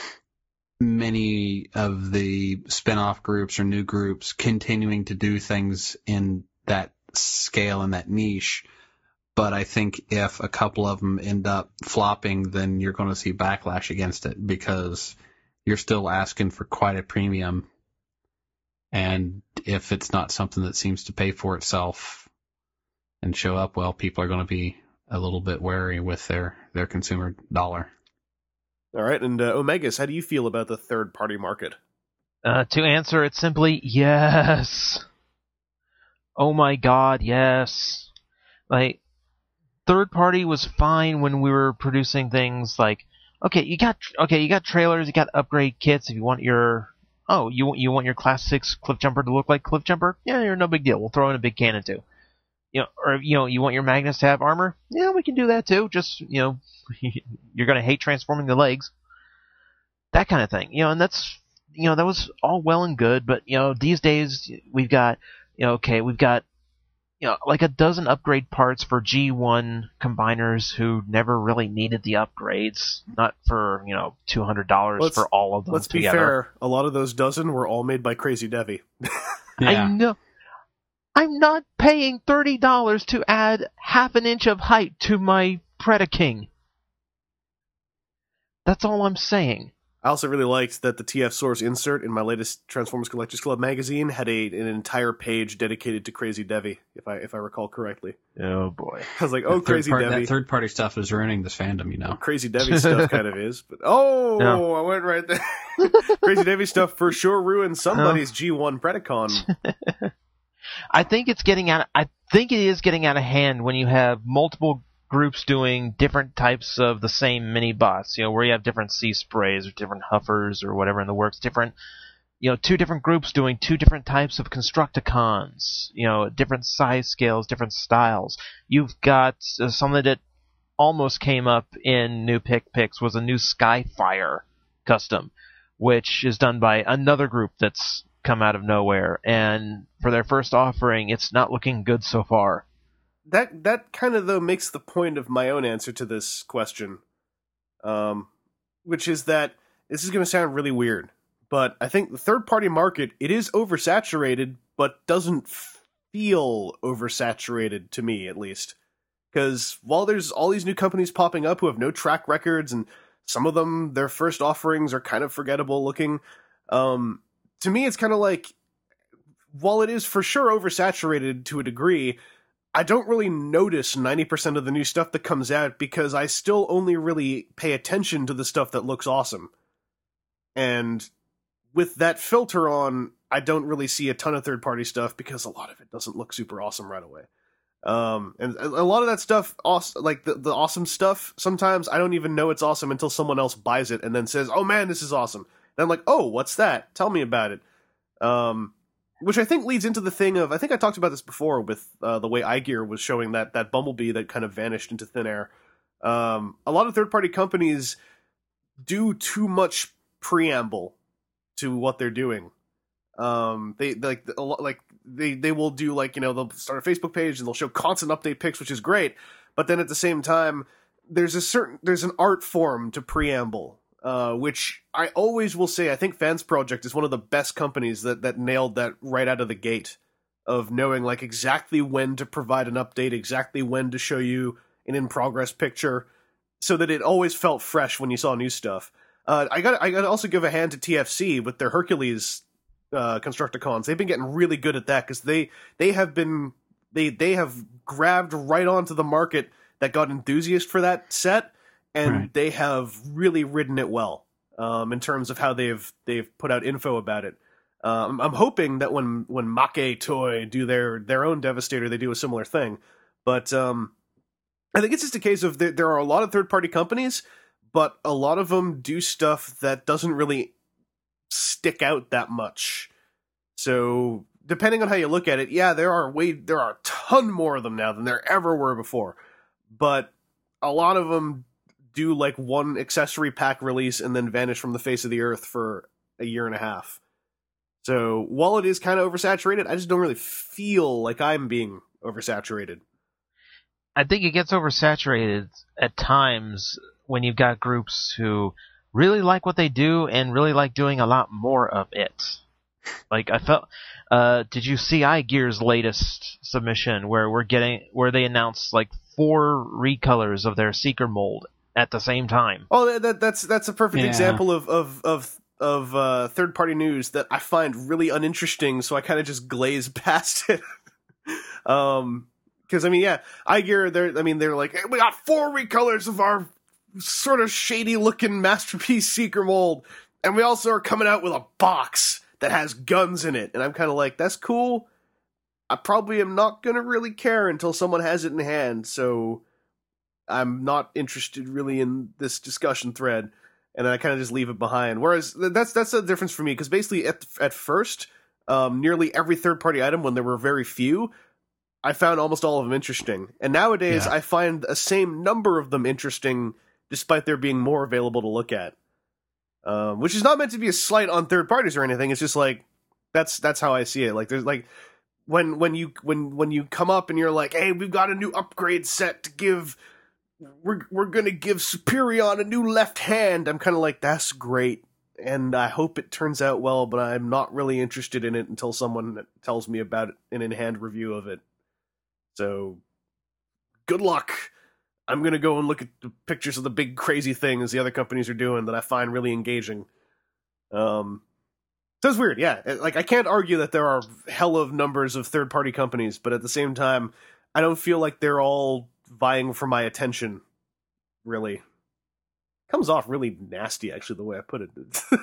many of the spin-off groups or new groups continuing to do things in that scale and that niche. But I think if a couple of them end up flopping, then you're going to see backlash against it because you're still asking for quite a premium. And if it's not something that seems to pay for itself and show up well, people are going to be a little bit wary with their, their consumer dollar. All right, and uh, Omegas, how do you feel about the third-party market? Uh, to answer it simply, yes. Oh my god, yes. Like, third party was fine when we were producing things like, okay, you got okay, you got trailers, you got upgrade kits. If you want your oh, you you want your class six Cliff Jumper to look like Cliff Jumper? Yeah, you're no big deal. We'll throw in a big cannon too. You know, or you know, you want your Magnus to have armor? Yeah, we can do that too. Just you know, you're gonna hate transforming the legs. That kind of thing. You know, and that's you know that was all well and good, but you know these days we've got you know okay we've got. You know, like a dozen upgrade parts for G one combiners who never really needed the upgrades. Not for, you know, two hundred dollars Let's- for all of them Let's together. be fair, a lot of those dozen were all made by Crazy Devi. I Yeah. know. I'm not paying thirty dollars to add half an inch of height to my Predaking. That's all I'm saying. I also really liked that the T F Source insert in my latest Transformers Collectors Club magazine had a an entire page dedicated to Crazy Devi, if I if I recall correctly. Oh boy. I was like, oh, That Crazy third part- Devi. That third party stuff is ruining this fandom, you know. Crazy Devi stuff kind of is, but oh, No. I went right there. Crazy Devi stuff for sure ruined somebody's G one Predacon. I think it's getting out. I think it is getting out of hand when you have multiple groups doing different types of the same mini boss. You know, where you have different sea sprays or different huffers or whatever in the works. Different, you know, two different groups doing two different types of Constructicons. You know, different size scales, different styles. You've got uh, something that almost came up in New Pick Picks was a new Skyfire custom, which is done by another group that's come out of nowhere, and for their first offering, it's not looking good so far. That that kind of though makes the point of my own answer to this question, um, which is that this is going to sound really weird, but I think the third-party market, it is oversaturated, but doesn't feel oversaturated to me, at least. Because while there's all these new companies popping up who have no track records, and some of them, their first offerings are kind of forgettable looking, um, to me it's kind of like, while it is for sure oversaturated to a degree, I don't really notice ninety percent of the new stuff that comes out because I still only really pay attention to the stuff that looks awesome. And with that filter on, I don't really see a ton of third-party stuff because a lot of it doesn't look super awesome right away. Um, and a lot of that stuff, like the, the awesome stuff, sometimes I don't even know it's awesome until someone else buys it and then says, oh man, this is awesome. And I'm like, oh, what's that? Tell me about it. Um... Which I think leads into the thing of, I think I talked about this before with uh, the way iGear was showing that that Bumblebee that kind of vanished into thin air. Um, a lot of third-party companies do too much preamble to what they're doing. Um, they like a lot, like they they will do like you know they'll start a Facebook page and they'll show constant update pics, which is great. But then at the same time, there's a certain there's an art form to preamble. Uh, which I always will say, I think Fans Project is one of the best companies that, that nailed that right out of the gate, of knowing like exactly when to provide an update, exactly when to show you an in-progress picture, so that it always felt fresh when you saw new stuff. Uh, I got I got to also give a hand to T F C with their Hercules uh, Constructicons. They've been getting really good at that because they they have been they they have grabbed right onto the market that got enthusiasts for that set. And right. They have really ridden it well um, in terms of how they've they've put out info about it. Um, I'm hoping that when when Make Toy do their their own Devastator, they do a similar thing. But um, I think it's just a case of there, there are a lot of third party companies, but a lot of them do stuff that doesn't really stick out that much. So depending on how you look at it, yeah, there are way there are a ton more of them now than there ever were before. But a lot of them do like one accessory pack release and then vanish from the face of the earth for a year and a half. So while it is kind of oversaturated, I just don't really feel like I'm being oversaturated. I think it gets oversaturated at times when you've got groups who really like what they do and really like doing a lot more of it. Like I felt, uh, did you see iGear's latest submission where we're getting where they announced like four recolors of their Seeker mold at the same time? Oh, that, that's that's a perfect yeah. example of of of, of uh, third party news that I find really uninteresting. So I kind of just glaze past it. um, because I mean, yeah, iGear, they're I mean they're like, hey, we got four recolors of our sort of shady looking masterpiece Seeker mold, and we also are coming out with a box that has guns in it. And I'm kind of like, that's cool. I probably am not gonna really care until someone has it in hand. So I'm not interested really in this discussion thread, and I kind of just leave it behind. Whereas that's that's the difference for me, because basically at at first, um, nearly every third party item, when there were very few, I found almost all of them interesting. And nowadays, yeah. I find the same number of them interesting, despite there being more available to look at. Um, which is not meant to be a slight on third parties or anything. It's just like that's that's how I see it. Like there's like when when you when when you come up and you're like, hey, we've got a new upgrade set to give. We're we're gonna give Superion a new left hand. I'm kind of like, that's great, and I hope it turns out well. But I'm not really interested in it until someone tells me about it, an in-hand review of it. So, good luck. I'm gonna go and look at the pictures of the big crazy things the other companies are doing that I find really engaging. Um, so it's weird, yeah. Like I can't argue that there are hell of numbers of third-party companies, but at the same time, I don't feel like they're all vying for my attention, really. Comes off really nasty, actually, the way I put it.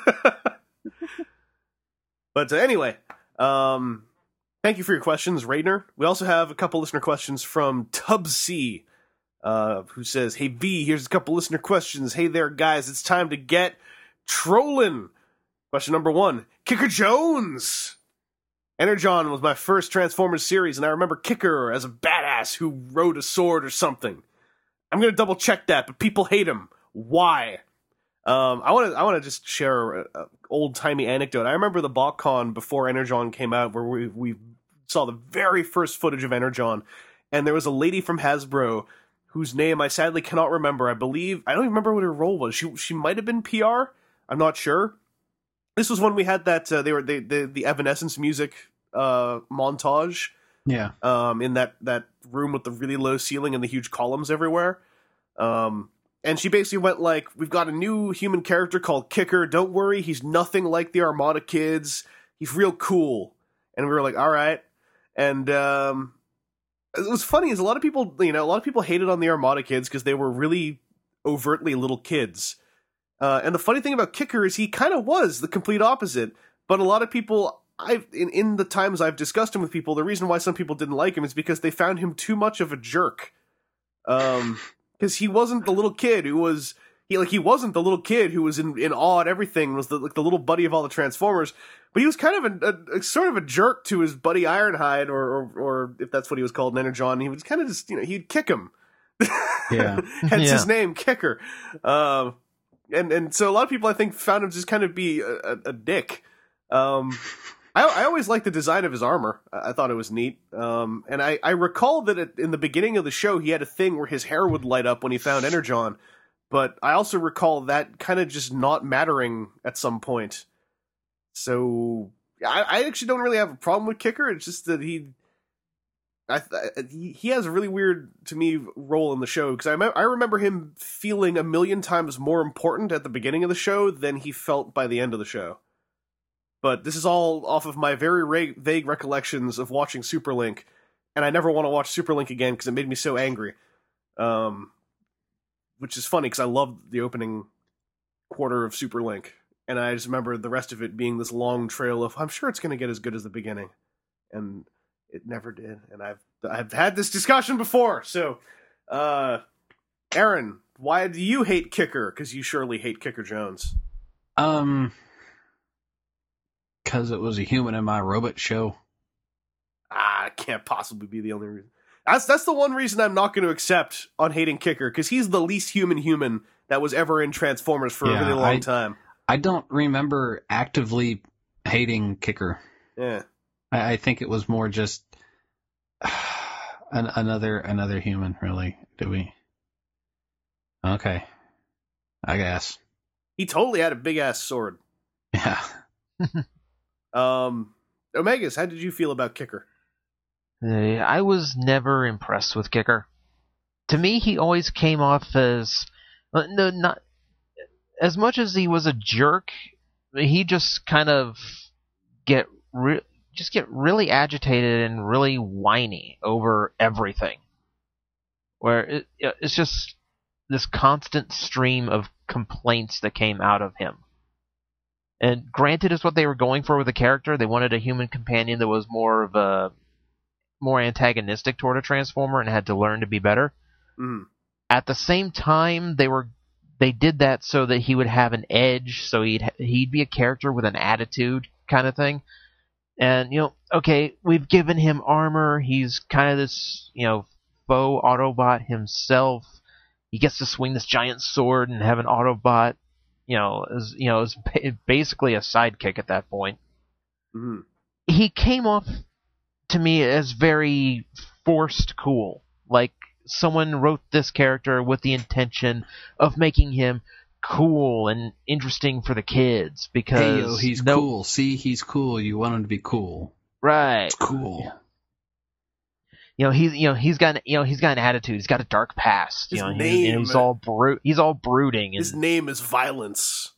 But uh, anyway, um, thank you for your questions, Raidner. We also have a couple listener questions from Tubsy, uh, who says, hey, B, here's a couple listener questions. Hey there, guys, it's time to get trolling. Question number one, Kicker Jones. Energon was my first Transformers series, and I remember Kicker as a badass who rode a sword or something. I'm gonna double check that, but people hate him. Why? Um, I want to I want to just share an old timey anecdote. I remember the BotCon before Energon came out, where we we saw the very first footage of Energon, and there was a lady from Hasbro whose name I sadly cannot remember. I believe I don't even remember what her role was. She she might have been P R. I'm not sure. This was when we had that uh, they were they, the the Evanescence music uh, montage. Yeah. Um, in that that room with the really low ceiling and the huge columns everywhere. Um, and she basically went like, "We've got a new human character called Kicker. Don't worry, he's nothing like the Armada kids. He's real cool." And we were like, "All right." And um, it was funny is a lot of people, you know, a lot of people hated on the Armada kids because they were really overtly little kids. Uh, and the funny thing about Kicker is he kind of was the complete opposite. But a lot of people, I've in, in the times I've discussed him with people, the reason why some people didn't like him is because they found him too much of a jerk. Um, because he wasn't the little kid who was he like he wasn't the little kid who was in, in awe at everything, was the like the little buddy of all the Transformers. But he was kind of a, a, a sort of a jerk to his buddy Ironhide, or, or or if that's what he was called, Energon. He was kind of just, you know, he'd kick him. Yeah. Hence Yeah. his name, Kicker. Um, and and so a lot of people, I think, found him just kind of be a, a, a dick. Um, I, I always liked the design of his armor. I, I thought it was neat. Um, and I, I recall that it, in the beginning of the show, he had a thing where his hair would light up when he found Energon. But I also recall that kind of just not mattering at some point. So I, I actually don't really have a problem with Kicker. It's just that he, I, he, he has a really weird to me role in the show, because I me- I remember him feeling a million times more important at the beginning of the show than he felt by the end of the show. But this is all off of my very ra- vague recollections of watching Superlink, and I never want to watch Superlink again because it made me so angry. Um, which is funny because I loved the opening quarter of Superlink. And I just remember the rest of it being this long trail of, I'm sure it's going to get as good as the beginning. And it never did. And I've I've had this discussion before. So, uh, Aaron, why do you hate Kicker? Because you surely hate Kicker Jones. Um, because it was a human in my robot show. Ah, it can't possibly be the only reason. That's that's the one reason I'm not going to accept on hating Kicker, because he's the least human human that was ever in Transformers for Yeah, a really long I- time. I don't remember actively hating Kicker. Yeah. I, I think it was more just an, another another human, really. Do we? Okay. I guess. He totally had a big ass sword. Yeah. Um, Omegas, how did you feel about Kicker? Uh, I was never impressed with Kicker. To me, he always came off as uh, no, not as much as he was a jerk. He just kind of get re- just get really agitated and really whiny over everything. Where it, it's just this constant stream of complaints that came out of him. And granted, it's what they were going for with the character. They wanted a human companion that was more of a more antagonistic toward a Transformer and had to learn to be better. Mm. At the same time, they were they did that so that he would have an edge, so he'd he'd be a character with an attitude kind of thing. And, you know, okay, we've given him armor. He's kind of this, you know, faux Autobot himself. He gets to swing this giant sword and have an Autobot, you know, as you know, as basically a sidekick at that point. Mm. He came off to me as very forced cool. Like someone wrote this character with the intention of making him cool and interesting for the kids because Hey, yo, he's no, cool. See, he's cool. You want him to be cool. right? It's cool. You know, he's you know he's got you know he's got an attitude. He's got a dark past. You His know, name- he's, he's all bru- he's all brooding. And, His name is Violence.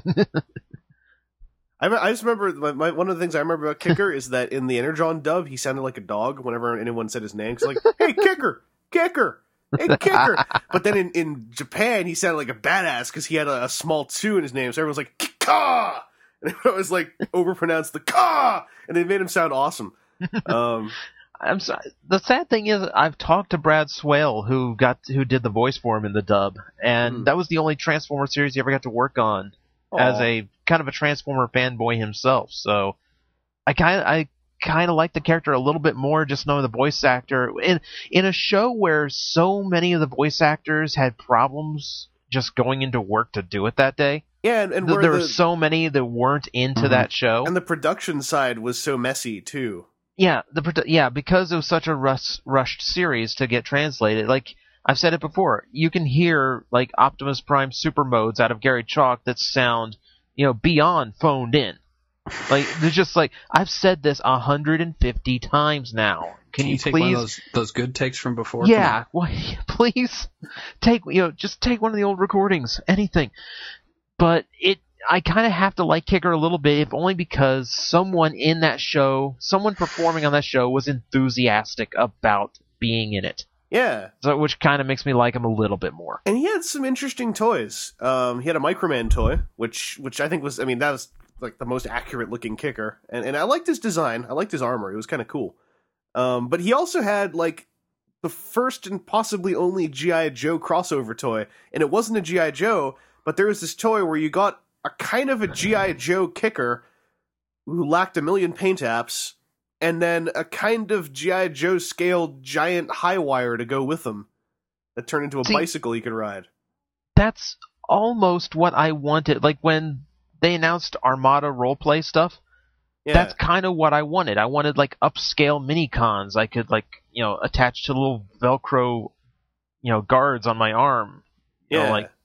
I, I just remember my, my, one of the things I remember about Kicker is that in the Energon dub, he sounded like a dog whenever anyone said his name. He's like, "Hey, Kicker, Kicker, hey, Kicker." But then in, in Japan, he sounded like a badass because he had a, a small two in his name. So everyone's like, "Kika," and it was like overpronounced the "ka," and they made him sound awesome. Um, I'm sorry. The sad thing is, I've talked to Brad Swale, who got who did the voice for him in the dub, and Mm. that was the only Transformer series he ever got to work on as aw. a kind of a Transformer fanboy himself. So I kind of I kind of like the character a little bit more just knowing the voice actor in in a show where so many of the voice actors had problems just going into work to do it that day. yeah, and, and Th- where there the, were so many that weren't into Mhm. that show. and the production side was so messy too. Yeah, the produ- yeah, because it was such a rush, rushed series to get translated. Like I've said it before, you can hear like Optimus Prime super modes out of Gary Chalk that sound you know, beyond phoned in. Like, there's just like, I've said this one hundred fifty times now. Can, Can you, you take please? one of those, those good takes from before? Yeah, well, please take, you know, just take one of the old recordings, anything. But it, I kind of have to like Kicker a little bit, if only because someone in that show, someone performing on that show was enthusiastic about being in it. Yeah. So, which kind of makes me like him a little bit more. And he had some interesting toys. Um, he had a Microman toy, which which I think was, I mean, that was like the most accurate looking Kicker. And, and I liked his design. I liked his armor. It was kind of cool. Um, but he also had, like, the first and possibly only G I. Joe crossover toy. And it wasn't a G I. Joe, but there was this toy where you got a kind of a G I. Joe Kicker who lacked a million paint apps, and then a kind of G I. Joe scaled giant high wire to go with them that turned into a See, bicycle he could ride. That's almost what I wanted. Like, when they announced Armada roleplay stuff, Yeah. that's kind of what I wanted. I wanted, like, upscale mini-cons I could, like, you know, attach to little Velcro, you know, guards on my arm. You yeah. know, like,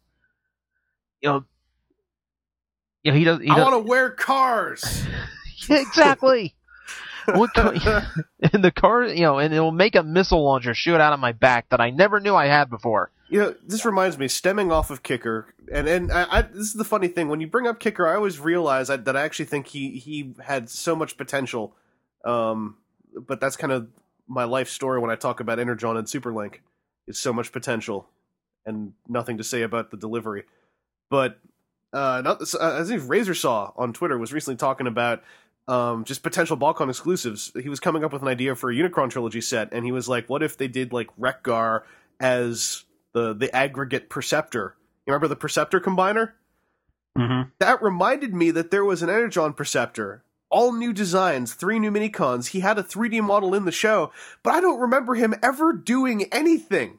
you know, you know, he does. He I does want to wear cars. Yeah, exactly. What co- and the car, you know, and it will make a missile launcher shoot out of my back that I never knew I had before. You know, this reminds me, stemming off of Kicker, and and I, I, this is the funny thing, when you bring up Kicker, I always realize I, that I actually think he, he had so much potential, um, but that's kind of my life story when I talk about Energon and Superlink, is so much potential, and nothing to say about the delivery. But, uh, not this, uh, I think Razor Saw on Twitter was recently talking about um, just potential Balcon exclusives. He was coming up with an idea for a Unicron trilogy set, and he was like, what if they did, like, Wreck-Gar as the the aggregate Perceptor? You remember the Perceptor combiner? Mm-hmm. That reminded me that there was an Energon Perceptor. All new designs, three new minicons. He had a three D model in the show, but I don't remember him ever doing anything.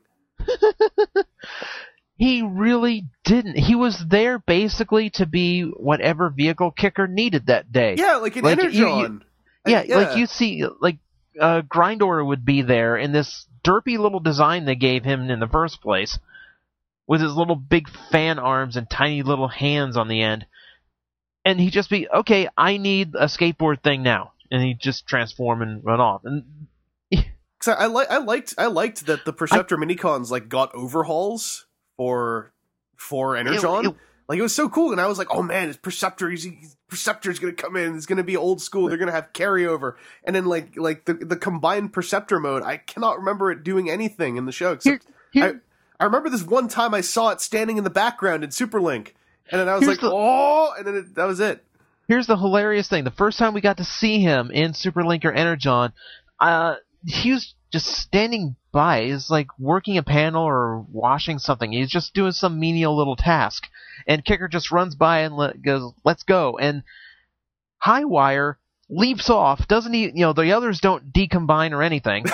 He really didn't. He was there basically to be whatever vehicle Kicker needed that day. Yeah, like an Like, you- Energon. you- Yeah, I- yeah. like you see, like, uh, Grindor would be there in this derpy little design they gave him in the first place, with his little big fan arms and tiny little hands on the end. And he'd just be, okay, I need a skateboard thing now. And he'd just transform and run off. And Cause I, I, li- I liked I liked that the Perceptor minicons like got overhauls for for Energon. It- it- like it was so cool, and I was like, "Oh man, it's Perceptor! He's, he's Perceptor's gonna come in. It's gonna be old school. They're gonna have carryover." And then like like the the combined Perceptor mode, I cannot remember it doing anything in the show except Here- here- I I remember this one time I saw it standing in the background in Superlink, and then I was Here's like, the- "Oh!" And then it, that was it. Here's the hilarious thing. The first time we got to see him in Superlink or Energon, uh, he was just standing by. He's like working a panel or washing something. He's just doing some menial little task. And Kicker just runs by and let, goes, let's go. And Highwire leaps off. Doesn't he, you know, the others don't decombine or anything.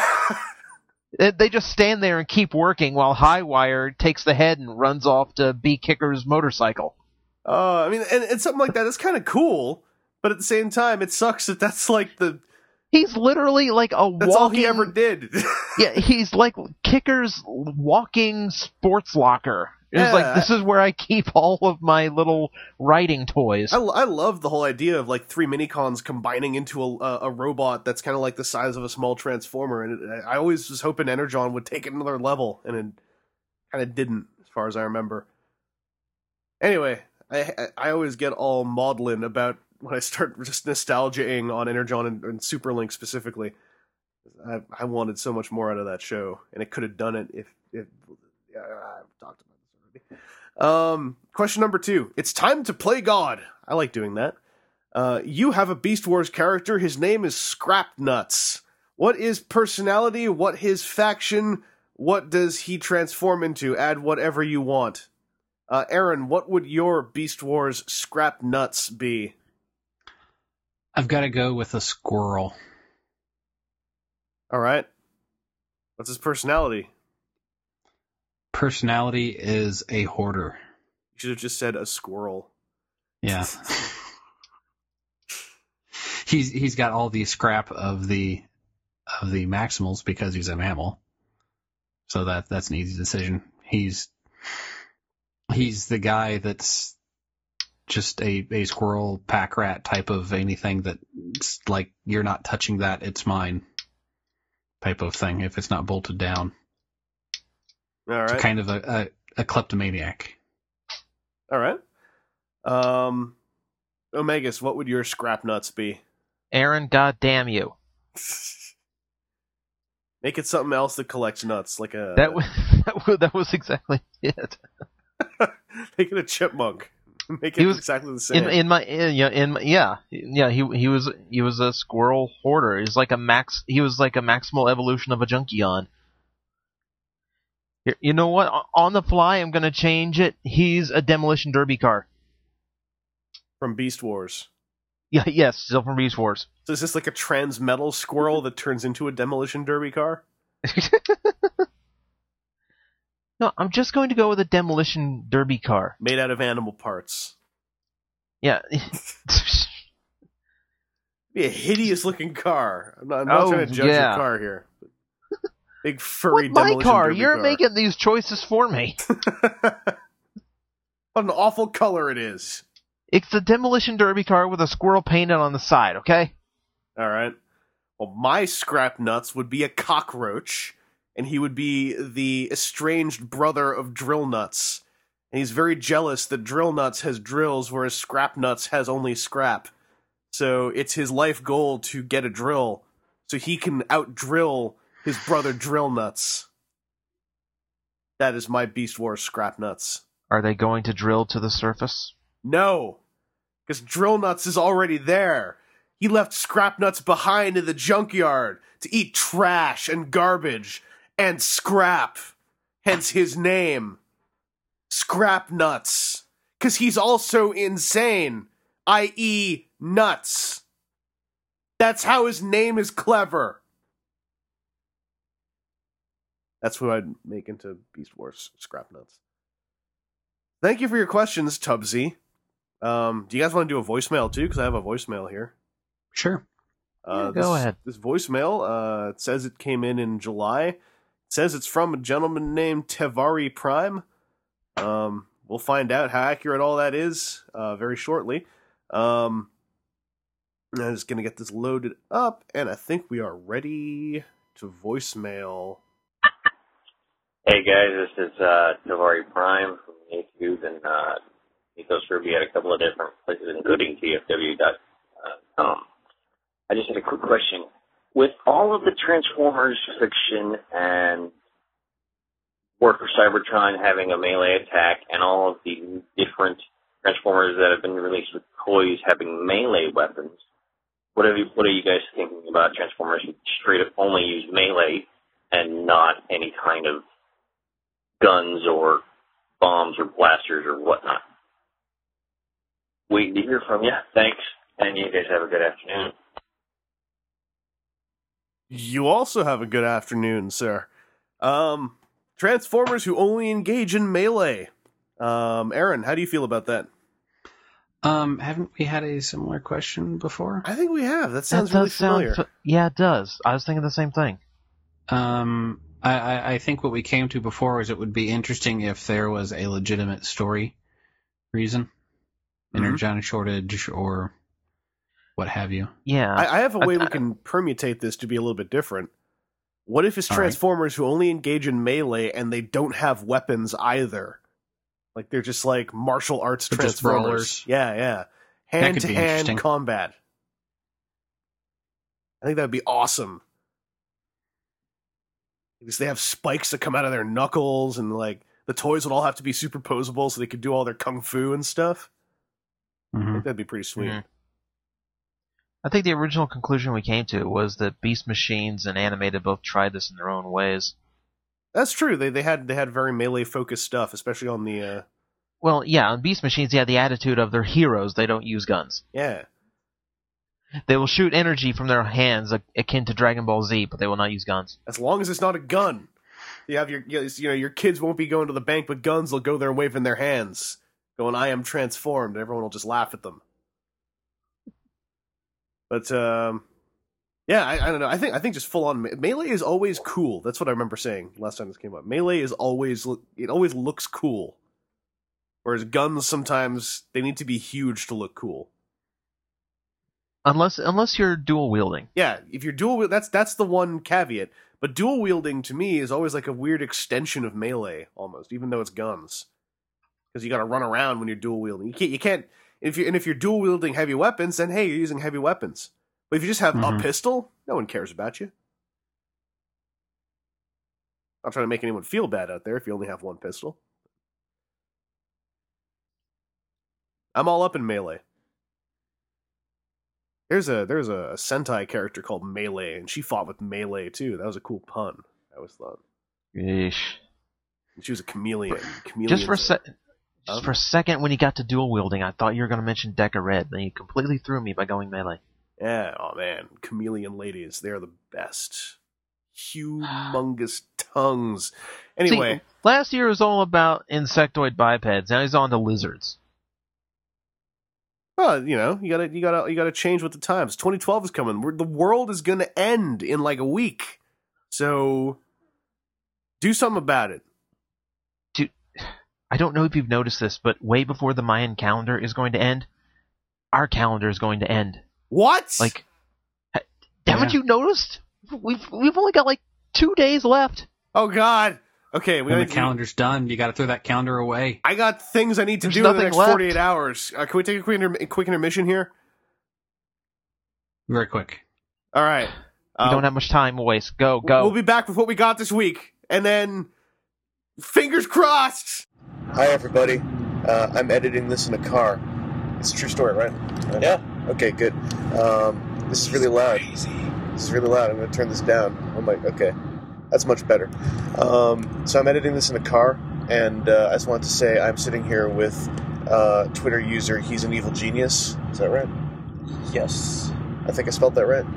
They they just stand there and keep working while Highwire takes the head and runs off to be Kicker's motorcycle. Uh, I mean, and, and something like that is kind of cool, but at the same time, it sucks that that's like the He's literally like a that's walking... all he ever did. Yeah, he's like Kicker's walking sports locker. It's Yeah. like, this is where I keep all of my little writing toys. I, I love the whole idea of like three minicons combining into a, a, a robot that's kind of like the size of a small transformer, and it, I always was hoping Energon would take it another level, and it kind of didn't, as far as I remember. Anyway, I I always get all maudlin about when I start just nostalgia-ing on Energon and, and Superlink specifically. I, I wanted so much more out of that show, and it could have done it if if yeah, I've talked about this already. Um, question number two. It's time to play God. I like doing that. Uh, you have a Beast Wars character. His name is Scrap Nuts. What is personality? What his faction? What does he transform into? Add whatever you want. Uh, Aaron, what would your Beast Wars Scrap Nuts be? I've got to go with a squirrel. All right. What's his personality? Personality is a hoarder. You should have just said a squirrel. Yeah. he's he's got all the scrap of the of the Maximals because he's a mammal. So that that's an easy decision. He's he's the guy that's just a, a squirrel, pack rat type of anything that's like, you're not touching that, it's mine type of thing if it's not bolted down. All right. So kind of a, a, a kleptomaniac. All right. Um, Omegas, what would your scrap nuts be? Aaron, goddamn you. Make it something else that collects nuts, like a... That was, that was, that was exactly it. Make it a chipmunk. Make it He was- exactly the same. In, in my, in, yeah, in my, yeah, yeah, he he was he was a squirrel hoarder. He was like a max. He was like a maximal evolution of a Junkion. Here, you know what? On the fly, I'm gonna change it. He's a demolition derby car. From Beast Wars. Yeah, yes, still from Beast Wars. So is this like a trans-metal squirrel that turns into a demolition derby car? No, I'm just going to go with a demolition derby car. Made out of animal parts. Yeah. Be a hideous-looking car. I'm not, I'm not Oh, trying to judge yeah. your car here. Big furry What, my demolition car? derby You're car. making these choices for me. What an awful color it is. It's a demolition derby car with a squirrel painted on the side, okay? All right. Well, my scrap nuts would be a cockroach, and he would be the estranged brother of Drill Nuts. And he's very jealous that Drill Nuts has drills, whereas Scrap Nuts has only scrap. So it's his life goal to get a drill, so he can out-drill his brother Drill Nuts. That is my Beast Wars Scrap Nuts. Are they going to drill to the surface? No, because Drill Nuts is already there. He left Scrap Nuts behind in the junkyard to eat trash and garbage and scrap. Hence his name. Scrap Nuts. Because he's also insane, that is nuts. That's how his name is clever. That's who I'd make into Beast Wars Scrap Nuts. Thank you for your questions, Tubbsy. Um, do you guys want to do a voicemail too? Because I have a voicemail here. Sure. Uh, Yeah, go this, ahead. This voicemail, uh, it says it came in in July. It says it's from a gentleman named Tevari Prime. Um, we'll find out how accurate all that is uh, very shortly. Um, I'm just going to get this loaded up, and I think we are ready to voicemail. Hey guys, this is uh, Tevari Prime from YouTube, and uh, Ethos Ruby at a couple of different places, including T F W dot com. I just had a quick question. With all of the Transformers fiction and War for Cybertron having a melee attack, and all of the different Transformers that have been released with toys having melee weapons, what are you, what are you guys thinking about Transformers who straight up only use melee and not any kind of guns or bombs or blasters or whatnot? Waiting to hear from you. Thanks, and you guys have a good afternoon. You also have a good afternoon, sir. Um, Transformers who only engage in melee. Um, Aaron, how do you feel about that? Um, haven't we had a similar question before? I think we have. That sounds that really does sound familiar. fa- yeah, it does. I was thinking the same thing. Um, I, I, I think what we came to before was it would be interesting if there was a legitimate story reason, Mhm. energon shortage or what have you. Yeah. I, I have a way I- we can permutate this to be a little bit different. What if it's All right. Transformers who only engage in melee and they don't have weapons either? Like they're just like martial arts They're just Transformers. brawlers. Yeah, yeah. That Hand could to be hand interesting. combat. I think that would be awesome. Because they have spikes that come out of their knuckles, and like the toys would all have to be superposable so they could do all their kung fu and stuff. I hmm think that'd be pretty sweet. Mhm. I think the original conclusion we came to was that Beast Machines and Animated both tried this in their own ways. That's true. They they had they had very melee focused stuff, especially on the uh, Well, yeah, on Beast Machines, they had the attitude of they're heroes, they don't use guns. yeah. They will shoot energy from their hands a- akin to Dragon Ball Z, but they will not use guns. As long as it's not a gun. You have your you know your kids won't be going to the bank with guns. They'll go there waving their hands, going "I am transformed." Everyone will just laugh at them. But um, yeah, I, I don't know. I think I think just full on me- melee is always cool. That's what I remember saying last time this came up. Melee is always look- it always looks cool. Whereas guns sometimes they need to be huge to look cool. Unless unless you're dual wielding. Yeah, if you're dual wield, that's that's the one caveat. But dual wielding to me is always like a weird extension of melee, almost, even though it's guns, because you got to run around when you're dual wielding. You can't. You can't. If you and if you're dual wielding heavy weapons, then hey, you're using heavy weapons. But if you just have Mhm. a pistol, no one cares about you. Not trying to make anyone feel bad out there if you only have one pistol. I'm all up in melee. There's a there's a Sentai character called Melee, and she fought with melee too. That was a cool pun, I always thought. Yeesh. And she was a chameleon. Just for a Chameleons sec, are- just Um, for a second, when you got to dual wielding, I thought you were going to mention Deca Red. Then you completely threw me by going melee. Yeah, oh man, chameleon ladies, they're the best. Humongous tongues. Anyway, See, last year was all about insectoid bipeds. Now he's on to lizards. well, you know, you gotta, you gotta, you gotta change with the times. twenty twelve is coming. We're, the world is gonna end in like a week, so do something about it. Dude, I don't know if you've noticed this, but way before the Mayan calendar is going to end, our calendar is going to end. What? Like, ha- haven't Yeah. you noticed? We've we've only got like two days left. oh god. Okay, we When the gotta- calendar's done, you got to throw that calendar away. I got things I need to There's do in the nothing next left. forty-eight hours. Uh, can we take a quick, inter- quick intermission here? Very quick. All right. We Uh, don't have much time to waste. Go, go. We'll be back with what we got this week, and then fingers crossed. Hi, everybody. Uh, I'm editing this in a car. It's a true story, right? Yeah. Okay, good. Um, this is really loud. This is really loud. I'm going to turn this down. Oh my. Okay, that's much better. Um, so I'm editing this in a car, and uh, I just wanted to say I'm sitting here with uh, Twitter user He's an Evil Genius. Is that right? Yes. I think I spelled that right.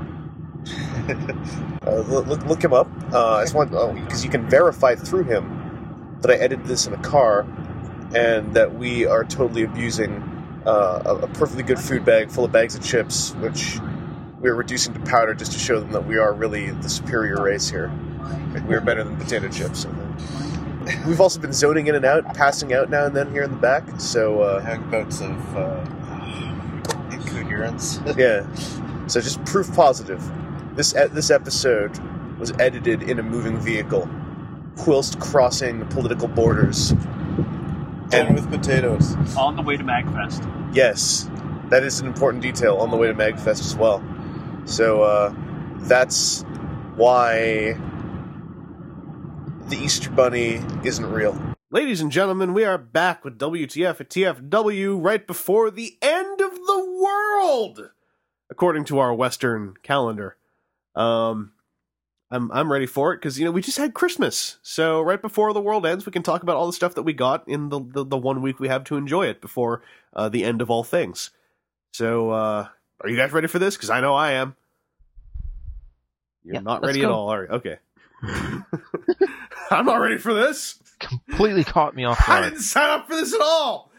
uh, look, look, look him up. Uh, I just want because you can verify through him that I edited this in a car, and that we are totally abusing uh, a, a perfectly good food bag full of bags of chips, which we're reducing to powder just to show them that we are really the superior race here. We're better than potato chips. We've also been zoning in and out, passing out now and then here in the back, so... Uh, Having bouts of uh, incoherence. yeah. So just proof positive. This e- this episode was edited in a moving vehicle, whilst crossing political borders. And with potatoes. On the way to MagFest. Yes, that is an important detail on the way to MagFest as well. So uh, that's why the Easter Bunny isn't real. Ladies and gentlemen, we are back with W T F at T F W right before the end of the world, according to our Western calendar. Um, I'm I'm ready for it because you know we just had Christmas, so right before the world ends, we can talk about all the stuff that we got in the the, the one week we have to enjoy it before uh, the end of all things. So, uh, are you guys ready for this? Because I know I am. You're Yeah, not let's ready at go. all, are you? Okay. I'm not ready for this. Completely caught me off I guard. didn't sign up for this at all.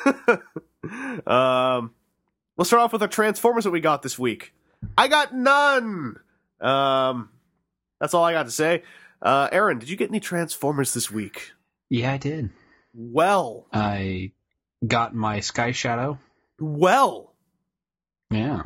um, we'll start off with the Transformers that we got this week. I got none. Um, that's all I got to say. Uh, Aaron, did you get any Transformers this week? Yeah, I did. Well, I got my Sky Shadow. well. Yeah.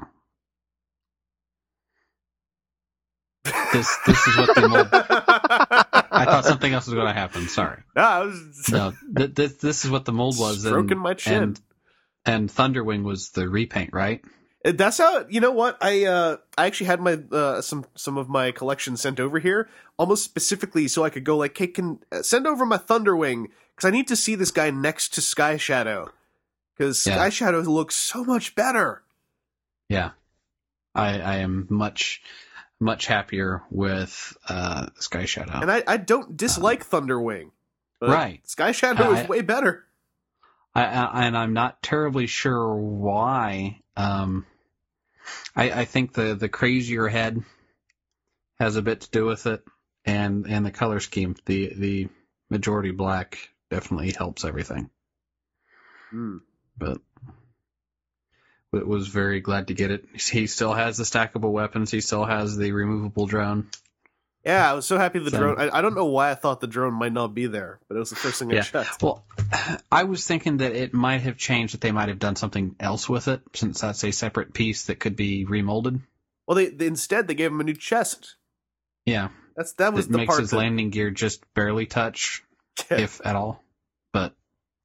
This this is what the mold. I thought something else was going to happen. Sorry. No, I was No, th- th- this is what the mold was. Stroking and, my chin. And, and Thunderwing was the repaint, right? That's how you know what I uh I actually had my uh some some of my collection sent over here almost specifically so I could go like, hey, can uh, send over my Thunderwing because I need to see this guy next to Sky Shadow because Yeah. Sky Shadow looks so much better. Yeah. I I am much much happier with uh, Sky Shadow. And I, I don't dislike Thunderwing, but Right. Sky Shadow I- is way better. I, I, and I'm not terribly sure why. Um, I, I think the, the crazier head has a bit to do with it, and, and the color scheme. The the majority black definitely helps everything. Hmm. But it was very glad to get it. He still has the stackable weapons. He still has the removable drone. Yeah, I was so happy the So- drone. I, I don't know why I thought the drone might not be there, but it was the first thing I Yeah. checked. Well, I was thinking that it might have changed, that they might have done something else with it, since that's a separate piece that could be remolded. Well, they, they instead they gave him a new chest. Yeah. That's that was It the makes part his that, landing gear just barely touch, if at all. But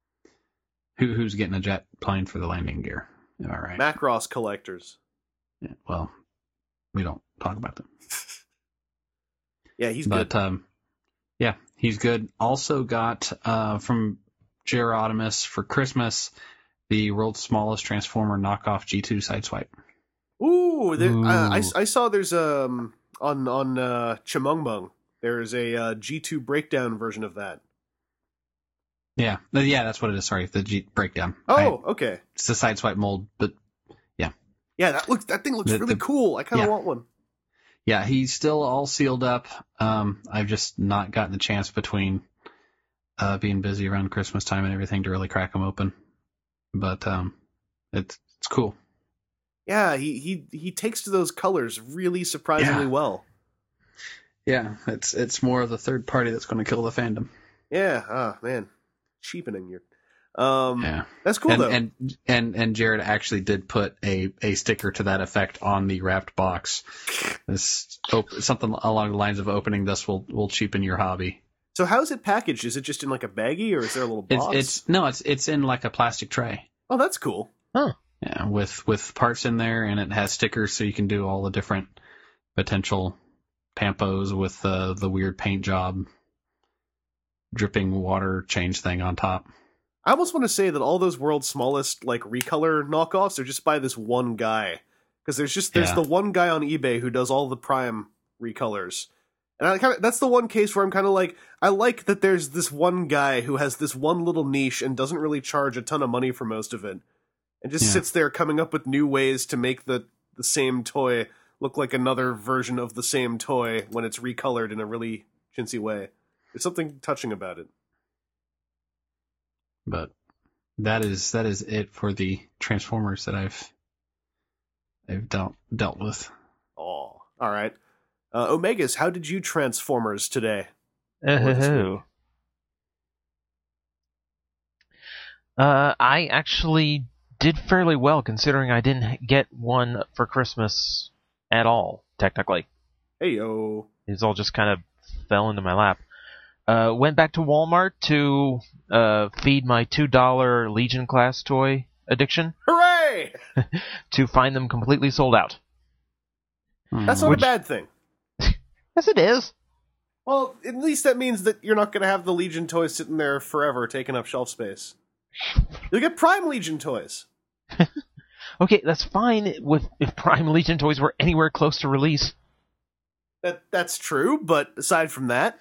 who who's getting a jet plane for the landing gear? All right. Macross collectors. Yeah, well, we don't talk about them. Yeah, he's but good. um, yeah, he's good. Also got uh, from Gerodimus for Christmas the world's smallest Transformer knockoff G two Sideswipe. Ooh, there, Ooh. Uh, I, I saw there's um on on uh, Chimungmung. There's a uh, G two breakdown version of that. Yeah, Uh, yeah, that's what it is. Sorry, the G breakdown. Oh, I- okay. it's the Sideswipe mold, but Yeah, that looks that thing looks The- really the- cool. I kind of yeah. want one. yeah, he's still all sealed up. Um, I've just not gotten the chance between uh, being busy around Christmas time and everything to really crack him open. But um, it's it's cool. Yeah, he he he takes to those colors really surprisingly Yeah. well. Yeah, it's it's more of the third party that's going to kill the fandom. Yeah, ah man, cheapening your. Um, Yeah. that's cool and, though. and and and Jared actually did put a, a sticker to that effect on the wrapped box. This op- something along the lines of opening this will will cheapen your hobby. So how's it packaged? Is it just in like a baggie, or is there a little It's box? it's no, it's it's in like a plastic tray. Oh, that's cool. Yeah, with with parts in there, and it has stickers so you can do all the different potential tampos with uh, the weird paint job, dripping water change thing on top. I almost want to say that all those world's smallest like recolor knockoffs are just by this one guy, because there's just there's Yeah. the one guy on eBay who does all the Prime recolors, and I kind of that's the one case where I'm kind of like I like that there's this one guy who has this one little niche and doesn't really charge a ton of money for most of it, and just Yeah. sits there coming up with new ways to make the the same toy look like another version of the same toy when it's recolored in a really chintzy way. There's something touching about it. But that is that is it for the Transformers that I've I've dealt dealt with. Oh, all right. Uh, Omegas, how did you Transformers today? Or this Oh. Uh, I actually did fairly well considering I didn't get one for Christmas at all, technically. Hey yo. These all just kind of fell into my lap. Uh, went back to Walmart to uh, feed my two dollar Legion class toy addiction Hooray! to find them completely sold out. That's not Which- a bad thing. Yes, it is. Well, at least that means that you're not going to have the Legion toys sitting there forever taking up shelf space. You'll get Prime Legion toys. Okay, that's fine with if Prime Legion toys were anywhere close to release. That That's true, but aside from that,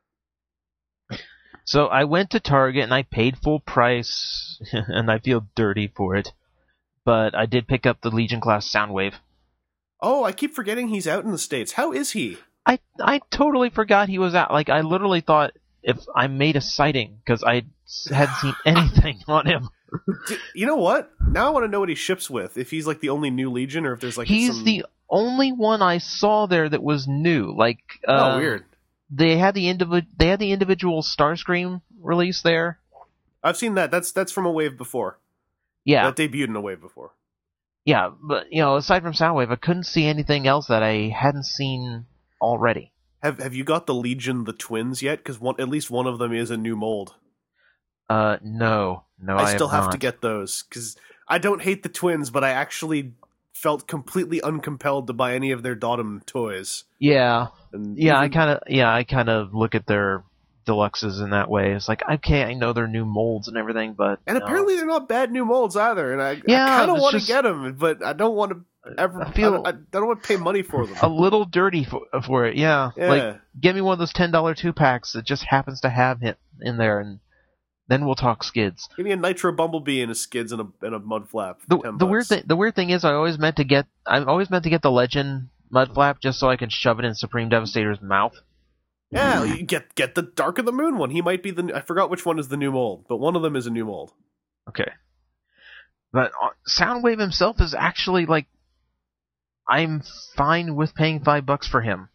So I went to Target and I paid full price, and I feel dirty for it. But I did pick up the Legion class Soundwave. oh, I keep forgetting he's out in the States. How is he? I I totally forgot he was out. Like, I literally thought if I made a sighting because I hadn't seen anything on him. D- You know what? Now I want to know what he ships with. If he's like the only new Legion, or if there's like He's some... the only one I saw there that was new. Like, uh, oh, weird. They had the individ- They had the individual Starscream release there. I've seen that. That's that's from a wave before. Yeah, That debuted in a wave before. yeah, but you know, aside from Soundwave, I couldn't see anything else that I hadn't seen already. Have Have you got the Legion, the twins yet? Because one, at least one of them is a new mold. Uh, no, no, I, I still have, not. to get those because I don't hate the twins, but I actually felt completely uncompelled to buy any of their Dottom toys. Yeah, And yeah, I even- kind of, yeah, I kind of look at their deluxes in that way. It's like, okay, I know they're new molds and everything, but and no. apparently they're not bad new molds either. And I, Yeah, I kind of it's want to just- get them, but I don't want to ever. I feel- I, I don't want to pay money for them. a little dirty for, for it. Yeah. Yeah. Like, get me one of those ten dollar two packs that just happens to have it in there, and then we'll talk skids. Give me a Nitro Bumblebee and a Skids and a and a Mud Flap. The, ten the weird bucks. thing, the weird thing is, I always meant to get, I always meant to get the Legend Mud Flap just so I can shove it in Supreme Devastator's mouth. Yeah, you get get the Dark of the Moon one. He might be the. I forgot which one is the new mold, but one of them is a new mold. Okay. But uh, Soundwave himself is actually like, I'm fine with paying five bucks for him.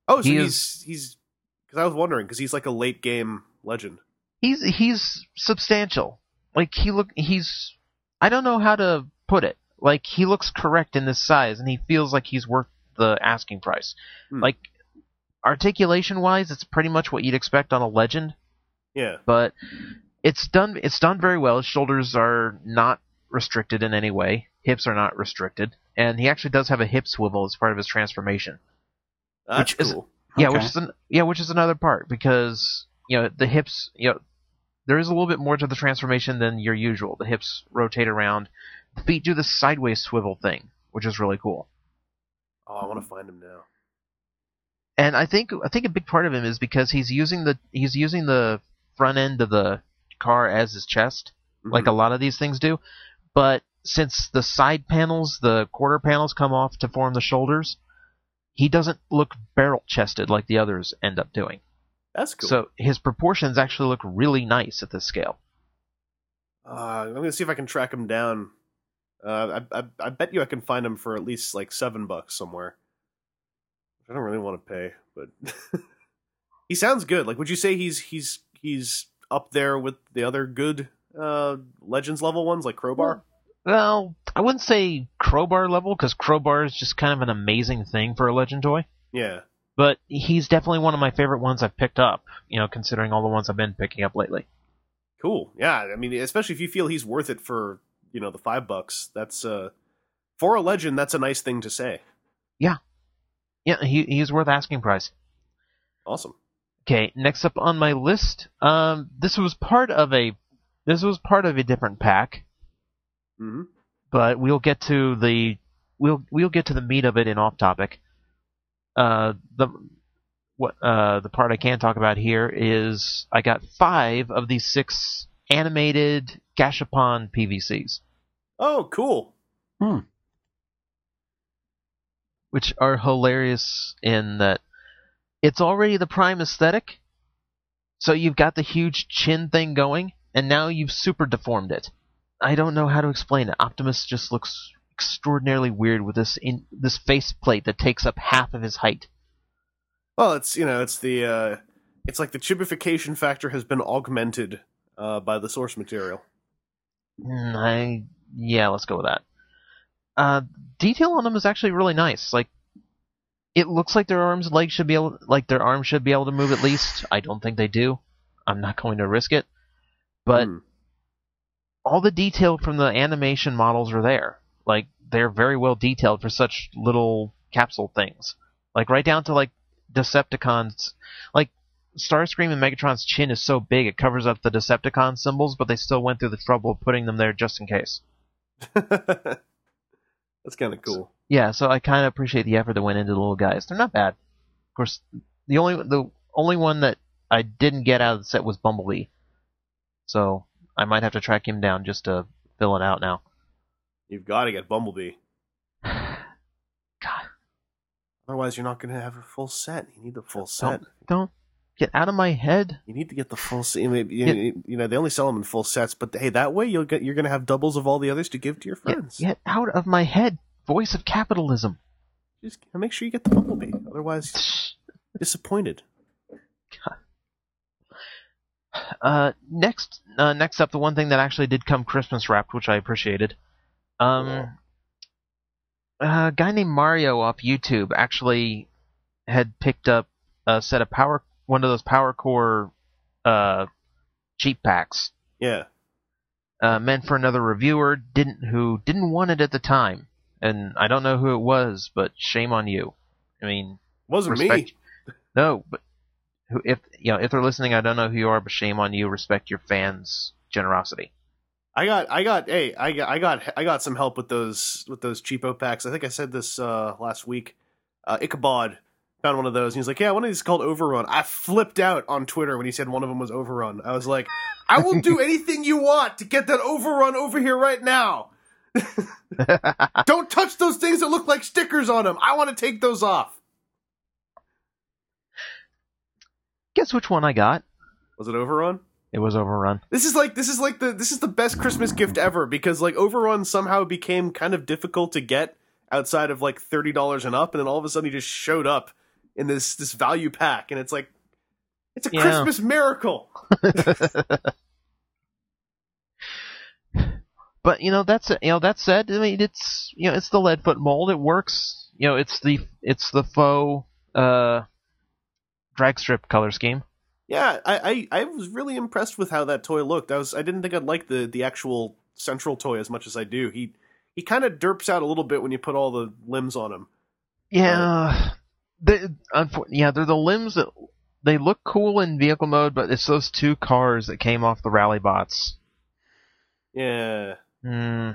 Oh, so He he's is- he's because I was wondering because he's like a late game legend. He's he's substantial. Like he look he's I don't know how to put it. Like he looks correct in this size, and he feels like he's worth the asking price. Hmm. Like articulation wise, it's pretty much what you'd expect on a legend, Yeah. but it's done it's done very well. His shoulders are not restricted in any way. Hips are not restricted, and he actually does have a hip swivel as part of his transformation. That's Which is- cool. Yeah, Okay. which is an, yeah, which is another part because you know the hips, you know, there is a little bit more to the transformation than your usual. The hips rotate around, the feet do the sideways swivel thing, which is really cool. Oh, I want to find him now. And I think I think a big part of him is because he's using the he's using the front end of the car as his chest, like a lot of these things do. But since the side panels, the quarter panels come off to form the shoulders, he doesn't look barrel chested like the others end up doing. That's cool. So his proportions actually look really nice at this scale. uh, I'm gonna see if I can track him down. Uh, I, I I bet you I can find him for at least like seven bucks somewhere. I don't really want to pay, but he sounds good. Like, would you say he's he's he's up there with the other good uh, Legends level ones like Crowbar? Well, I wouldn't say Crowbar level, because Crowbar is just kind of an amazing thing for a Legend toy. Yeah. But he's definitely one of my favorite ones I've picked up, you know, considering all the ones I've been picking up lately. Cool. Yeah. I mean, especially if you feel he's worth it for, you know, the five bucks. That's uh, for a Legend. That's a nice thing to say. Yeah. Yeah, he he's worth asking price. Awesome. Okay, next up on my list, um, this was part of a this was part of a different pack, Mm-hmm. but we'll get to the we'll we'll get to the meat of it in off topic. Uh, the what uh the part I can talk about here is I got five of these six animated Gashapon P V Cs, Oh, cool. Hmm. which are hilarious in that it's already the Prime aesthetic, so you've got the huge chin thing going, and now you've super deformed it. I don't know how to explain it. Optimus just looks extraordinarily weird with this in this faceplate that takes up half of his height. Well, it's, you know, it's the, uh, it's like the chibification factor has been augmented uh, by the source material. Mm, I yeah, let's go with that. Uh, detail on them is actually really nice. Like, it looks like their arms and legs should be able, like their arms should be able to move at least. I don't think they do. I'm not going to risk it, but Hmm. all the detail from the animation models are there. Like, they're very well detailed for such little capsule things. Like, right down to, like, Decepticons. Like, Starscream and Megatron's chin is so big it covers up the Decepticon symbols, but they still went through the trouble of putting them there just in case. That's kind of cool. Yeah, so I kind of appreciate the effort that went into the little guys. They're not bad. Of course, the only the only one that I didn't get out of the set was Bumblebee. So I might have to track him down just to fill it out now. You've got to get Bumblebee. God, Otherwise, you're not going to have a full set. You need the full set. don't, don't get out of my head. You need to get the full set. You know, you you know, they only sell them in full sets, but hey, that way you'll get you're going to have doubles of all the others to give to your Get, friends. get out of my head. Voice of capitalism. Just make sure you get the Bumblebee. Otherwise, disappointed. Uh, next, uh, next up, the one thing that actually did come Christmas wrapped, which I appreciated. Um, a guy named Mario off YouTube actually had picked up a set of power, one of those Power Core, uh, cheap packs, Yeah. uh, meant for another reviewer, didn't who didn't want it at the time, and I don't know who it was, but shame on you. I mean, Wasn't respect, me. no, but who, if you know if they're listening, I don't know who you are, but shame on you. Respect your fans' generosity. I got, I got, hey, I got, I got, I got some help with those, with those cheapo packs. I think I said this uh, last week. Uh, Ichabod found one of those, and he's like, "Yeah, one of these is called Overrun." I flipped out on Twitter when he said one of them was Overrun. I was like, "I will do anything you want to get that Overrun over here right now." Don't touch those things that look like stickers on them. I want to take those off. Guess which one I got? Was it Overrun? It was Overrun. This is like this is like the this is the best Christmas gift ever because like Overrun somehow became kind of difficult to get outside of like thirty dollars and up, and then all of a sudden he just showed up in this this value pack, and it's like it's a Yeah. Christmas miracle. But you know that's you know that said, I mean it's you know it's the Leadfoot mold. It works. You know it's the it's the faux uh, drag strip color scheme. Yeah, I, I I was really impressed with how that toy looked. I was I didn't think I'd like the the actual central toy as much as I do. He he kind of derps out a little bit when you put all the limbs on him. Yeah, they, unfor- yeah, they're the limbs that they look cool in vehicle mode, but it's those two cars that came off the rally bots. Yeah, Hmm.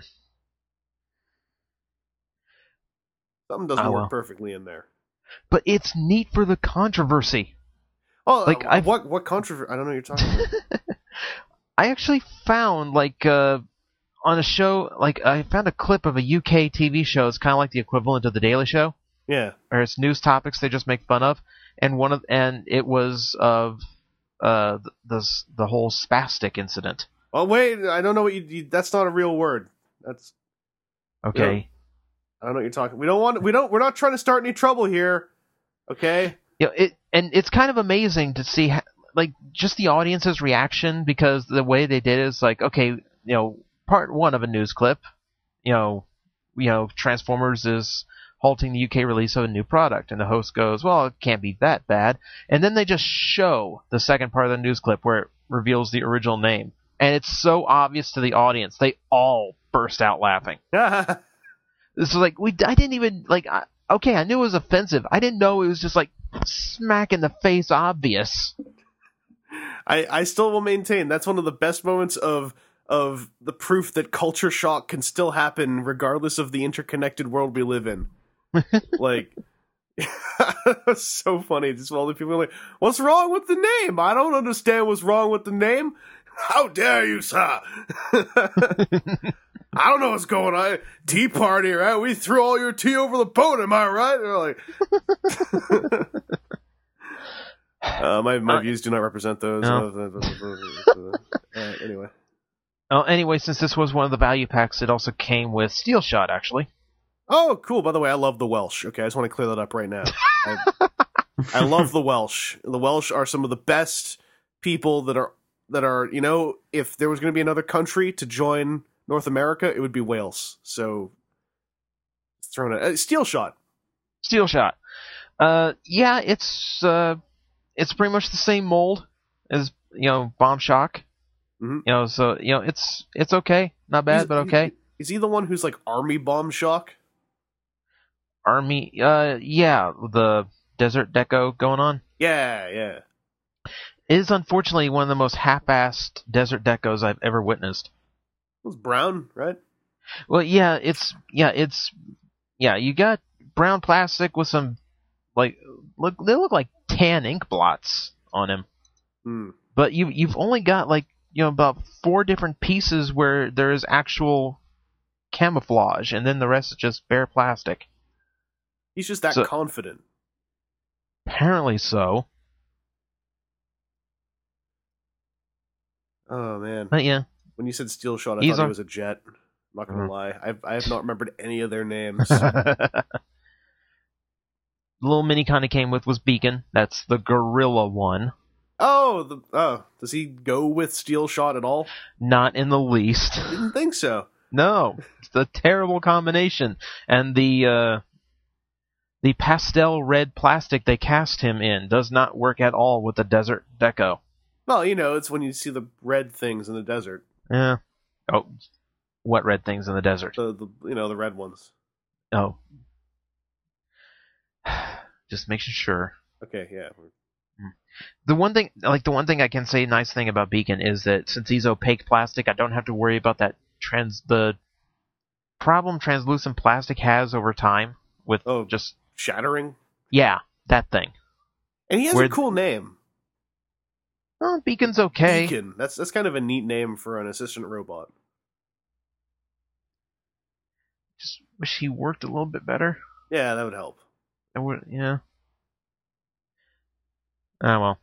something doesn't Oh, work well. perfectly in there. But it's neat for the controversy. Oh, Like, uh, I've- what what controversy? I don't know what you're talking about. I actually found like uh, on a show, like I found a clip of a U K T V show. It's kind of like the equivalent of the Daily Show, Yeah. or it's news topics they just make fun of, and one of and it was of uh the the, the whole spastic incident. Oh wait, I don't know what you, you. That's not a real word. That's Okay. I don't know what you're talking. We don't want. We don't. We're not trying to start any trouble here. Okay. You know, it and it's kind of amazing to see ha- like just the audience's reaction, because the way they did it is like, okay, you know, part one of a news clip, you know, you know, Transformers is halting the U K release of a new product, and the host goes, well, it can't be that bad, and then they just show the second part of the news clip where it reveals the original name, and it's so obvious to the audience, they all burst out laughing. This is like we I didn't even like I, okay, I knew it was offensive. I didn't know it was just like smack in the face obvious. I I still will maintain that's one of the best moments of of the proof that culture shock can still happen regardless of the interconnected world we live in. Like, it's so funny. Just all the people are like, "What's wrong with the name? I don't understand what's wrong with the name. How dare you, sir?" I don't know what's going on. Tea party, right? We threw all your tea over the boat, am I right? They're like, uh, my my Uh, views do not represent those. no. Uh, anyway, Oh, anyway, since this was one of the value packs, it also came with Steel Shot, actually. oh, cool. By the way, I love the Welsh. Okay, I just want to clear that up right now. I, I love the Welsh. The Welsh are some of the best people that are that are. You know, if there was going to be another country to join North America, it would be Wales. So, throwing a uh, Steel Shot. Steel Shot. Uh, yeah, it's uh, it's pretty much the same mold as you know Bomb Shock. Mhm. You know, so you know it's it's okay, not bad, He's- but okay. Is he the one who's like Army Bomb Shock? Army, uh, yeah, the Desert Deco going on. Yeah, yeah. It is unfortunately one of the most half-assed Desert Decos I've ever witnessed. It was brown, right? Well, yeah, it's yeah, it's yeah. You got brown plastic with some like look. They look like tan ink blots on him, Hmm. but you you've only got like you know about four different pieces where there is actual camouflage, and then the rest is just bare plastic. He's just that So- confident. Apparently so, Oh man. but yeah. When you said Steel Shot, I He's thought a- he was a jet. I'm not gonna Mhm. lie. I've I have not remembered any of their names. The little mini kind of came with was Beacon. That's the Gorilla one. oh, the oh, does he go with Steel Shot at all? Not in the least. Didn't think so. No, it's a terrible combination. And the uh, the pastel red plastic they cast him in does not work at all with the Desert Deco. Well, you know, it's when you see the red things in the desert. Yeah. Oh, what red things in the desert? The, the you know the red ones. Oh. Just making sure. Okay, yeah. The one thing, like the one thing I can say, nice thing about Beacon is that since he's opaque plastic, I don't have to worry about that trans the problem translucent plastic has over time with Oh. just Shattering. yeah that thing. And he has Where- a cool name. Oh, Beacon's okay. Beacon. That's that's kind of a neat name for an assistant robot. Just wish he worked a little bit better. Yeah, that would help. I would, yeah. Ah well.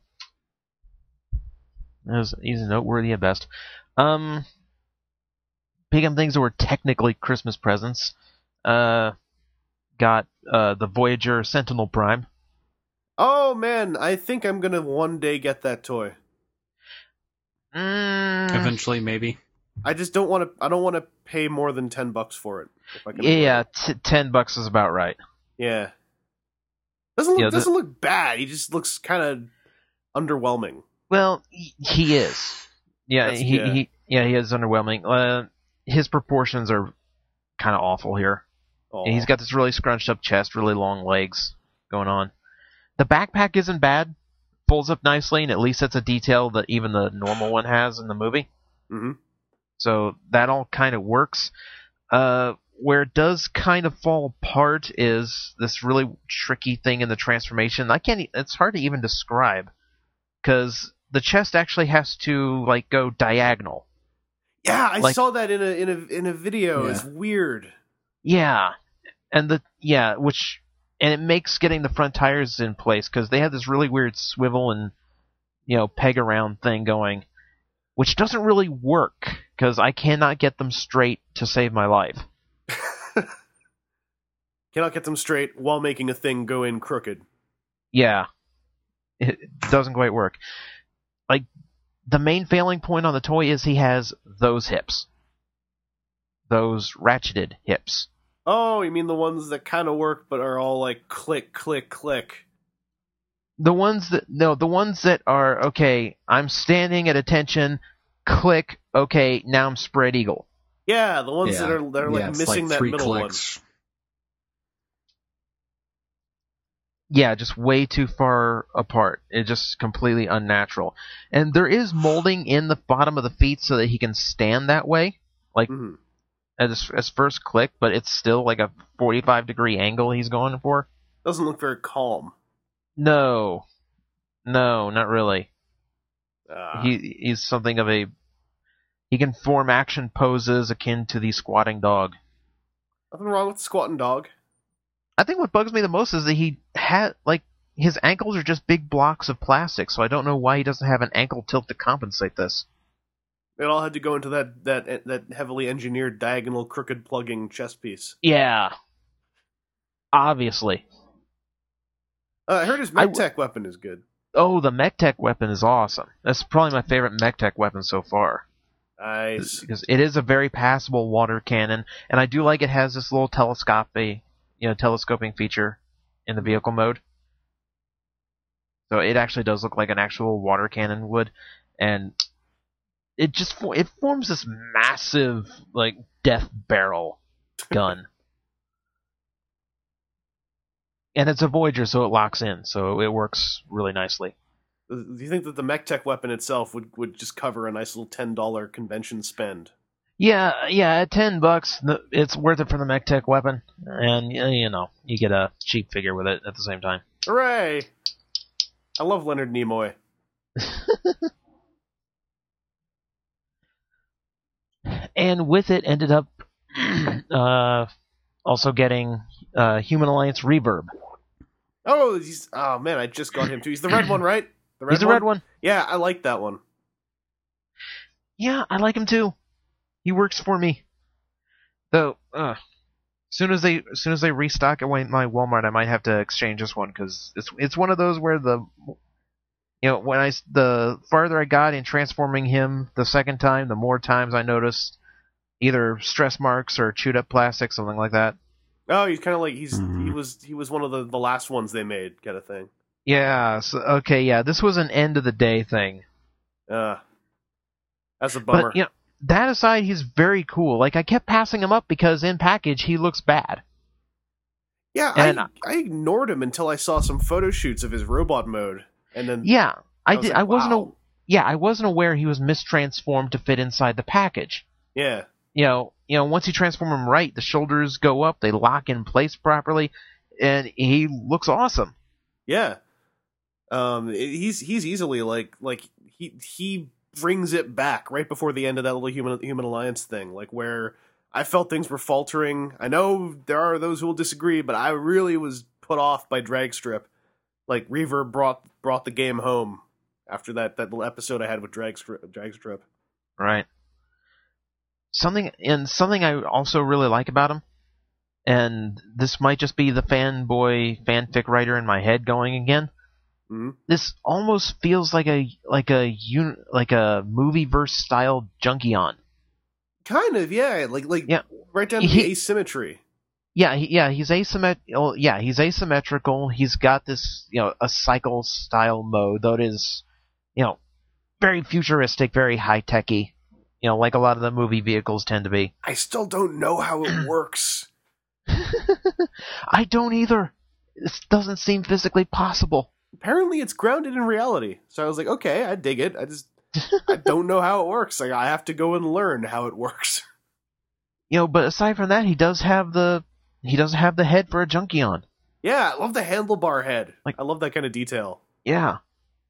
That was, he's noteworthy at best. Um, picking things that were technically Christmas presents. Uh, got uh the Voyager Sentinel Prime. Oh man, I think I'm gonna one day get that toy. Mm, Eventually, maybe. I just don't want to. I don't want to pay more than ten bucks for it. If I can. yeah, afford it. t- ten bucks is about right. Yeah. Doesn't look, Yeah, the- doesn't look bad. He just looks kind of underwhelming. Well, he- he is. Yeah, That's- he, yeah. he yeah he is underwhelming. Uh, his proportions are kind of awful here. Aw. And he's got this really scrunched up chest, really long legs going on. The backpack isn't bad. Folds up nicely, and at least that's a detail that even the normal one has in the movie. Mm-hmm. So that all kind of works. Uh, where it does kind of fall apart is this really tricky thing in the transformation. I can't. e- It's hard to even describe because the chest actually has to like go diagonal. Yeah, I Like- saw that in a in a in a video. Yeah. It's weird. Yeah, and the yeah, which and it makes getting the front tires in place because they have this really weird swivel and you know peg around thing going, which doesn't really work because I cannot get them straight to save my life. Cannot get them straight while making a thing go in crooked. Yeah, it doesn't quite work. Like the main failing point on the toy is he has those hips, those ratcheted hips. Oh, you mean the ones that kind of work but are all like click, click, click? The ones that no, the ones that are okay. I'm standing at attention. Click. Okay, now I'm spread eagle. Yeah, the ones Yeah. that are that are like Yeah, it's missing that three middle clicks. Yeah, just way too far apart. It's just completely unnatural. And there is molding in the bottom of the feet so that he can stand that way, like one. hmm as as first click, but it's still like a forty-five degree angle he's going for. Doesn't look very calm. No, no, not really. Ah. He he's something of a. He can form action poses akin to the squatting dog. Nothing wrong with the squatting dog. I think what bugs me the most is that he had like his ankles are just big blocks of plastic, so I don't know why he doesn't have an ankle tilt to compensate this. It all had to go into that that that heavily engineered diagonal crooked plugging chest piece. Yeah, obviously. Uh, I heard his I mech tech weapon is good. Oh, the MechTech weapon is awesome. That's probably my favorite MechTech weapon so far. Nice. Because it is a very passable water cannon, and I do like it has this little telescopy, you know, telescoping feature in the vehicle mode. So it actually does look like an actual water cannon would, and it just fo- it forms this massive like death barrel gun. And it's a Voyager, so it locks in, so it works really nicely. Do you think that the mech tech weapon itself would, would just cover a nice little ten dollar convention spend? Yeah, yeah, at ten bucks, the- it's worth it for the MechTech weapon, and y- you know, you get a cheap figure with it at the same time. Hooray! I love Leonard Nimoy. And with it, ended up uh, also getting uh, Human Alliance Reverb. Oh, he's oh man, I just got him too. He's the red one, right? The red He's the red one. Yeah, I like that one. Yeah, I like him too. He works for me. Though, uh, soon as they as soon as they restock at my Walmart, I might have to exchange this one because it's it's one of those where the you know when I s- the farther I got in transforming him the second time, the more times I noticed either stress marks or chewed up plastic, something like that. Oh, he's kind of like he's Mhm. he was he was one of the, the last ones they made, kind of thing. Yeah. So, okay. Yeah. This was an end of the day thing. Uh, that's a bummer. But you know, that aside, he's very cool. Like I kept passing him up because in package he looks bad. yeah, and- I I ignored him until I saw some photo shoots of his robot mode, and then Yeah. I, I was did. like, I wasn't. wow. A, yeah. I wasn't aware he was mistransformed to fit inside the package. yeah, You know. You know. Once you transform him right, the shoulders go up. They lock in place properly, and he looks awesome. yeah. Um, he's he's easily like like he he brings it back right before the end of that little human human alliance thing, like where I felt things were faltering. I know there are those who will disagree, but I really was put off by Dragstrip. Like Reverb brought brought the game home after that that little episode I had with Dragstrip. Dragstrip. Right. Something and something I also really like about him, and this might just be the fanboy fanfic writer in my head going again. Mhm. this almost feels like a like a un, like a movie verse style Junkion. Kind of, yeah. Like, like Yeah. right down to He- the asymmetry. Yeah, he, yeah, he's asymmetrical. Yeah, he's asymmetrical. He's got this, you know, a cycle style mode, though it is, you know, very futuristic, very high techy. You know, like a lot of the movie vehicles tend to be. I still don't know how it works. I don't either. This doesn't seem physically possible. Apparently, it's grounded in reality. So I was like, okay, I dig it. I just I don't know how it works. Like, I have to go and learn how it works. You know, but aside from that, he does have the he does have the head for a Junkion. Yeah, I love the handlebar head. Like- I love that kind of detail. Yeah.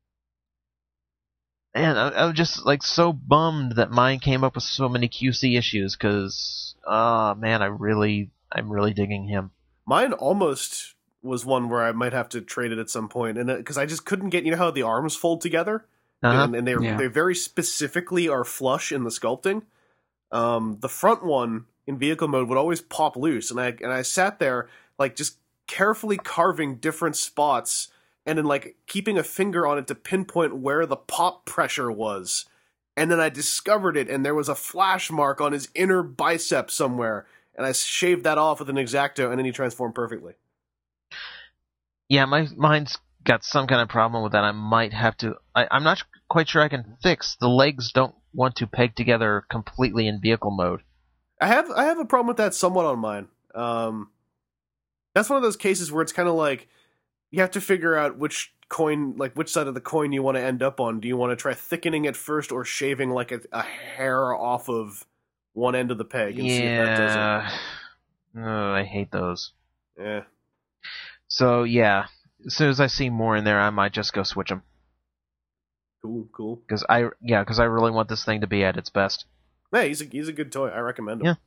And I, I was just like so bummed that mine came up with so many Q C issues because, ah, man, I really, I'm really digging him. Mine almost was one where I might have to trade it at some point, and because I just couldn't get, you know how the arms fold together, Uh-huh. and, and they Yeah. they very specifically are flush in the sculpting. Um, the front one in vehicle mode would always pop loose, and I and I sat there like just carefully carving different spots, and then like keeping a finger on it to pinpoint where the pop pressure was, and then I discovered it, and there was a flash mark on his inner bicep somewhere, and I shaved that off with an X-Acto, and then he transformed perfectly. Yeah, my mine's got some kind of problem with that. I might have to. I, I'm not quite sure I can fix. The legs don't want to peg together completely in vehicle mode. I have I have a problem with that somewhat on mine. Um, that's one of those cases where it's kind of like you have to figure out which coin, like which side of the coin you want to end up on. Do you want to try thickening it first or shaving like a, a hair off of one end of the peg and see if that does Yeah, oh, I hate those. it? Yeah. So yeah, as soon as I see more in there, I might just go switch them. Cool, cool. Because I yeah, because I really want this thing to be at its best. Hey, he's a he's a good toy. I recommend him. Yeah.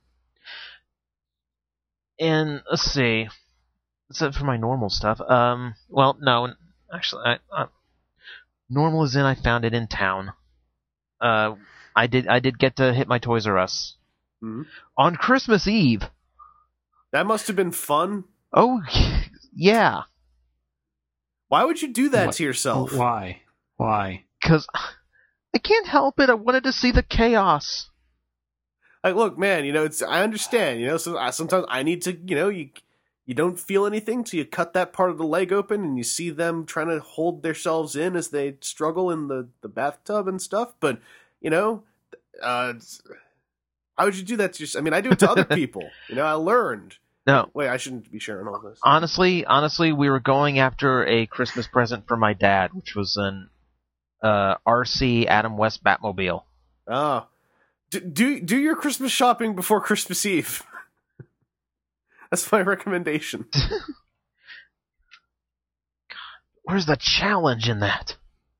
And let's see, except for my normal stuff. Um, well, no, actually, I, uh, normal is in. I found it in town. Uh, I did I did get to hit my Toys R Us Mhm. on Christmas Eve. That must have been fun. Oh, yeah, Why would you do that What- to yourself? Why? Why? because I can't help it. I wanted to see the chaos. Like, look, man, you know, it's I understand. You know, so I, sometimes I need to, you know, you you don't feel anything till you cut that part of the leg open and you see them trying to hold themselves in as they struggle in the, the bathtub and stuff. But you know, uh, how would you do that to yourself? I mean, I do it to other people. You know, I learned. No, Wait, I shouldn't be sharing all this. honestly, honestly, we were going after a Christmas present for my dad, which was an uh, R C Adam West Batmobile. Ah, do, do do your Christmas shopping before Christmas Eve. That's my recommendation. Where's the challenge in that?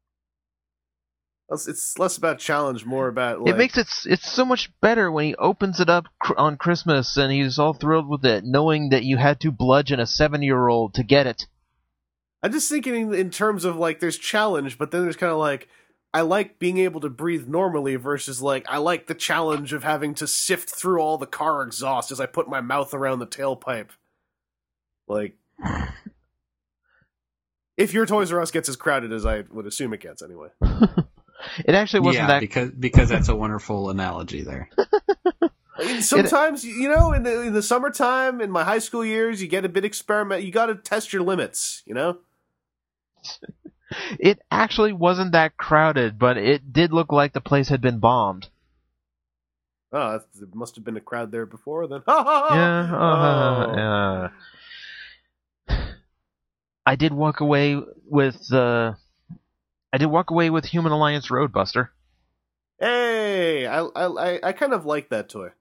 It's- It's less about challenge, more about like, It makes it s- it's so much better when he opens it up cr- on Christmas and he's all thrilled with it, knowing that you had to bludgeon a seven-year-old to get it. I'm just thinking in, in terms of like there's challenge, but then there's kind of like I like being able to breathe normally versus like I like the challenge of having to sift through all the car exhaust as I put my mouth around the tailpipe. Like, if your Toys R Us gets as crowded as I would assume it gets, anyway. It actually wasn't yeah, that. because because that's a wonderful analogy there. I mean, sometimes you know, in the in the summertime, in my high school years, you get a bit experiment. You got to test your limits, you know. It actually wasn't that crowded, but it did look like the place had been bombed. Oh, that's, there must have been a crowd there before then. Ha, ha, ha. Yeah. Uh, Oh. uh. I did walk away with uh, I did walk away with Human Alliance Roadbuster. Hey, I I I kind of like that toy.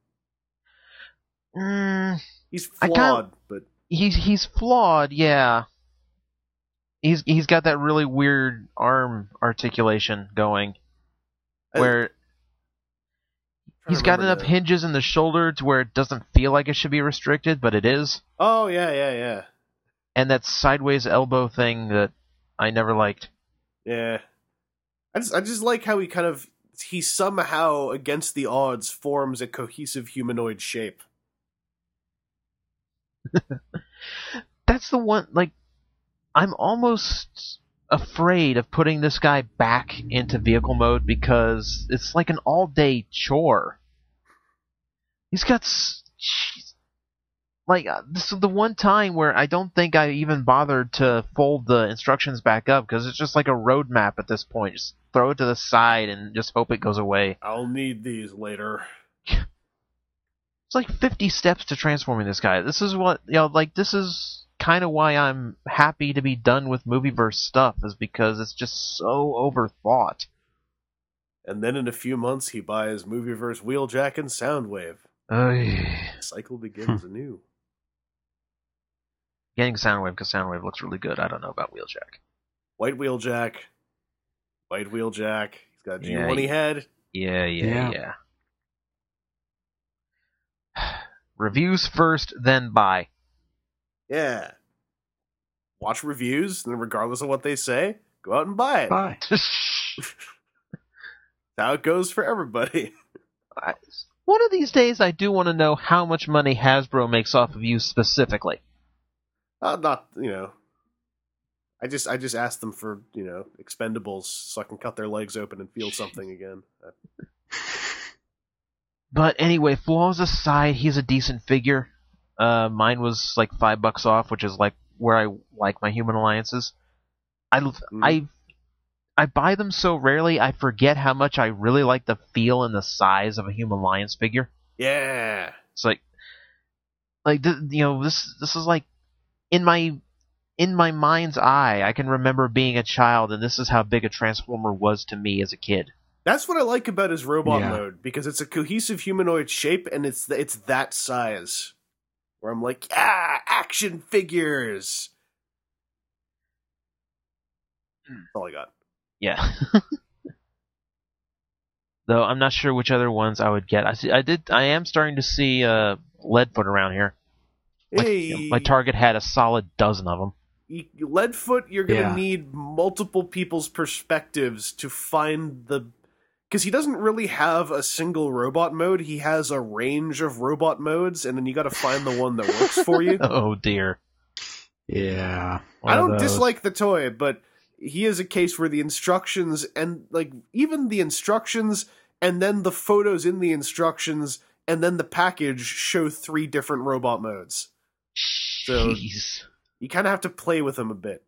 Mm, He's I flawed, kinda- but he's he's flawed, yeah. He's he's got that really weird arm articulation going, I- where trying he's to got remember enough the- hinges in the shoulder to where it doesn't feel like it should be restricted, but it is. Oh yeah, yeah, yeah, And that sideways elbow thing that I never liked. yeah. I just I just like how he kind of he somehow against the odds forms a cohesive humanoid shape. That's the one, like, I'm almost afraid of putting this guy back into vehicle mode because it's like an all-day chore. He's got... S- like, uh, this is the one time where I don't think I even bothered to fold the instructions back up because it's just like a road map at this point. Just throw it to the side and just hope it goes away. I'll need these later. It's like fifty steps to transforming this guy. This is what, you know, like, this is kind of why I'm happy to be done with Movieverse stuff, is because it's just so overthought. And then in a few months, he buys Movieverse Wheeljack and Soundwave. Oy. The cycle begins anew. Getting Soundwave because Soundwave looks really good. I don't know about Wheeljack. White Wheeljack. White Wheeljack. He's got a G one Yeah, E head. Yeah, yeah, Yeah. yeah. Reviews first, then buy. Yeah. Watch reviews, and then regardless of what they say, go out and buy it. Bye. That's how it goes for everybody. I- One of these days, I do want to know how much money Hasbro makes off of you specifically. Uh, not, you know. I just I just asked them for, you know, expendables so I can cut their legs open and feel something again. But anyway, flaws aside, he's a decent figure. Uh, mine was like five bucks off, which is like where I like my Human Alliances. I, Mm. I, I buy them so rarely, I forget how much I really like the feel and the size of a Human Alliance figure. Yeah. It's like, like th- you know, this this is like in my in my mind's eye, I can remember being a child, and this is how big a Transformer was to me as a kid. That's what I like about his robot Yeah. mode, because it's a cohesive humanoid shape and it's th- it's that size. Where I'm like, yeah, action figures. That's all I got. Yeah. Though I'm not sure which other ones I would get. I see, I did. I am starting to see uh, Leadfoot around here. My, Hey, my target had a solid dozen of them. y- Leadfoot, you're gonna Yeah. need multiple people's perspectives to find the. Because he doesn't really have a single robot mode. He has a range of robot modes, and then you got to find the one that works for you. Oh dear. Yeah. One I of don't those. dislike the toy, but he is a case where the instructions and like even the instructions and then the photos in the instructions and then the package show three different robot modes. So Jeez. you kind of have to play with them a bit.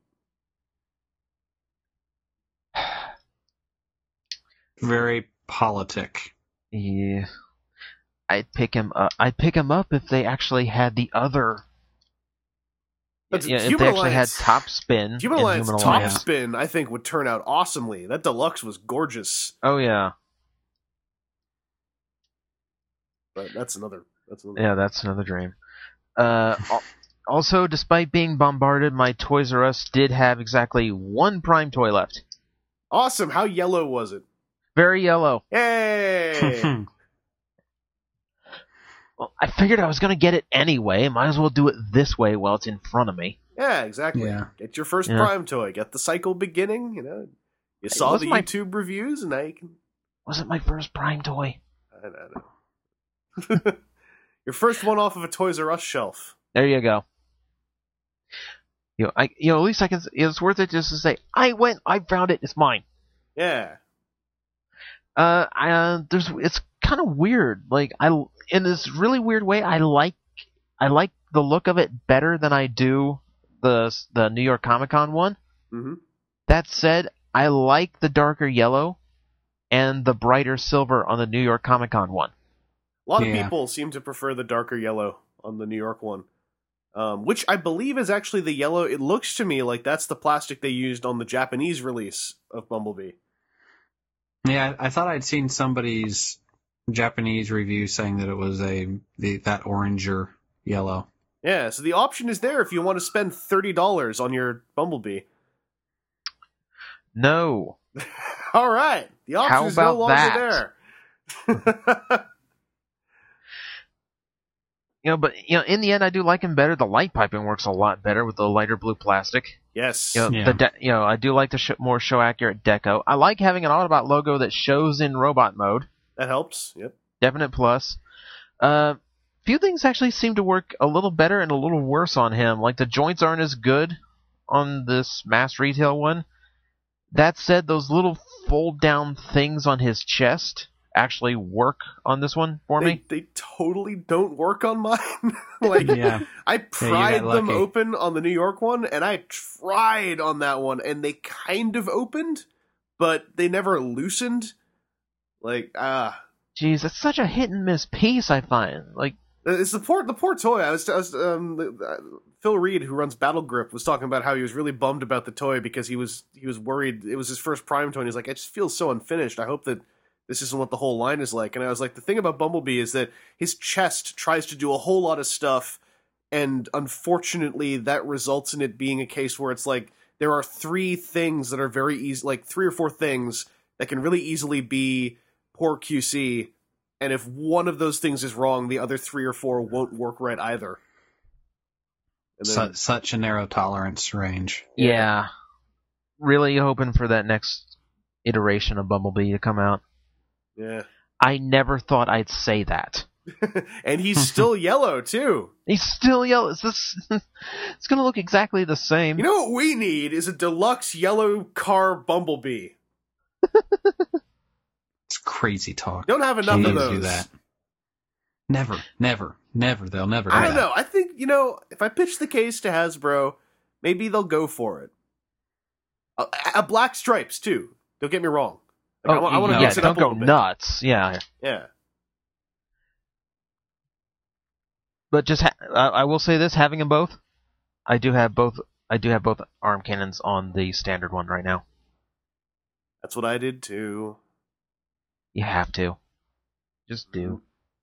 Very politic. Yeah. I'd pick him up. I'd pick him up if they actually had the other. But Yeah, if Human they actually Alliance- had Top Spin. Human in Alliance Human Top Alliance. Spin, I think, would turn out awesomely. That deluxe was gorgeous, Oh yeah. but that's another. That's another. Yeah, that's another dream. Uh, al- also, despite being bombarded, my Toys R Us did have exactly one Prime toy left. Awesome. How yellow was it? Very yellow. Hey. Well, I figured I was going to get it anyway. Might as well do it this way while it's in front of me. Yeah, exactly. Yeah. Get your first Yeah. Prime toy. Get the cycle beginning. You know, you saw wasn't the my- YouTube reviews, and now you can. Wasn't my first Prime toy. I don't know. Your first one off of a Toys R Us shelf. There you go. You know, I, you know, at least I can. It's worth it just to say, I went, I found it, it's mine. Yeah. Uh, I, uh there's, it's kind of weird. Like, I, in this really weird way, I like, I like the look of it better than I do the the New York Comic Con one. Mm-hmm. That said, I like the darker yellow and the brighter silver on the New York Comic Con one. A lot Yeah. of people seem to prefer the darker yellow on the New York one, um, which I believe is actually the yellow. It looks to me like that's the plastic they used on the Japanese release of Bumblebee. Yeah, I thought I'd seen somebody's Japanese review saying that it was a the that orange or yellow. Yeah, so the option is there if you want to spend thirty dollars on your Bumblebee. No. All right, the option How is no about longer that? there. You know, but you know, in the end, I do like him better. The light piping works a lot better with the lighter blue plastic. Yes. You know, Yeah. the de- you know, I do like the sh- more show accurate deco. I like having an Autobot logo that shows in robot mode. That helps. Yep. Definite plus. Uh, few things actually seem to work a little better and a little worse on him. Like the joints aren't as good on this mass retail one. That said, those little fold-down things on his chest actually work on this one for they, me. They totally don't work on mine. Like, Yeah. I pried got them lucky. open on the New York one, and I tried on that one, and they kind of opened, but they never loosened. Like, ah. Jeez, it's such a hit and miss piece, I find. Like, It's the poor, the poor toy. I was, I was um, uh, Phil Reed, who runs Battle Grip, was talking about how he was really bummed about the toy because he was he was worried it was his first Prime toy. And he's like, it just feels so unfinished. I hope that this isn't what the whole line is like. And I was like, the thing about Bumblebee is that his chest tries to do a whole lot of stuff, and unfortunately, that results in it being a case where it's like there are three things that are very easy, like three or four things that can really easily be poor Q C. And if one of those things is wrong, the other three or four won't work right either. And then, Su- such a narrow tolerance range. yeah. Really hoping for that next iteration of Bumblebee to come out. yeah. I never thought I'd say that. And he's still yellow, too. He's still yellow. It's, this, it's going to look exactly the same. You know what we need is a deluxe yellow car Bumblebee. It's crazy talk. Don't have enough Please of those. do that. Never, never, never. They'll never do I don't that. know. I think, you know, if I pitch the case to Hasbro, maybe they'll go for it. A, a black stripes, too. Don't get me wrong. Like, I, wa- I want to yeah, mix it don't up a go little bit. nuts. Yeah. Yeah. But just ha- I, I will say this: having them both, I do have both. I do have both arm cannons on the standard one right now. That's what I did, too. You have to, just do.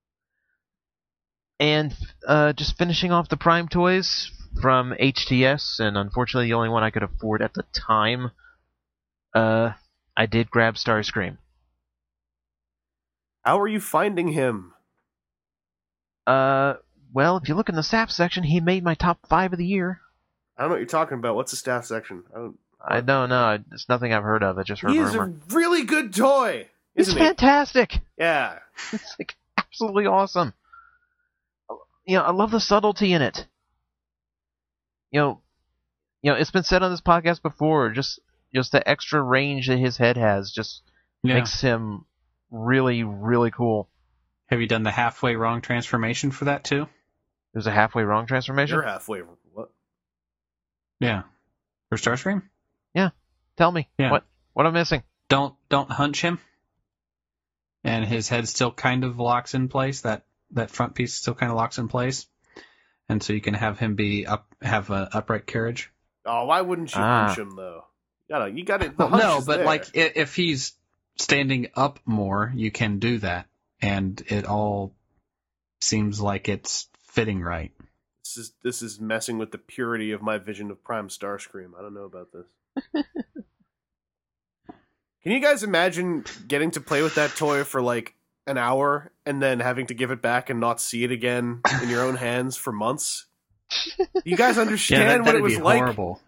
And uh, just finishing off the Prime toys from H T S, and unfortunately the only one I could afford at the time. Uh, I did grab Starscream. How are you finding him? Uh, well, if you look in the staff section, he made my top five of the year. I don't know what you're talking about. What's the staff section? I don't. I don't know. It's nothing I've heard of. I just heard He is rumor. a really good toy, It's isn't he? fantastic. Yeah. It's like absolutely awesome. You know, I love the subtlety in it. You know, you know, it's been said on this podcast before. Just, just the extra range that his head has just Yeah. makes him really, really cool. Have you done the halfway wrong transformation for that too? There's a halfway wrong transformation. You're halfway. What? Yeah. For Starscream? Tell me Yeah. what what I'm missing. Don't don't hunch him. And his head still kind of locks in place. That that front piece still kind of locks in place. And so you can have him be up have an upright carriage. Oh, why wouldn't you Ah. punch him though? You gotta, you got it. The Well, hunch no, is but there. like i- if he's standing up more, you can do that, and it all seems like it's fitting right. this is this is messing with the purity of my vision of Prime Starscream. I don't know about this. Can you guys imagine getting to play with that toy for like an hour and then having to give it back and not see it again in your own hands for months? Do you guys understand yeah, that, what that'd it was be like? horrible.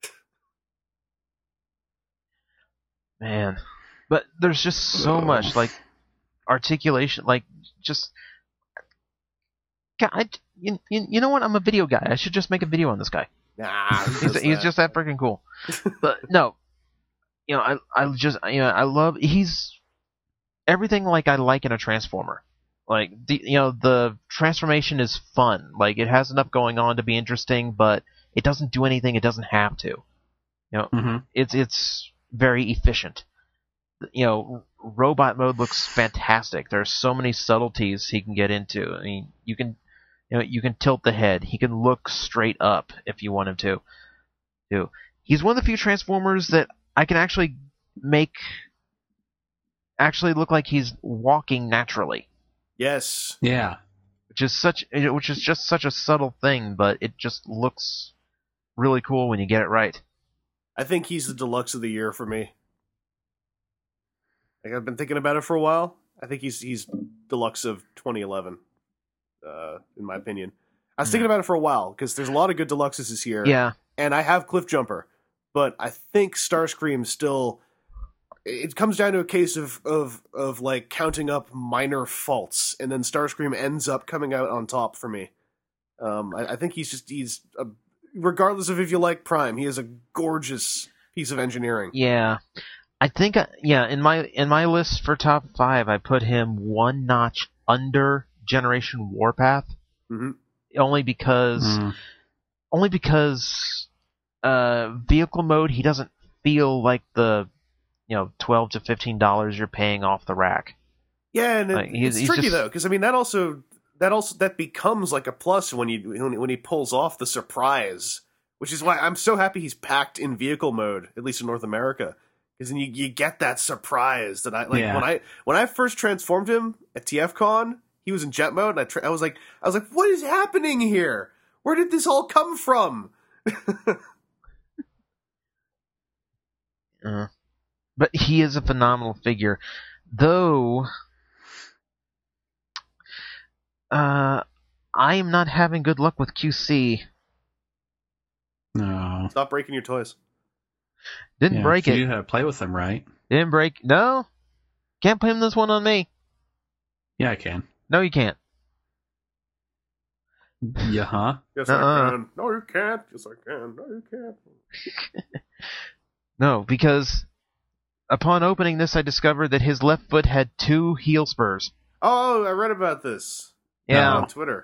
Man, but there's just so much like articulation, like just. God, I, you, you, you know what? I'm a video guy. I should just make a video on this guy. Nah, who He's, does he's that? just that freaking cool. But no, you know, I I just you know I love he's everything like I like in a Transformer. Like the you know the transformation is fun. Like it has enough going on to be interesting, but it doesn't do anything it doesn't have to. You know, Mm-hmm. it's it's very efficient. You know, robot mode looks fantastic. There are so many subtleties he can get into. I mean, you can, you know, you can tilt the head. He can look straight up if you want him to. Do. He's one of the few Transformers that I can actually make actually look like he's walking naturally, Yes. Yeah. which is such, which is just such a subtle thing, but it just looks really cool when you get it right. I think he's the deluxe of the year for me. Like I've been thinking about it for a while. I think he's he's deluxe of twenty eleven, uh, in my opinion. I was thinking about it for a while because there's a lot of good deluxes this year. Yeah. And I have Cliff Jumper, but I think Starscream still. It comes down to a case of of of like counting up minor faults, and then Starscream ends up coming out on top for me. Um, I, I think he's just he's a, regardless of if you like Prime, he is a gorgeous piece of engineering. Yeah. I think, I, yeah, in my in my list for top five, I put him one notch under Generation Warpath, Mm-hmm. only because, Mm. only because, uh, vehicle mode, he doesn't feel like the, you know, twelve to fifteen dollars you're paying off the rack. Yeah, and it, Like, he's- it's he's tricky just- though, because I mean that also that also that becomes like a plus when you when, when he pulls off the surprise, which is why I'm so happy he's packed in vehicle mode, at least in North America, because then you, you get that surprise that I like Yeah. when I when I first transformed him at T F Con, he was in jet mode, and I tra- I was like I was like, what is happening here? Where did this all come from? Uh, but he is a phenomenal figure, though. Uh, I am not having good luck with Q C. No. Stop breaking your toys. Didn't Yeah, break you it. knew how to play with them, right? Didn't break. No, can't blame this one on me. Yeah, I can. No, you can't. Yeah, huh? Yes, Uh-uh. I can. No, you can't. Yes, I can. No, you can't. No, because upon opening this, I discovered that his left foot had two heel spurs. Oh, I read about this Yeah. on Twitter.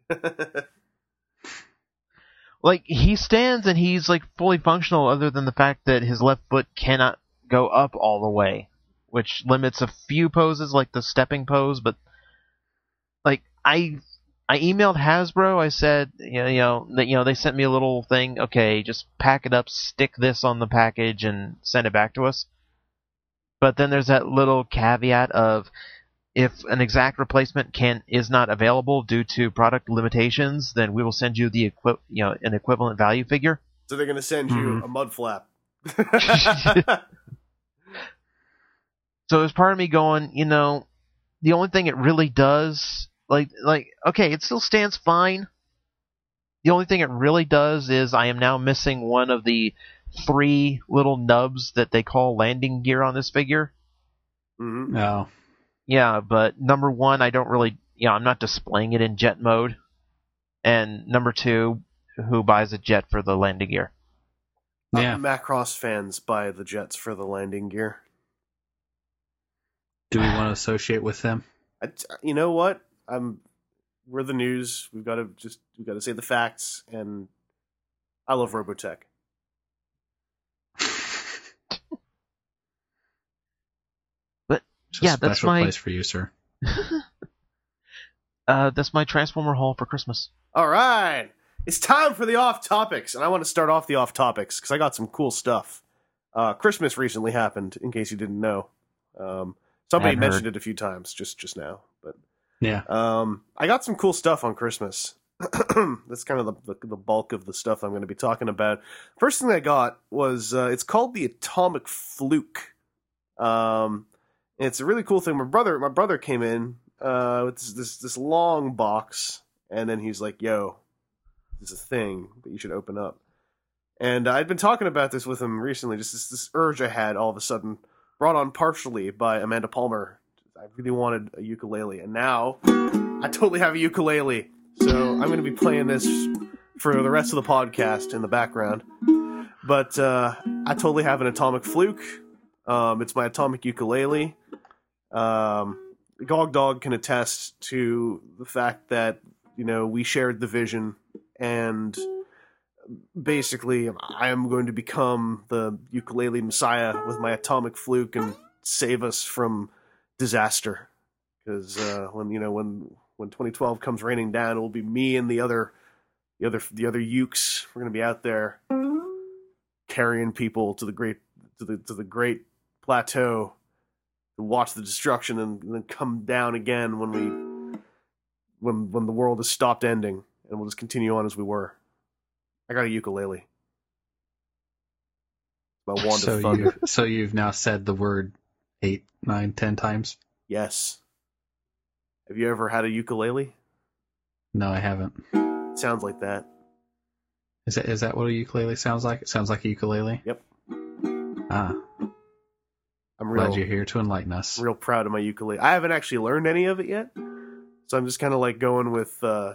Like, he stands and he's, like, fully functional other than the fact that his left foot cannot go up all the way, which limits a few poses, like the stepping pose, but, like, I I emailed Hasbro, I said, you know, you know, that, you know, they sent me a little thing, okay, just pack it up, stick this on the package, and send it back to us. But then there's that little caveat of, if an exact replacement can is not available due to product limitations, then we will send you the equi- you know an equivalent value figure. So they're going to send you Mhm. a mud flap. So there's part of me going, you know, the only thing it really does, like like okay, it still stands fine. The only thing it really does is I am now missing one of the three little nubs that they call landing gear on this figure. hmm No. Yeah, but number one, I don't really, yeah, I'm not displaying it in jet mode. And number two, who buys a jet for the landing gear? Yeah. Uh, Macross fans buy the jets for the landing gear. Do we want to associate with them? I, you know what? I'm. We're the news. We've got to just. We've got to say the facts. And I love Robotech. It's a Yeah, that's special my- place for you, sir. uh, that's my Transformer haul for Christmas. All right, it's time for the off topics, and I want to start off the off topics because I got some cool stuff. Uh, Christmas recently happened, in case you didn't know. Um, somebody Hadn't mentioned heard. it a few times just just now, but Yeah. um, I got some cool stuff on Christmas. That's kind of the, the the bulk of the stuff I'm going to be talking about. First thing I got was uh, it's called the Atomic Fluke. Um, and it's a really cool thing. My brother, my brother came in uh, with this, this this long box, and then he's like, "Yo, this is a thing that you should open up." And I'd been talking about this with him recently. Just this, this urge I had all of a sudden, brought on partially by Amanda Palmer. I really wanted a ukulele, and now I totally have a ukulele. So I'm going to be playing this for the rest of the podcast in the background. But uh, I totally have an Atomic Fluke. Um, it's my Atomic ukulele. Um, Gog Dog can attest to the fact that, you know, we shared the vision, and basically I am going to become the ukulele messiah with my Atomic Fluke and save us from disaster. Because uh, when, you know, when... When twenty twelve comes raining down, it will be me and the other, the other, the other ukes. We're going to be out there carrying people to the great, to the to the great plateau, to watch the destruction, and, and then come down again when we, when when the world has stopped ending, and we'll just continue on as we were. I got a ukulele. My wand So of thunder. you so you've now said the word eight, nine, ten times? Yes. Have you ever had a ukulele? No, I haven't. It sounds like that. Is that is that what a ukulele sounds like? It sounds like a ukulele? Yep. Ah, I'm real. glad you're here to enlighten us. real proud of my ukulele. I haven't actually learned any of it yet, so I'm just kind of like going with, uh,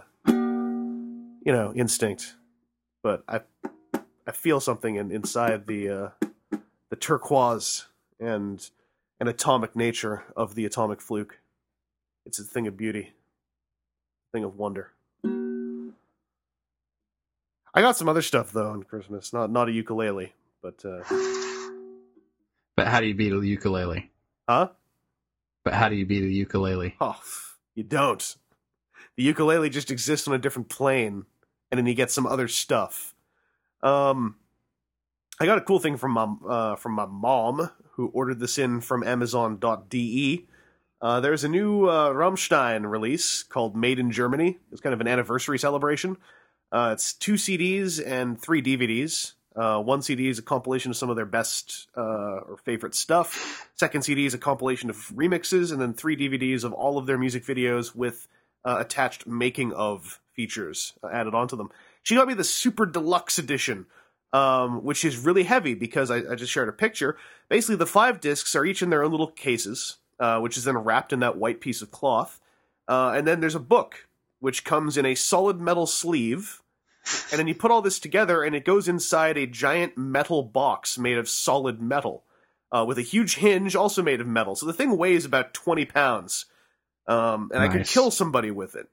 you know, instinct. But I, I feel something in, inside the uh, the turquoise and and atomic nature of the atomic fluke. It's a thing of beauty, a thing of wonder. I got some other stuff though on Christmas, not not a ukulele, but uh, But how do you beat a ukulele? huh? But how do you beat a ukulele? Oh, you don't. The ukulele just exists on a different plane, and then you get some other stuff. Um, I got a cool thing from my uh, from my mom, who ordered this in from Amazon dot D E. Uh, there's a new uh, Rammstein release called Made in Germany. It's kind of an anniversary celebration. Uh, it's two C Ds and three D V Ds. Uh, one C D is a compilation of some of their best uh, or favorite stuff. Second C D is a compilation of remixes, and then three D V Ds of all of their music videos with uh, attached making of features uh, added onto them. She got me the Super Deluxe Edition, um, which is really heavy because I, I just shared a picture. Basically, the five discs are each in their own little cases, uh, which is then wrapped in that white piece of cloth. Uh, and then there's a book, which comes in a solid metal sleeve. And then you put all this together, and it goes inside a giant metal box made of solid metal, uh, with a huge hinge also made of metal. So the thing weighs about twenty pounds, um, and nice. I could kill somebody with it.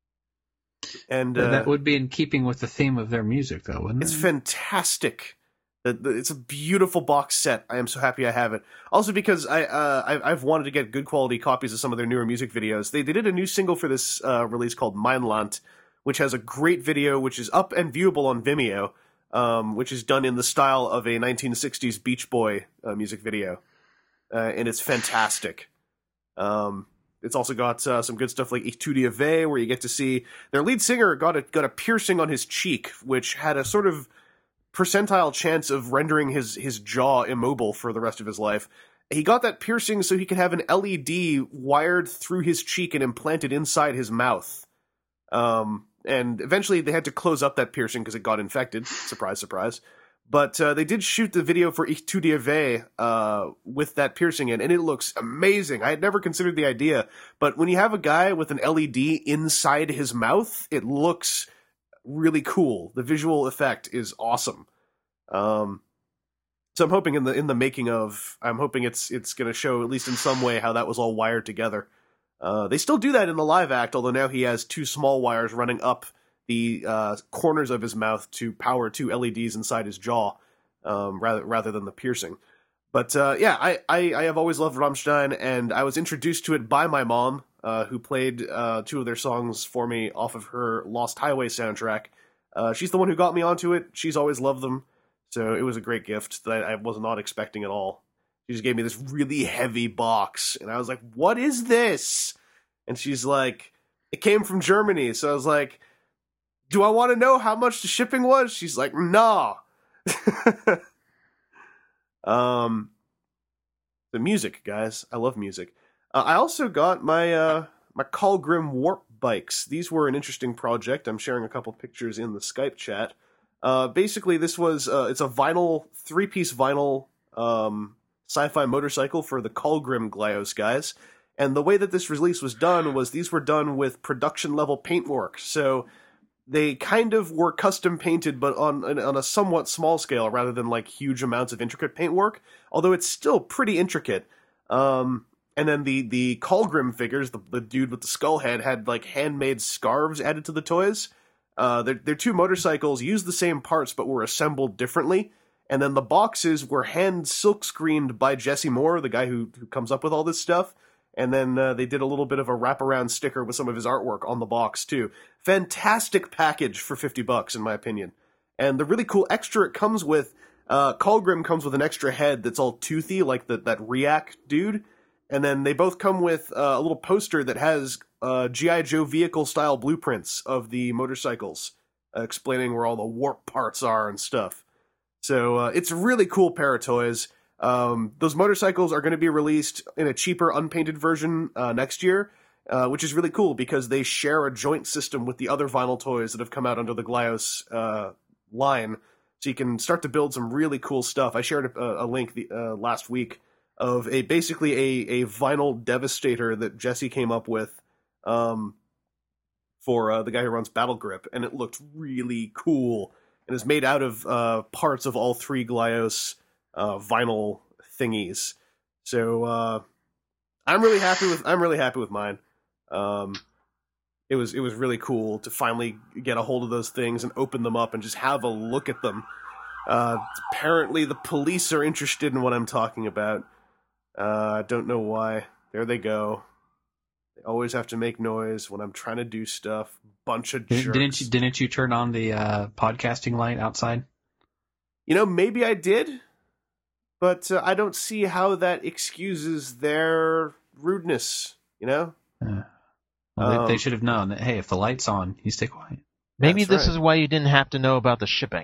And uh, that would be in keeping with the theme of their music, though, wouldn't it? It's fantastic. It's a beautiful box set. I am so happy I have it. Also because I, uh, I've wanted to get good quality copies of some of their newer music videos. They, they did a new single for this uh, release called Meinland, which has a great video, which is up and viewable on Vimeo, um, which is done in the style of a nineteen sixties Beach Boy uh, music video. Uh, and it's fantastic. Um, it's also got uh, some good stuff like Ich tu dir weh, where you get to see their lead singer got a, got a piercing on his cheek, which had a sort of percentile chance of rendering his, his jaw immobile for the rest of his life. He got that piercing so he could have an L E D wired through his cheek and implanted inside his mouth. Um, and eventually they had to close up that piercing because it got infected. Surprise, surprise. But uh, they did shoot the video for Ich tu dir weh uh, with that piercing in, and it looks amazing. I had never considered the idea, but when you have a guy with an L E D inside his mouth, it looks really cool. The visual effect is awesome. Um, so I'm hoping in the in the making of, I'm hoping it's it's going to show at least in some way how that was all wired together. Uh, they still do that in the live act, although now he has two small wires running up the uh, corners of his mouth to power two L E Ds inside his jaw, um, rather rather than the piercing. But uh, yeah, I, I, I have always loved Rammstein, and I was introduced to it by my mom, uh, who played uh, two of their songs for me off of her Lost Highway soundtrack. Uh, she's the one who got me onto it. She's always loved them, so it was a great gift that I, I was not expecting at all. She just gave me this really heavy box, and I was like, what is this? And she's like, it came from Germany. So I was like, do I want to know how much the shipping was? She's like, nah. um, the music, guys. I love music. Uh, I also got my uh, my Colgrim Warp bikes. These were an interesting project. I'm sharing a couple pictures in the Skype chat. Uh, basically, this was uh, it's a vinyl, three-piece vinyl um, sci-fi motorcycle for the Colgrim Glyos guys. And the way that this release was done was these were done with production-level paintwork. So they kind of were custom painted, but on on a somewhat small scale rather than like huge amounts of intricate paintwork. Although it's still pretty intricate. Um, and then the the Colgrim figures, the, the dude with the skull head, had like handmade scarves added to the toys. Uh, their their two motorcycles used the same parts but were assembled differently. And then the boxes were hand silk screened by Jesse Moore, the guy who who comes up with all this stuff. And then uh, they did a little bit of a wraparound sticker with some of his artwork on the box, too. Fantastic package for fifty bucks, in my opinion. And the really cool extra it comes with, uh, Colgrim comes with an extra head that's all toothy, like the, that React dude. And then they both come with uh, a little poster that has uh, G I. Joe vehicle-style blueprints of the motorcycles, uh, explaining where all the warp parts are and stuff. So uh, it's a really cool pair of toys. Um, those motorcycles are going to be released in a cheaper, unpainted version uh, next year, uh, which is really cool because they share a joint system with the other vinyl toys that have come out under the Glyos uh, line. So you can start to build some really cool stuff. I shared a, a link the, uh, last week of a basically a, a vinyl Devastator that Jesse came up with um, for uh, the guy who runs Battle Grip, and it looked really cool and is made out of uh, parts of all three Glyos uh, vinyl thingies. So uh, I'm really happy with I'm really happy with mine. Um, it was it was really cool to finally get a hold of those things and open them up and just have a look at them. Uh, apparently, the police are interested in what I'm talking about. Uh, I don't know why. There they go. They always have to make noise when I'm trying to do stuff. Bunch of jerks. Didn't you didn't you turn on the uh, podcasting light outside? You know, maybe I did, but uh, I don't see how that excuses their rudeness. You know. Uh, well, Um, they, they should have known that. Hey, if the light's on, you stay quiet. Maybe That's this right. is why you didn't have to know about the shipping.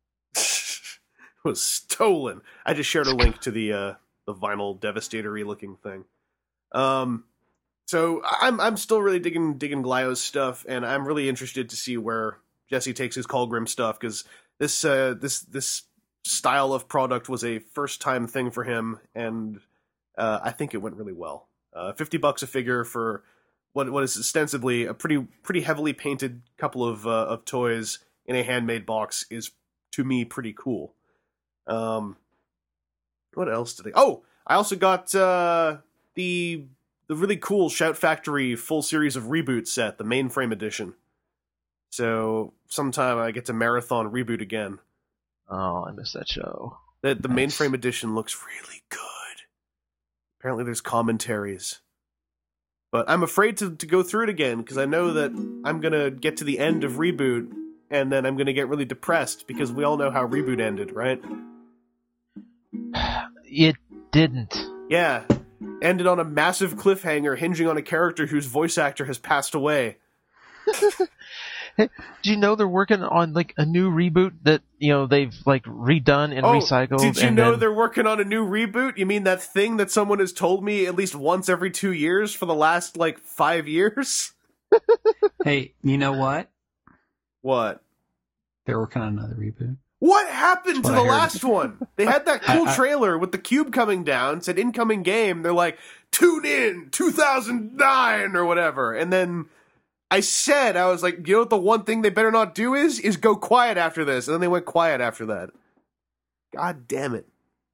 was stolen. I just shared a link to the uh, the vinyl Devastator-y looking thing. Um, so I'm I'm still really digging digging Glio's stuff, and I'm really interested to see where Jesse takes his Colgrim stuff, because this uh, this this style of product was a first time thing for him, and uh, I think it went really well. Uh, Fifty bucks a figure for what what is ostensibly a pretty pretty heavily painted couple of uh, of toys in a handmade box is, to me, pretty cool. Um, what else did I? Oh, I also got uh, the the really cool Shout Factory full series of Reboot set, the mainframe edition. So sometime I get to marathon Reboot again. Oh, I missed that show. The the Nice. mainframe edition looks really good. Apparently, there's commentaries, but I'm afraid to to go through it again because I know that I'm gonna get to the end of Reboot and then I'm gonna get really depressed because we all know how Reboot ended, right? It didn't. Yeah, ended on a massive cliffhanger hinging on a character whose voice actor has passed away. Do you know they're working on like a new reboot that you know they've like redone and Oh, recycled? did you and know then... they're working on a new reboot? You mean that thing that someone has told me at least once every two years for the last, like, five years? Hey, you know what? What? They're working on another reboot. What happened to That's the what I heard. last one? They had that cool I- I- trailer with the cube coming down, said incoming game. They're like, tune in, two thousand nine or whatever. And then I said, I was like, you know what the one thing they better not do is? Is go quiet after this. And then they went quiet after that. God damn it.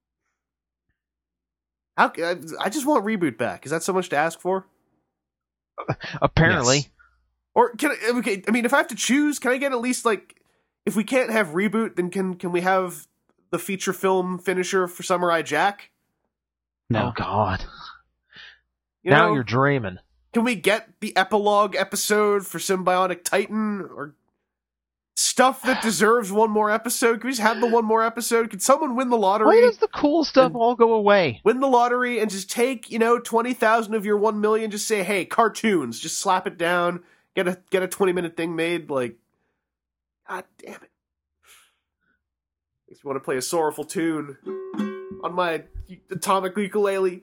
How, I I just want Reboot back. Is that so much to ask for? Apparently. Yes. Or can I, okay, I mean, if I have to choose, can I get at least, like, if we can't have Reboot, then can can we have the feature film finisher for Samurai Jack? No. Oh God. You now know, you're dreaming. Can we get the epilogue episode for Symbiotic Titan, or stuff that deserves one more episode? Can we just have the one more episode? Could someone win the lottery? Why does the cool stuff And- all go away? Win the lottery and just take, you know, twenty thousand of your one million, just say, hey, cartoons, just slap it down, get a get a twenty minute thing made, like, god damn it. Makes me want to play a sorrowful tune on my atomic ukulele.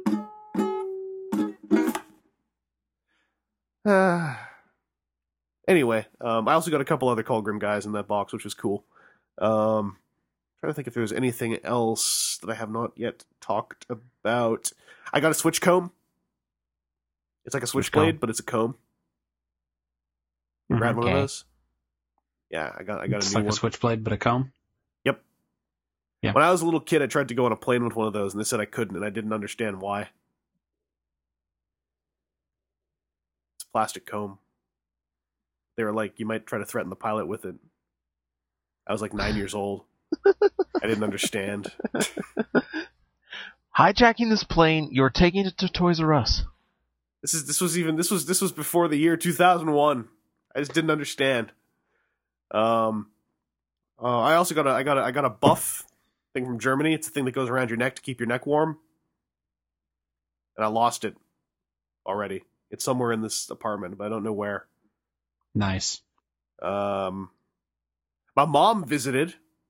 Anyway, um, I also got a couple other Colgrim guys in that box, which was cool. Um, trying to think if there was anything else that I have not yet talked about. I got a switch comb. It's like a switchblade, comb. but it's a comb. You Mhm. grab one of Okay. those? Yeah, I got I got It's a new like one. a switchblade, but a comb. Yeah. When I was a little kid, I tried to go on a plane with one of those, and they said I couldn't, and I didn't understand why. It's a plastic comb. They were like, you might try to threaten the pilot with it. I was like nine years old. I didn't understand. Hijacking this plane, you're taking it to Toys R Us. This is this was even this was this was before the year two thousand one. I just didn't understand. Um, uh, I also got a I got a I got a buff thing from Germany. It's a thing that goes around your neck to keep your neck warm. And I lost it already. It's somewhere in this apartment, but I don't know where. Nice. Um, my mom visited.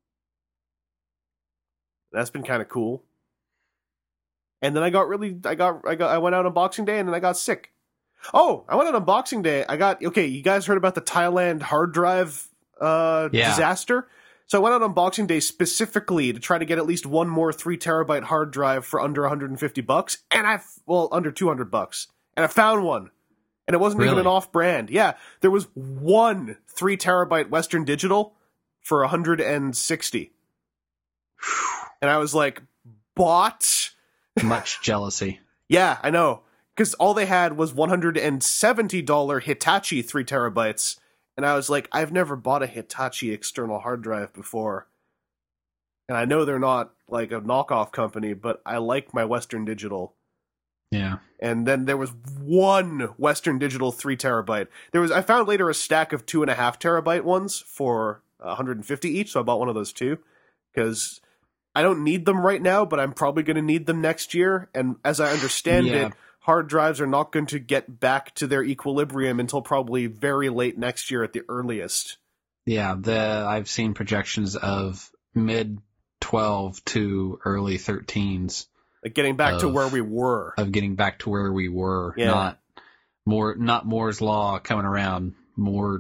That's been kind of cool. And then I got really, I got, I got, I went out on Boxing Day, and then I got sick. Oh, I went out on Boxing Day. I got okay. You guys heard about the Thailand hard drive uh, Yeah. disaster? So I went out on Boxing Day specifically to try to get at least one more three terabyte hard drive for under one hundred fifty bucks, and I, well, under two hundred bucks, and I found one. And it wasn't even Really? an off-brand. Yeah, there was one three terabyte Western Digital for one hundred sixty. And I was like, bought? Much jealousy. Yeah, I know. Because all they had was one hundred seventy dollars Hitachi three terabytes. And I was like, I've never bought a Hitachi external hard drive before. And I know they're not like a knockoff company, but I like my Western Digital. Yeah. And then there was one Western Digital three terabyte. There was I found later a stack of two and a half terabyte ones for one hundred fifty each, so I bought one of those too. Because I don't need them right now, but I'm probably going to need them next year. And as I understand Yeah. it, hard drives are not going to get back to their equilibrium until probably very late next year at the earliest. Yeah, the I've seen projections of mid twelve to early thirteens Like getting back to Of- where we were. of getting back to where we were. Yeah. Not more, not Moore's law coming around. More,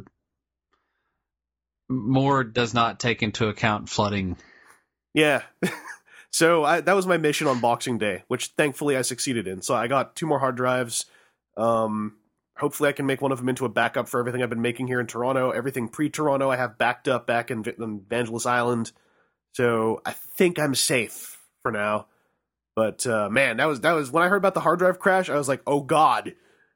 Moore does not take into account flooding. Yeah. So I, that was my mission on Boxing Day, which thankfully I succeeded in. So I got two more hard drives. Um, hopefully I can make one of them into a backup for everything I've been making here in Toronto. Everything pre-Toronto I have backed up back in, in Evangelos Island. So I think I'm safe for now. But uh, man, that was that was when I heard about the hard drive crash, I was like, oh God.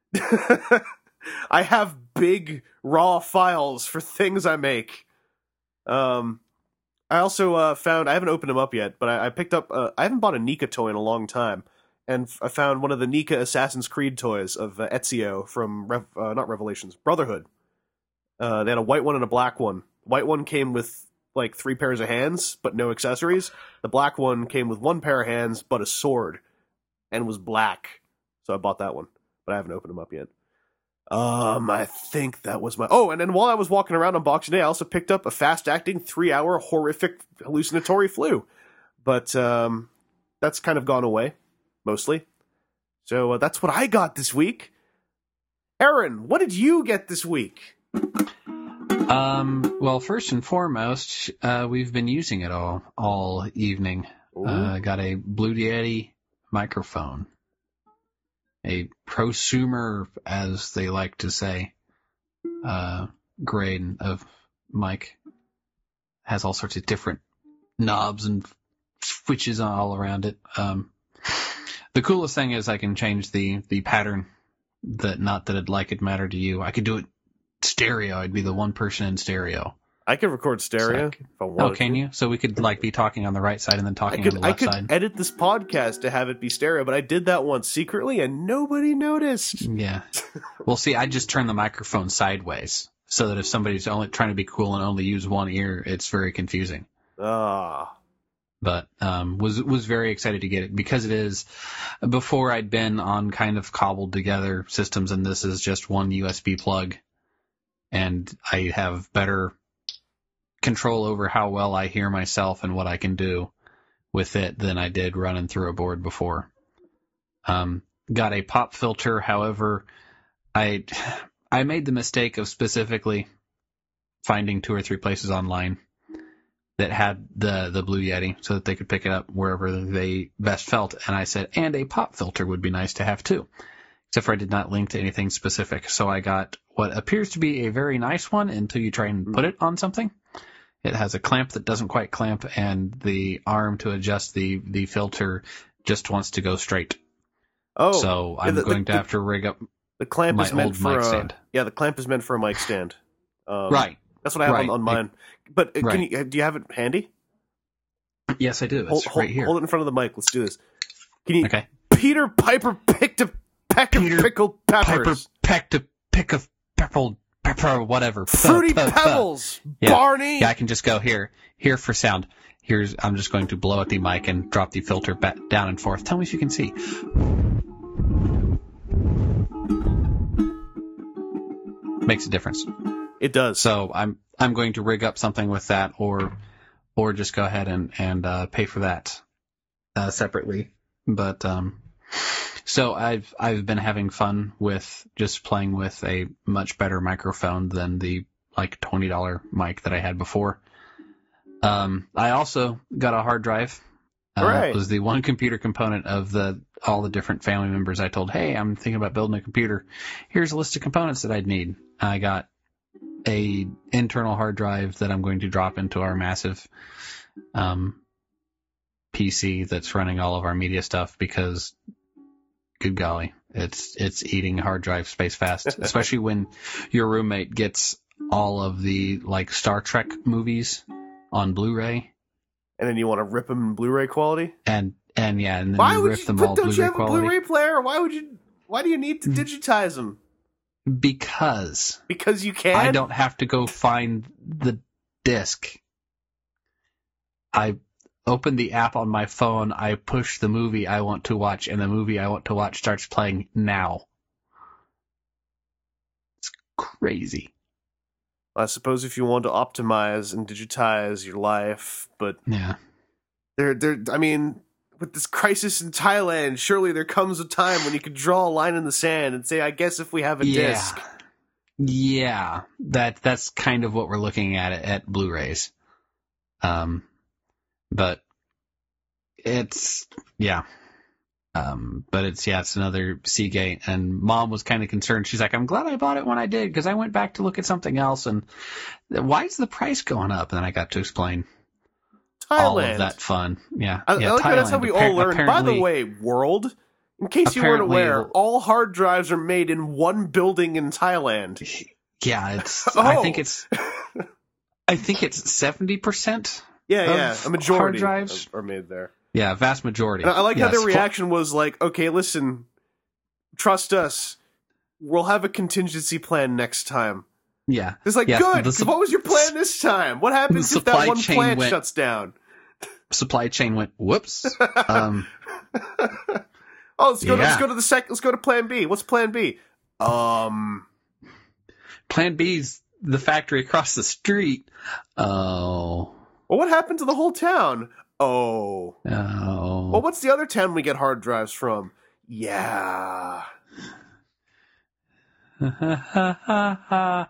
I have big raw files for things I make. Um, I also uh, found, I haven't opened them up yet, but I, I picked up, uh, I haven't bought a Nika toy in a long time. And f- I found one of the Nika Assassin's Creed toys of uh, Ezio from, Rev- uh, not Revelations, Brotherhood. Uh, they had a white one and a black one. White one came with like three pairs of hands, but no accessories. The black one came with one pair of hands, but a sword, and was black. So I bought that one, but I haven't opened them up yet. Um, I think that was my... Oh, and then while I was walking around on Boxing Day, I also picked up a fast-acting, three-hour, horrific, hallucinatory flu. But um, that's kind of gone away, mostly. So uh, that's what I got this week. Aaron, what did you get this week? Um, well, first and foremost, uh, we've been using it all all evening. Uh, got a Blue Yeti microphone. A prosumer, as they like to say, uh, grade of mic. Has all sorts of different knobs and switches all around it. Um, the coolest thing is I can change the, the pattern. That not that it'd like it matter to you. I could do it stereo. I'd be the one person in stereo. I could record stereo. So if I Oh, wanted can to. you? So we could like be talking on the right side and then I talking could on the I left could side. edit this podcast to have it be stereo, but I did that once secretly and nobody noticed. Yeah. Well, see, I just turn the microphone sideways so that if somebody's only trying to be cool and only use one ear, it's very confusing. Ah, But um, was was very excited to get it because it is. Before I'd been on kind of cobbled together systems, and this is just one U S B plug, and I have better control over how well I hear myself and what I can do with it than I did running through a board before. Um, got a pop filter, however, I I made the mistake of specifically finding two or three places online that had the, the Blue Yeti so that they could pick it up wherever they best felt. And I said, and a pop filter would be nice to have too. Except for I did not link to anything specific. So I got what appears to be a very nice one until you try and put it on something. It has a clamp that doesn't quite clamp, and the arm to adjust the, the filter just wants to go straight. oh. so I'm the- going the- to have to rig up. The clamp my is meant old for mic a, stand. Yeah, the clamp is meant for a mic stand. Um, Right. That's what I have right. on, on mine. But uh, can Right. you, do you have it handy? Yes, I do. It's Hold, right hold, here. hold it in front of the mic. Let's do this. Can you? Okay. Peter Piper picked a peck of Peter pickled Piper peppers. pecked a pick of pepper, pepper, whatever. Fruity Puh, puh, puh. Pebbles. Yeah. Barney. Yeah, I can just go here, here for sound. Here's, I'm just going to blow out the mic and drop the filter back down and forth. Tell me if you can see. Makes a difference. It does. So I'm, I'm going to rig up something with that, or, or just go ahead and and uh, pay for that uh, separately. But um, so I've I've been having fun with just playing with a much better microphone than the like twenty dollar mic that I had before. Um, I also got a hard drive. Uh, Hooray. it was the one computer component of the all the different family members I told, hey, I'm thinking about building a computer. Here's a list of components that I'd need. I got a internal hard drive that I'm going to drop into our massive um, P C that's running all of our media stuff because, good golly, it's it's eating hard drive space fast, especially when your roommate gets all of the like Star Trek movies on Blu-ray. And then you want to rip them in Blu-ray quality? And and yeah, and then why you would rip you, them but all don't Blu-ray you have quality. a Blu-ray player? Why would you? Why do you need to digitize them? Because because you can. I don't have to go find the disc. I open the app on my phone, I push the movie I want to watch, and the movie I want to watch starts playing now. It's crazy. I suppose if you want to optimize and digitize your life, but yeah, there, there. I mean, with this crisis in Thailand, surely there comes a time when you can draw a line in the sand and say, "I guess if we have a yeah. disc." Yeah, that that's kind of what we're looking at at Blu-rays. Um, but it's yeah. Um, but it's, yeah, it's another Seagate, and Mom was kind of concerned. She's like, I'm glad I bought it when I did, because I went back to look at something else, and why is the price going up? And then I got to explain Thailand. all of that fun. Yeah, I, yeah I like how that's how Thailand. we Appar- all learn. By the apparently- way, world, in case you weren't apparently- aware, all hard drives are made in one building in Thailand. Yeah, it's, Oh. I think it's, I think it's seventy percent. Yeah, of yeah, a majority hard drives are made there. Yeah, vast majority. And I like yes. how their reaction was like, okay, listen, trust us. We'll have a contingency plan next time. Yeah. It's like, yeah, good. the su- What was your plan this time? What happens the if that supply one chain plant went- shuts down? Supply chain went, whoops. Um, oh, let's go. To, yeah. let's go to the sec. Let's go to Plan B. What's Plan B? Um, Plan B's the factory across the street. Oh. well, what happened to the whole town? Oh. Oh. Well, what's the other town we get hard drives from? Yeah. uh,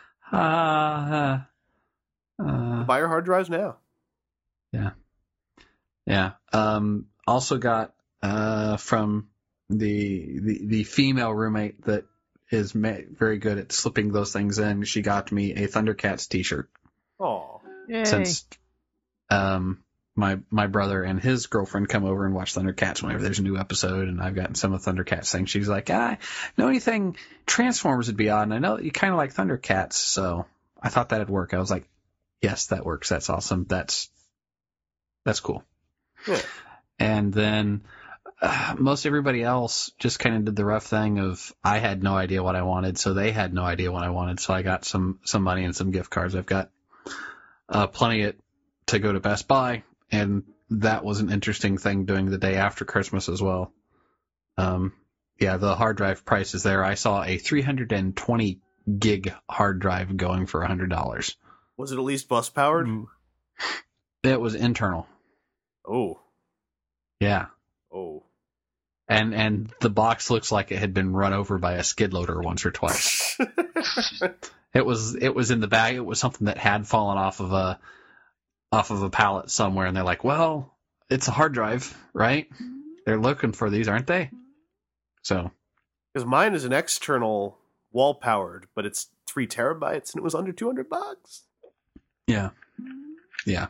Buy your hard drives now. Yeah. Yeah. Um, also got uh, from the, the the female roommate that is ma- very good at slipping those things in. She got me a Thundercats t-shirt. Oh. Yay. Since um, my my brother and his girlfriend come over and watch Thundercats whenever there's a new episode, and I've gotten some of Thundercats things. She's like, I know anything Transformers would be on. I know that you kind of like Thundercats, so I thought that'd work. I was like, yes, that works. That's awesome. That's that's cool. Yeah. And then uh, most everybody else just kind of did the rough thing of I had no idea what I wanted, so they had no idea what I wanted. So I got some some money and some gift cards. I've got uh, plenty of, to go to Best Buy, and that was an interesting thing doing the day after Christmas as well. Um, yeah, the hard drive prices there. I saw a three hundred twenty gig hard drive going for one hundred dollars. Was it at least bus powered? It was internal. Oh. Yeah. Oh. And and the box looks like it had been run over by a skid loader once or twice. It was it was in the bag. It was something that had fallen off of a off of a pallet somewhere, and they're like, "Well, it's a hard drive, right? They're looking for these, aren't they?" So, Because mine is an external wall powered, but it's three terabytes, and it was under two hundred bucks. yeah, yeah.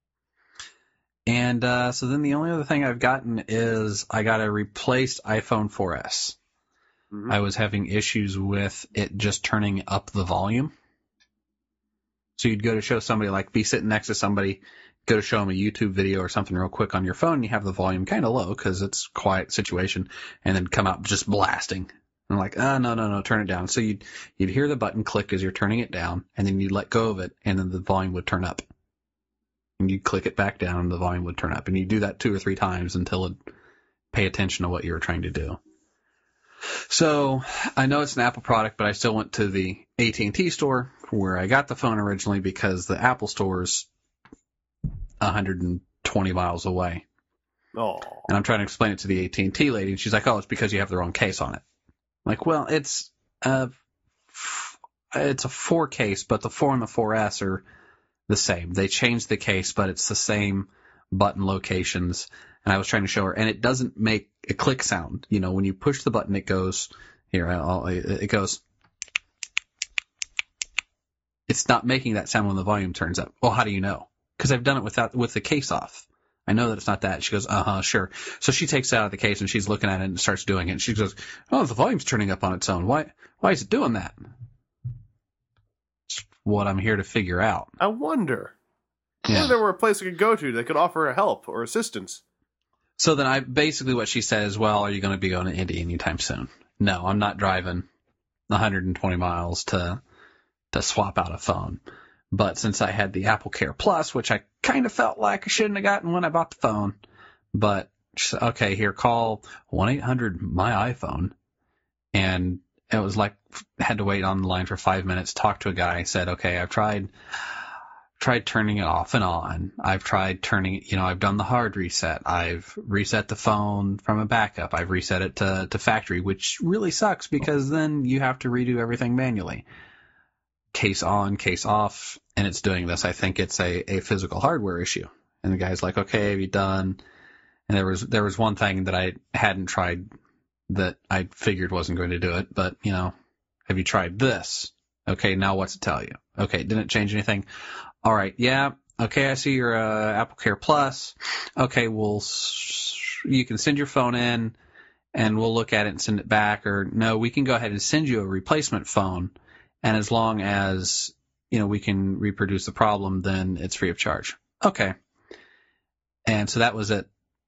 And uh, so then the only other thing I've gotten is I got a replaced iPhone four S. Mm-hmm. I was having issues with it just turning up the volume. So you'd go to show somebody, like be sitting next to somebody, go to show them a YouTube video or something real quick on your phone, and you have the volume kind of low because it's a quiet situation, and then come out just blasting. And I'm like, oh, no, no, no, turn it down. So you'd, you'd hear the button click as you're turning it down, and then you'd let go of it, and then the volume would turn up. And you'd click it back down, and the volume would turn up. And you do that two or three times until it pay attention to what you were trying to do. So I know it's an Apple product, but I still went to the A T and T store where I got the phone originally because the Apple store is one hundred twenty miles away. Oh. And I'm trying to explain it to the A T and T lady, and she's like, oh, it's because you have the wrong case on it. I'm like, well, it's a, it's a four case, but the four and the four S are the same. They changed the case, but it's the same button locations. And I was trying to show her, and it doesn't make a click sound. You know, when you push the button, it goes, here, I'll, it goes, it's not making that sound when the volume turns up. Well, how do you know? Because I've done it without, with the case off. I know that it's not that. She goes, uh-huh, sure. So she takes it out of the case, and she's looking at it and starts doing it. And she goes, oh, the volume's turning up on its own. Why Why is it doing that? It's what I'm here to figure out. I wonder. Yeah. If there were a place I could go to that could offer help or assistance. So then I basically what she said is, well, are you going to be going to Indy anytime soon? No, I'm not driving one hundred twenty miles to to swap out a phone. But since I had the Apple Care Plus, which I kind of felt like I shouldn't have gotten when I bought the phone, but she said, okay, here, call one eight hundred my iPhone. And it was like, had to wait on the line for five minutes, talk to a guy, said, okay, I've tried, tried turning it off and on. I've tried turning it, you know, I've done the hard reset. I've reset the phone from a backup. I've reset it to, to factory, which really sucks because then you have to redo everything manually. Case on, case off, and it's doing this. I think it's a, a physical hardware issue. And the guy's like, okay, have you done? And there was there was one thing that I hadn't tried that I figured wasn't going to do it, but, you know, have you tried this? Okay, now what's it tell you? Okay, didn't change anything. All right, yeah, okay, I see your uh, Apple Care Plus. Okay, well, you can send your phone in, and we'll look at it and send it back. Or, no, we can go ahead and send you a replacement phone. And as long as, you know, we can reproduce the problem, then it's free of charge. Okay. And so that was at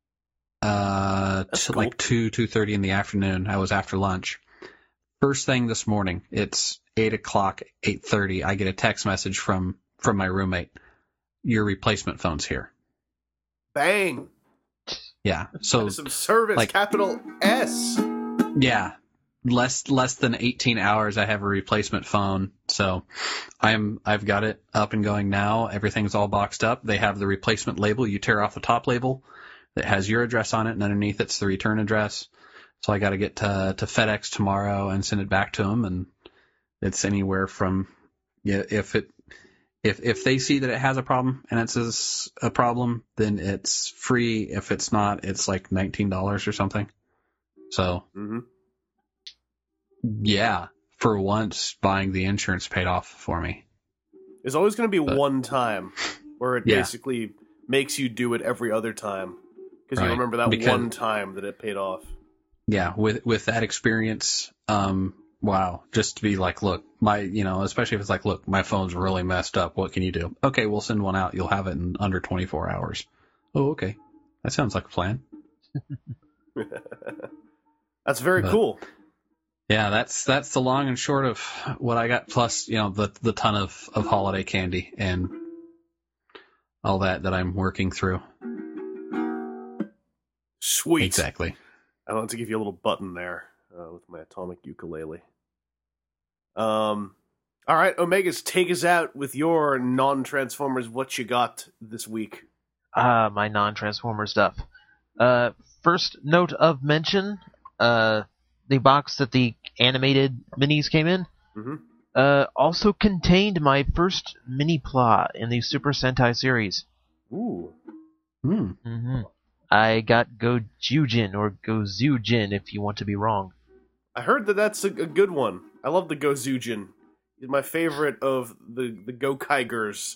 uh, t- cool. like two, two thirty in the afternoon. I was after lunch. First thing this morning, it's eight o'clock, eight thirty. I get a text message from, from my roommate. Your replacement phone's here. Bang. Yeah. So some service, like, capital S. Yeah. Less less than eighteen hours, I have a replacement phone. So I'm I've got it up and going now. Everything's all boxed up. They have the replacement label. You tear off the top label that has your address on it, and underneath it's the return address. So I got to get to to FedEx tomorrow and send it back to them. And it's anywhere from, yeah, if it if if they see that it has a problem and it's a problem, then it's free. If it's not, it's like nineteen dollars or something. So. Mm-hmm. Yeah, for once, buying the insurance paid off for me. There's always going to be But, one time where it yeah. basically makes you do it every other time. Because Right. you remember that Because- one time that it paid off. Yeah, with with that experience, um, wow, just to be like, look, my, you know, especially if it's like, look, my phone's really messed up. What can you do? Okay, we'll send one out. You'll have it in under twenty-four hours. Oh, okay. That sounds like a plan. That's very But- cool. Yeah, that's that's the long and short of what I got, plus, you know, the the ton of, of holiday candy and all that that I'm working through. Sweet. Exactly. I want to give you a little button there uh, with my atomic ukulele. Um, all right, Omegas, take us out with your non-Transformers. What you got this week? Ah, my non-Transformer stuff. Uh, first note of mention, uh, the box that the animated minis came in, Mm-hmm. uh, also contained my first mini plot in the Super Sentai series. Ooh. Hmm. Mm-hmm. I got Gojujin, or Gozujin if you want to be wrong. I heard that that's a, a good one. I love the Gozujin. He's my favorite of the, the Gokaigers.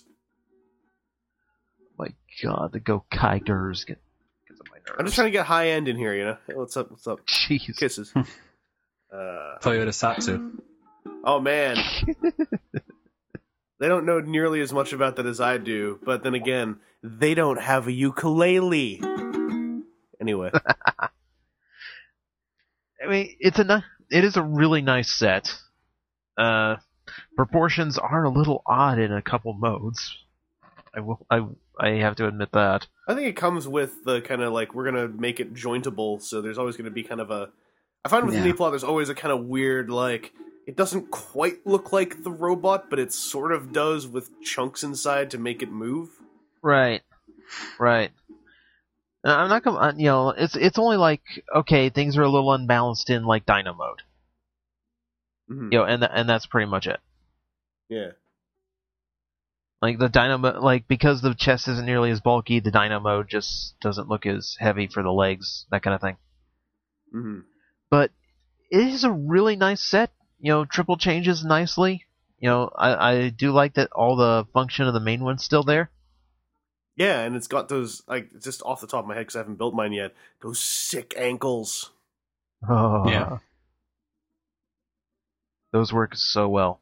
My god, the Gokaigers get, gets on my nerves. I'm just trying to get high end in here, you know? Hey, what's up? What's up? Jeez. Kisses. uh, Toyota Satsu. oh, man. They don't know nearly as much about that as I do, but then again, they don't have a ukulele. Anyway. I mean, it's a ni- it is a really nice set. Uh, proportions are a little odd in a couple modes. I will, I, I have to admit that. I think it comes with the kind of like, we're going to make it jointable, so there's always going to be kind of a... I find with Yeah. the mini plot, there's always a kind of weird, like, it doesn't quite look like the robot, but it sort of does with chunks inside to make it move. Right, right. Uh, I'm not gonna, uh, you know, it's it's only like, okay, things are a little unbalanced in like Dino mode, Mm-hmm. you know, and th- and that's pretty much it. Yeah. Like the Dino, mo- like because the chest isn't nearly as bulky, the Dino mode just doesn't look as heavy for the legs, that kind of thing. Mm-hmm. But it is a really nice set. You know, triple changes nicely. You know, I, I do like that all the function of the main one's still there. Yeah, and it's got those, like, just off the top of my head, because I haven't built mine yet, those sick ankles. Oh, Yeah. Those work so well.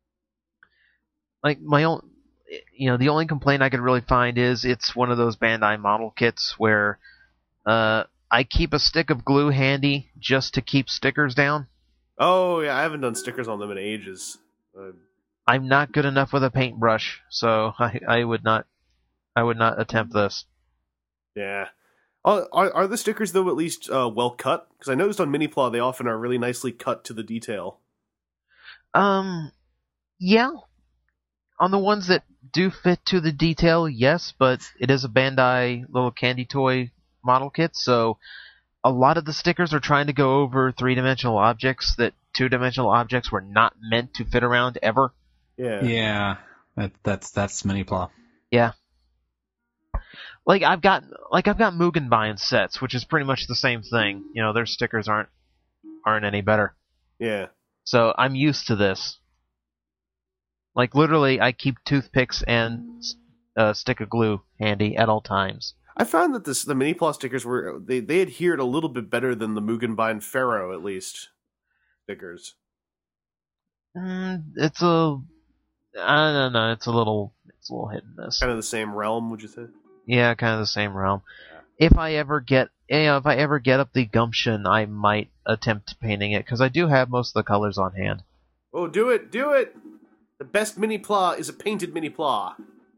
Like, my own, you know, the only complaint I could really find is it's one of those Bandai model kits where uh, I keep a stick of glue handy just to keep stickers down. Oh, yeah, I haven't done stickers on them in ages. Uh, I'm not good enough with a paintbrush, so I, I would not I would not attempt this. yeah. Are, are, are the stickers, though, at least uh, well cut? Because I noticed on Miniplaw they often are really nicely cut to the detail. Um, yeah. On the ones that do fit to the detail, yes, but it is a Bandai little candy toy model kit, so a lot of the stickers are trying to go over three-dimensional objects that two-dimensional objects were not meant to fit around ever. Yeah. Yeah, that, that's that's Miniplaw. Yeah. Like I've got like I've got Mugenbein sets, which is pretty much the same thing. You know, their stickers aren't aren't any better. Yeah. So I'm used to this. Like literally, I keep toothpicks and a stick of glue handy at all times. I found that this the Miniplaw stickers were they, they adhered a little bit better than the Mugenbein Pharaoh, at least stickers. Mm, it's a I don't know. It's a little it's a little hit and miss. Kind of the same realm, would you say? Yeah, kind of the same realm. If I ever get, you know, if I ever get up the gumption, I might attempt painting it because I do have most of the colors on hand. Oh, do it, do it! The best Miniplaw is a painted Miniplaw.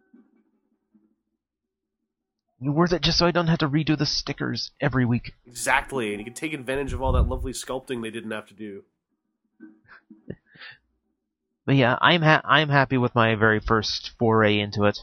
Worth it just so I don't have to redo the stickers every week. Exactly, and you can take advantage of all that lovely sculpting they didn't have to do. But yeah, I'm ha- I'm happy with my very first foray into it.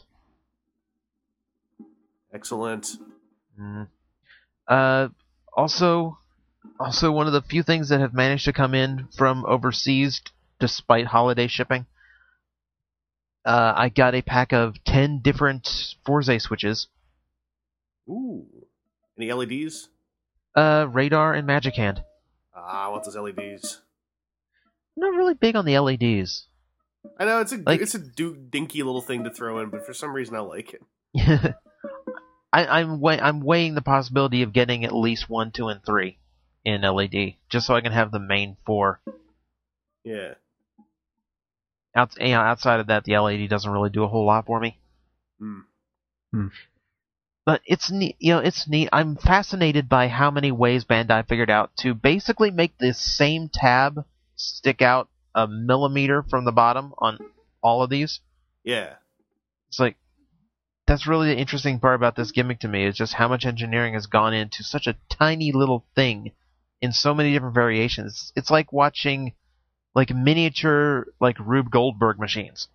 Excellent. Mm. Uh, also, also one of the few things that have managed to come in from overseas despite holiday shipping. Uh, I got a pack of ten different Forza switches. Ooh. Any L E Ds? Uh, radar and Magic Hand. Ah, I want those L E Ds. I'm not really big on the L E Ds. I know, it's a Like- it's a do- dinky little thing to throw in, but for some reason I like it. I, I'm weigh- I'm weighing the possibility of getting at least one, two, and three in L E D, just so I can have the main four. Yeah. Out, you know, outside of that, the L E D doesn't really do a whole lot for me. Hmm. Hmm. But it's neat. You know, it's neat. I'm fascinated by how many ways Bandai figured out to basically make this same tab stick out a millimeter from the bottom on all of these. Yeah. It's like, that's really the interesting part about this gimmick to me, is just how much engineering has gone into such a tiny little thing in so many different variations. It's like watching like miniature like Rube Goldberg machines.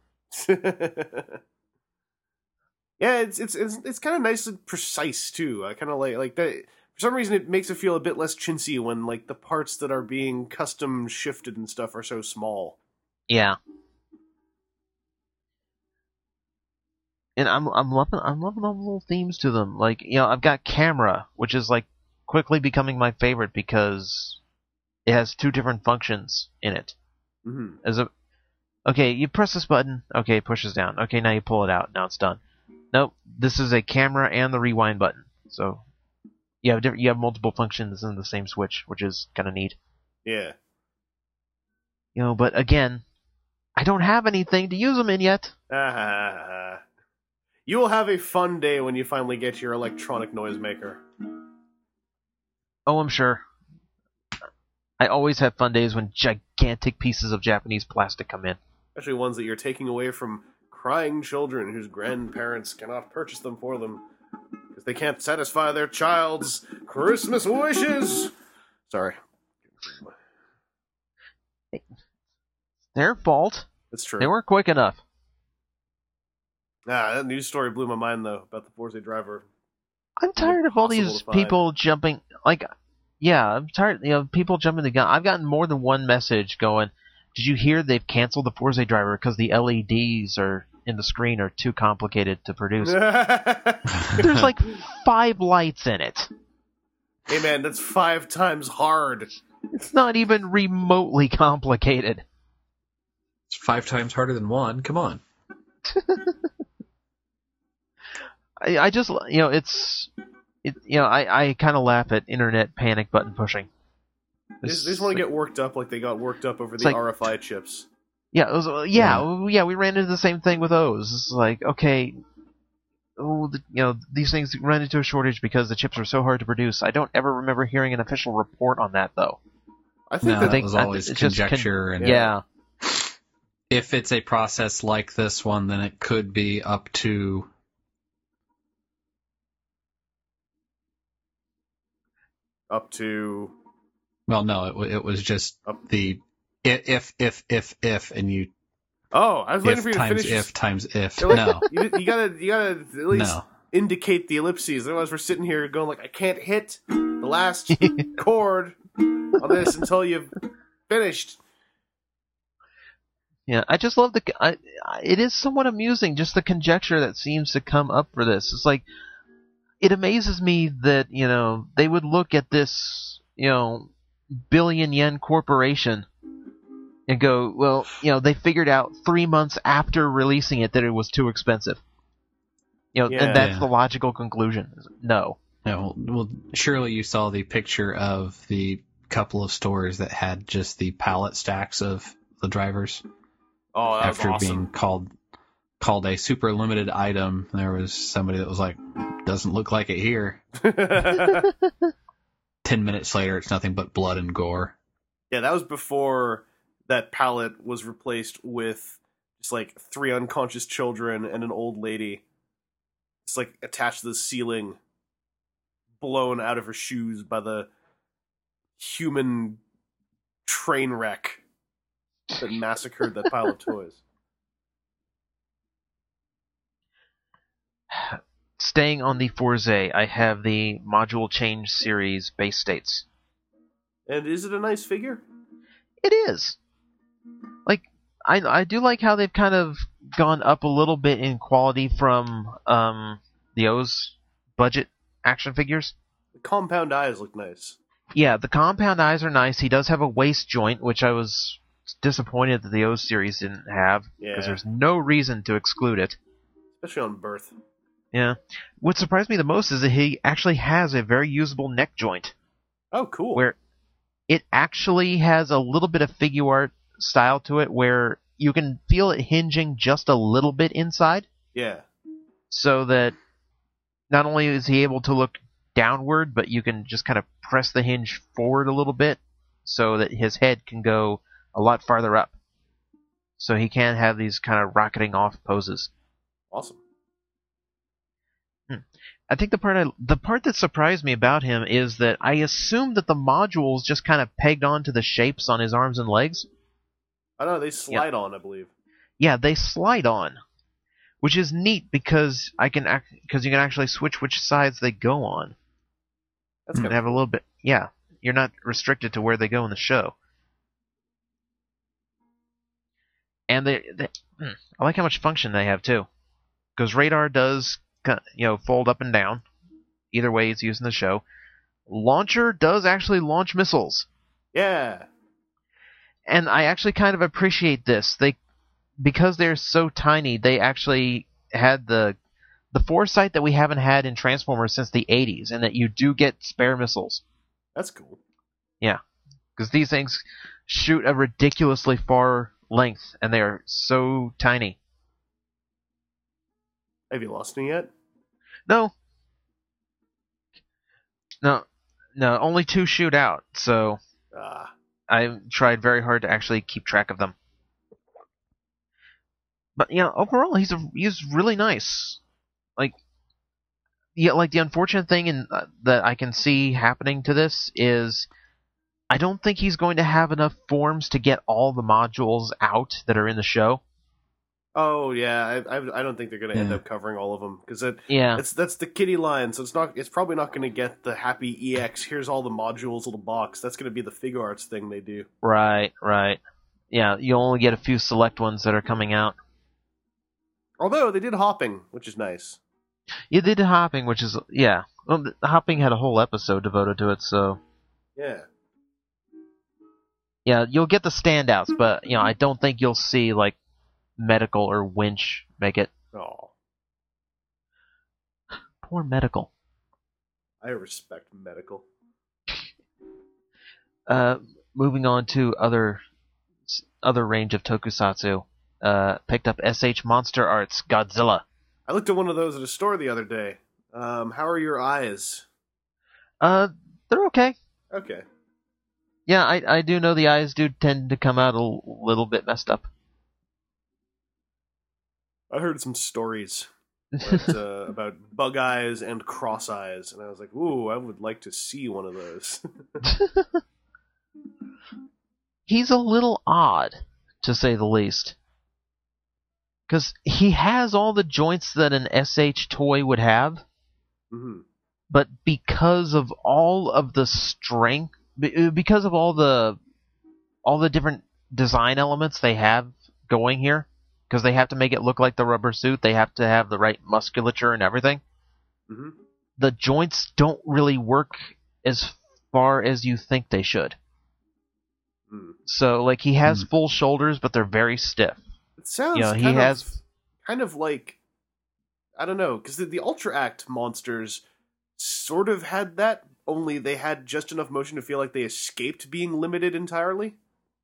Yeah, it's it's it's, it's kind of nice and precise too. I kind of like like that. For some reason, it makes it feel a bit less chintzy when like the parts that are being custom shifted and stuff are so small. Yeah. And I'm I'm loving I'm loving all the little themes to them. Like, you know, I've got camera, which is like quickly becoming my favorite because it has two different functions in it. Mm-hmm. As a okay, you press this button, okay, it pushes down. Okay, now you pull it out. Now it's done. Nope, this is a camera and the rewind button. So you have different, you have multiple functions in the same switch, which is kind of neat. Yeah. You know, but again, I don't have anything to use them in yet. You will have a fun day when you finally get your electronic noisemaker. Oh, I'm sure. I always have fun days when gigantic pieces of Japanese plastic come in. Especially ones that you're taking away from crying children whose grandparents cannot purchase them for them because they can't satisfy their child's Christmas wishes. Sorry. Their fault. That's true. They weren't quick enough. Ah, that news story blew my mind, though, about the Forza driver. I'm tired of all Impossible these to find. people jumping. Like, yeah, I'm tired. You know, people jumping the gun. I've gotten more than one message going, "Did you hear they've canceled the Forza driver because the L E Ds are in the screen are too complicated to produce?" There's like five lights in it. Hey, man, that's five times hard. It's not even remotely complicated. It's five times harder than one. Come on. I, I just you know it's it you know I, I kind of laugh at internet panic button pushing. They just, just want to get worked up like they got worked up over the like, R F I chips. Yeah, it was, yeah, yeah, yeah. We ran into the same thing with O's. It's like, okay, oh, the, you know, these things run into a shortage because the chips are so hard to produce. I don't ever remember hearing an official report on that, though. I think no, that, that was always conjecture. Con- and yeah. If it's a process like this one, then it could be up to up to. Well, no, it it was just up the if if if if and you. Oh, I was waiting if for you to times finish. If times if like, no, you, you gotta you gotta at least no. indicate the ellipses. Otherwise, we're sitting here going like, I can't hit the last chord on this until you've finished. Yeah, I just love the. I, it is somewhat amusing, just the conjecture that seems to come up for this. It's like it amazes me that you know they would look at this you know billion yen corporation and go, well, you know, they figured out three months after releasing it that it was too expensive. You know, Yeah. and that's Yeah. the logical conclusion. No. No, well, surely you saw the picture of the couple of stores that had just the pallet stacks of the drivers. Oh, that After was awesome. being called called a super limited item, there was somebody that was like, "Doesn't look like it here." Ten minutes later, it's nothing but blood and gore. Yeah, that was before that pallet was replaced with just like three unconscious children and an old lady. It's like attached to the ceiling, blown out of her shoes by the human train wreck that massacred that pile of toys. Staying on the Forze, I have the Module Change series base states. And is it a nice figure? It is. Like, I I do like how they've kind of gone up a little bit in quality from um, the O's budget action figures. The compound eyes look nice. Yeah, the compound eyes are nice. He does have a waist joint, which I was disappointed that the O series didn't have, because Yeah. there's no reason to exclude it. Especially on Birth. Yeah. What surprised me the most is that he actually has a very usable neck joint, Oh, cool. where it actually has a little bit of figure art style to it, where you can feel it hinging just a little bit inside, Yeah. so that not only is he able to look downward, but you can just kind of press the hinge forward a little bit, so that his head can go a lot farther up. So he can have these kind of rocketing off poses. Awesome. I think the part I, the part that surprised me about him is that I assumed that the modules just kind of pegged onto the shapes on his arms and legs. I know, they slide on, I believe. Yeah, they slide on, which is neat because I can because you can actually switch which sides they go on. That's And kind have a little bit. Yeah, you're not restricted to where they go in the show. And they, they hmm, I like how much function they have too, because radar does you know fold up and down. Either way, it's used in the show. Launcher does actually launch missiles. Yeah. And I actually kind of appreciate this. They, because they're so tiny, they actually had the the foresight that we haven't had in Transformers since the eighties, and that you do get spare missiles. That's cool. Yeah, because these things shoot a ridiculously far length, and they are so tiny. Have you lost any yet? No. No, no, only two shoot out, so Ah. I tried very hard to actually keep track of them. But you know, overall, he's a, he's really nice. Like, yeah, like the unfortunate thing in, uh, that I can see happening to this is, I don't think he's going to have enough forms to get all the modules out that are in the show. Oh yeah, I I, I don't think they're going to end Yeah. up covering all of them because it Yeah, it's that's the kitty line, so it's not it's probably not going to get the happy E X. Here's all the modules, little box. That's going to be the figure arts thing they do. right, right. Yeah, you only get a few select ones that are coming out. Although they did hopping, which is nice. You did hopping, which is yeah. Well, the hopping had a whole episode devoted to it, so Yeah. yeah, you'll get the standouts, but you know, I don't think you'll see like Medical or Winch make it. Oh. Poor Medical. I respect Medical. Uh, moving on to other other range of tokusatsu. Uh, picked up S H Monster Arts Godzilla. I looked at one of those at a store the other day. Um, how are your eyes? Uh, they're okay. Okay. Yeah, I I do know the eyes do tend to come out a little bit messed up. I heard some stories about, uh, about bug eyes and cross eyes, and I was like, ooh, I would like to see one of those. He's a little odd, to say the least. Because he has all the joints that an S H toy would have, mm-hmm. but because of all of the strength, because of all the all the different design elements they have going here, because they have to make it look like the rubber suit, they have to have the right musculature and everything. Mm-hmm. The joints don't really work as far as you think they should. Mm. So, like, he has mm. full shoulders, but they're very stiff. It sounds you know, kind, he of, has... kind of like, I don't know, because the, the Ultra Act monsters sort of had that, only they had just enough motion to feel like they escaped being limited entirely.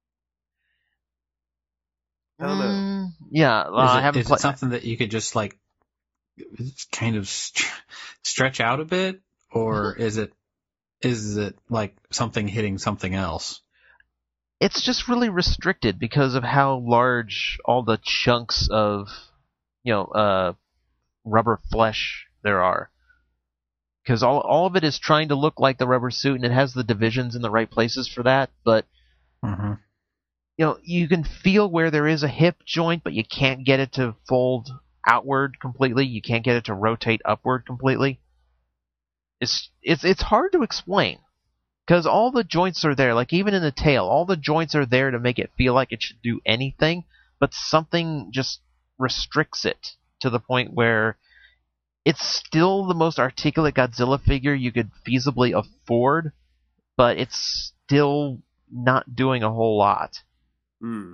I don't know. Mm, yeah, well, is it, I haven't is played... it something that you could just, like, kind of st- stretch out a bit? Or is it is it, like, something hitting something else? It's just really restricted because of how large all the chunks of, you know, uh, rubber flesh there are. Because all all of it is trying to look like the rubber suit, and it has the divisions in the right places for that. But mm-hmm. you know, you can feel where there is a hip joint, but you can't get it to fold outward completely. You can't get it to rotate upward completely. It's it's it's hard to explain. Because all the joints are there, like even in the tail, all the joints are there to make it feel like it should do anything, but something just restricts it to the point where it's still the most articulate Godzilla figure you could feasibly afford, but it's still not doing a whole lot. Hmm.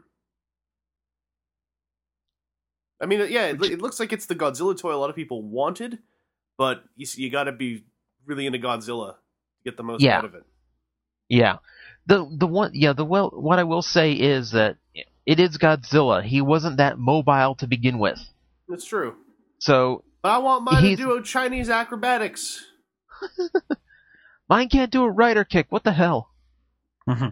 I mean, yeah, it, it looks like it's the Godzilla toy a lot of people wanted, but you, you gotta be really into Godzilla to get the most yeah. out of it. Yeah, the the one yeah the well what I will say is that it is Godzilla. He wasn't that mobile to begin with. That's true. So but I want mine to do Chinese acrobatics. Mine can't do a rider kick. What the hell? Mm-hmm.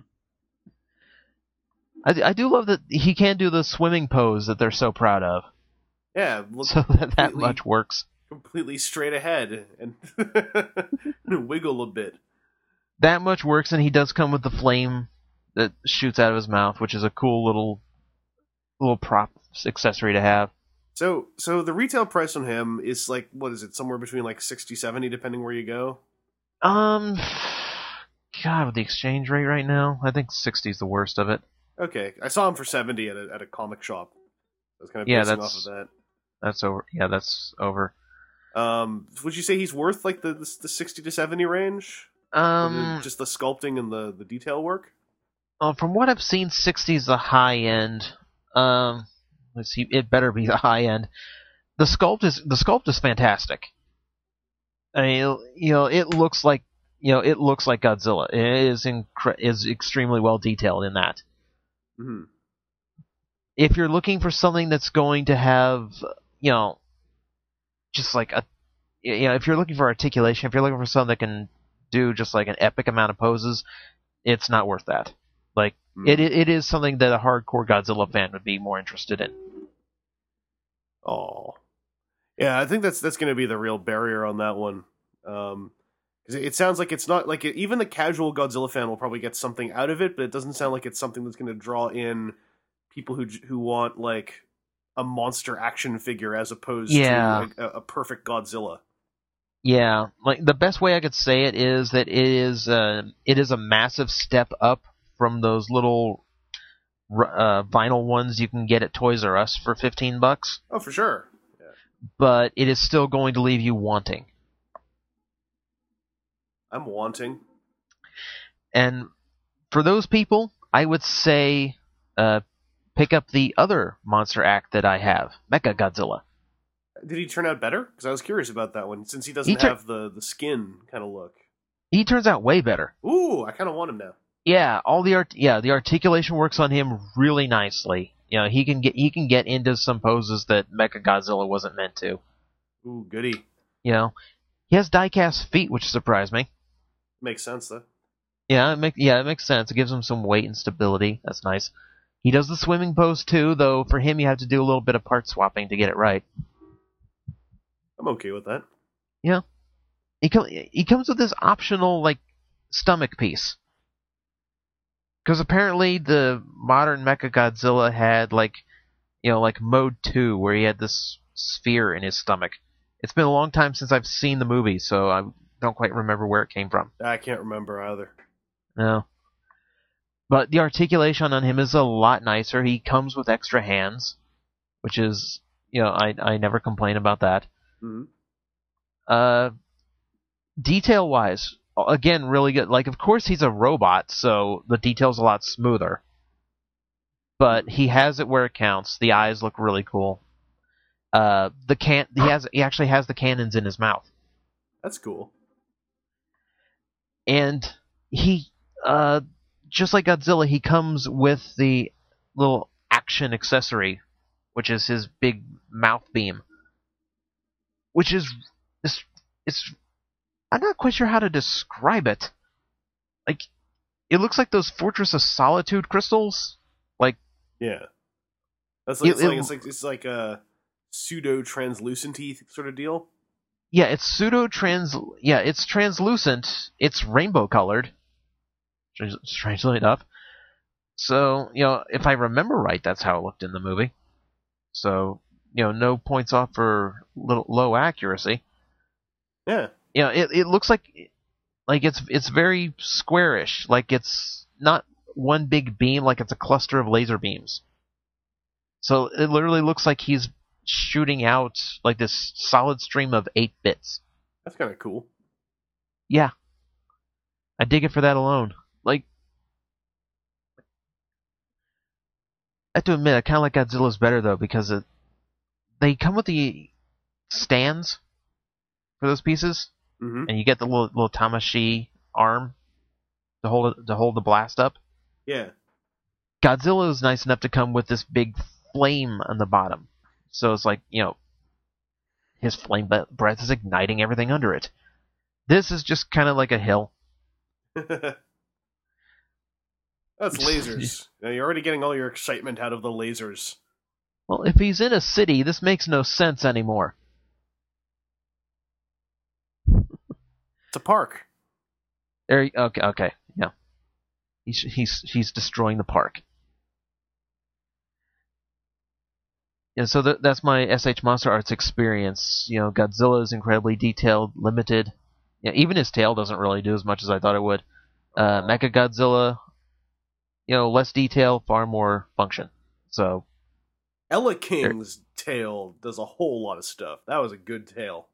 I I do love that he can do the swimming pose that they're so proud of. Yeah, look, so that that much works. Completely straight ahead and wiggle a bit. That much works, and he does come with the flame that shoots out of his mouth, which is a cool little little prop accessory to have. So, so the retail price on him is like, what is it? Somewhere between like sixty, seventy, depending where you go. Um, God, with the exchange rate right now, I think sixty is the worst of it. Okay, I saw him for seventy at a at a comic shop. I was kind of yeah, basing that's, off of that. That's over. Yeah, that's over. Um, would you say he's worth like the the, the sixty to seventy range? Um, the, just the sculpting and the, the detail work. Uh, from what I've seen, sixty is the high end. Um, let's see, it better be the high end. The sculpt is the sculpt is fantastic. I mean, you know, it looks like you know, it looks like Godzilla. It is incre- is extremely well detailed in that. Mm-hmm. If you're looking for something that's going to have, you know, just like a, you know, if you're looking for articulation, if you're looking for something that can do just like an epic amount of poses, it's not worth that. Like mm. it, it is something that a hardcore Godzilla fan would be more interested in. Oh, yeah, I think that's that's going to be the real barrier on that one. Um, because it sounds like it's not like it, even the casual Godzilla fan will probably get something out of it, but it doesn't sound like it's something that's going to draw in people who who want like a monster action figure as opposed yeah. to a, a perfect Godzilla. Yeah, like the best way I could say it is that it is uh, it is a massive step up from those little uh, vinyl ones you can get at Toys R Us for fifteen bucks. Oh, for sure. Yeah. But it is still going to leave you wanting. I'm wanting. And for those people, I would say uh, pick up the other Monster Act that I have, Mecha Godzilla. Did he turn out better? Because I was curious about that one, since he doesn't He tur- have the, the skin kind of look. He turns out way better. Ooh, I kind of want him now. Yeah, all the art. Yeah, the articulation works on him really nicely. You know, he can get he can get into some poses that Mechagodzilla wasn't meant to. Ooh, goody. You know, he has die-cast feet, which surprised me. Makes sense, though. Yeah, it make, yeah, it makes sense. It gives him some weight and stability. That's nice. He does the swimming pose too, though. For him, you have to do a little bit of part swapping to get it right. I'm okay with that. Yeah, he com- he comes with this optional like stomach piece. Because apparently the modern Mechagodzilla had, like, you know, like Mode two, where he had this sphere in his stomach. It's been a long time since I've seen the movie, so I don't quite remember where it came from. I can't remember either. No. But the articulation on him is a lot nicer. He comes with extra hands, which is, you know, I, I never complain about that. Mm-hmm. Uh, detail-wise, again, really good. Like, of course, he's a robot, so the detail's a lot smoother. But he has it where it counts. The eyes look really cool. Uh, the can he has he actually has the cannons in his mouth, That's cool. and he, uh, just like Godzilla, he comes with the little action accessory, which is his big mouth beam, which is it's it's. I'm not quite sure how to describe it. Like, it looks like those Fortress of Solitude crystals. Like, Yeah. That's like, It- it's, like it- it's like it's like a pseudo translucenty sort of deal. yeah, it's pseudo trans. Yeah, it's translucent. It's rainbow colored. Strange- Strangely enough. So, you know, if I remember right, that's how it looked in the movie. So, you know, no points off for little low accuracy. Yeah. You know, it it looks like like it's it's very squarish. Like it's not one big beam. Like it's a cluster of laser beams. So it literally looks like he's shooting out like this solid stream of eight bits. That's kind of cool. Yeah, I dig it for that alone. Like, I have to admit, I kind of like Godzilla's better though because it, they come with the stands for those pieces. Mm-hmm. And you get the little little Tamashi arm to hold it, to hold the blast up. Yeah. Godzilla is nice enough to come with this big flame on the bottom, so it's like, you know, his flame be- breath is igniting everything under it. This is just kind of like a hill. That's lasers. Now, you're already getting all your excitement out of the lasers. Well, if he's in a city, this makes no sense anymore. It's a park. There, okay, okay, yeah. He's he's he's destroying the park. Yeah, so th- that's my S H Monster Arts experience. You know, Godzilla is incredibly detailed, limited. Yeah, even his tail doesn't really do as much as I thought it would. Uh, Mechagodzilla, you know, less detail, far more function. So, Ella King's tail does a whole lot of stuff. That was a good tail.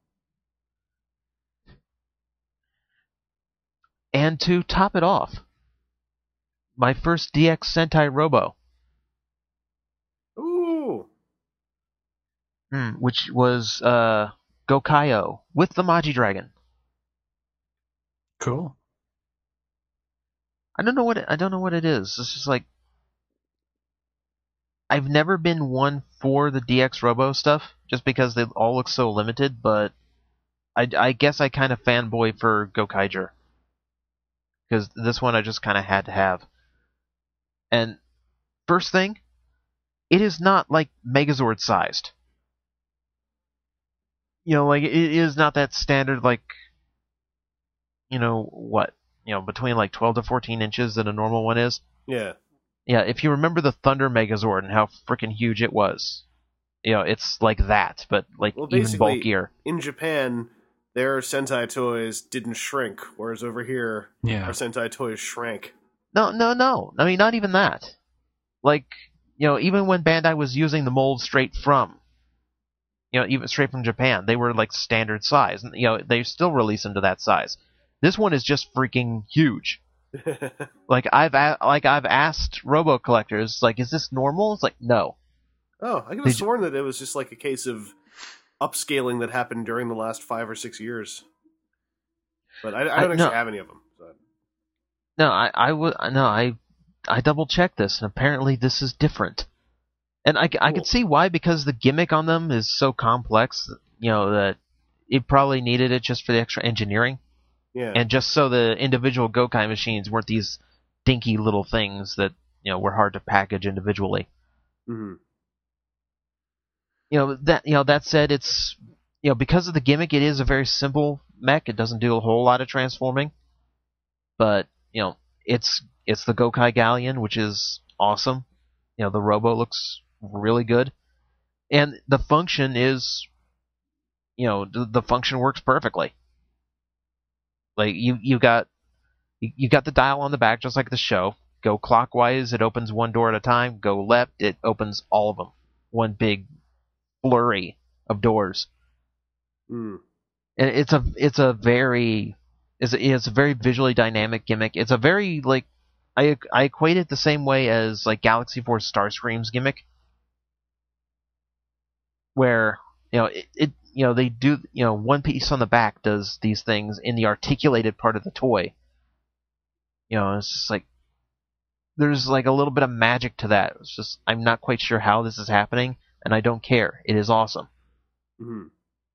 and to top it off, my first D X Sentai Robo. Ooh. Hmm, which was uh, Gokaio with the Magi Dragon. Cool. I don't know what it, I don't know what it is. It's just like I've never been one for the D X Robo stuff, just because they all look so limited. But I, I guess I kind of fanboy for Gokaiger, because this one I just kind of had to have. And first thing, it is not like Megazord sized. You know, like it is not that standard, like, you know what, you know, between like twelve to fourteen inches that a normal one is. Yeah. Yeah, if you remember the Thunder Megazord and how freaking huge it was, you know, it's like that, but like Well, even basically, bulkier. in Japan, their Sentai toys didn't shrink, whereas over here, Yeah. our Sentai toys shrank. No, no, no. I mean, not even that. Like, you know, even when Bandai was using the mold straight from, you know, even straight from Japan, they were like standard size. And, you know, they still release them to that size. This one is just freaking huge. Like I've a- like I've asked Robo collectors, like, is this normal? It's like, no. Oh, I could Did have you- sworn that it was just like a case of upscaling that happened during the last five or six years. But I, I don't I, actually no, have any of them. So. No, I, I would no, I, I double checked this, and apparently this is different. And I, I can see why, because the gimmick on them is so complex, you know, that it probably needed it just for the extra engineering. Yeah. And just so the individual Gokai machines weren't these dinky little things that, you know, were hard to package individually. Mm-hmm. You know, that you know, that said, it's, you know, because of the gimmick, it is a very simple mech. It doesn't do a whole lot of transforming. But, you know, it's it's the Gokai Galleon, which is awesome. You know, the Robo looks really good. And the function is, you know, the, the function works perfectly. Like, you you got you, you got the dial on the back, just like the show. Go clockwise, it opens one door at a time. Go left, it opens all of them. One big flurry of doors. Mm. And it's a it's a very it's a, it's a very visually dynamic gimmick. It's a very, like, I I equate it the same way as like Galaxy Force Starscream's gimmick, where, you know, it, it you know they do, you know, one piece on the back does these things in the articulated part of the toy. You know, it's just like there's like a little bit of magic to that. It's just, I'm not quite sure how this is happening, and I don't care. It is awesome. Mm-hmm.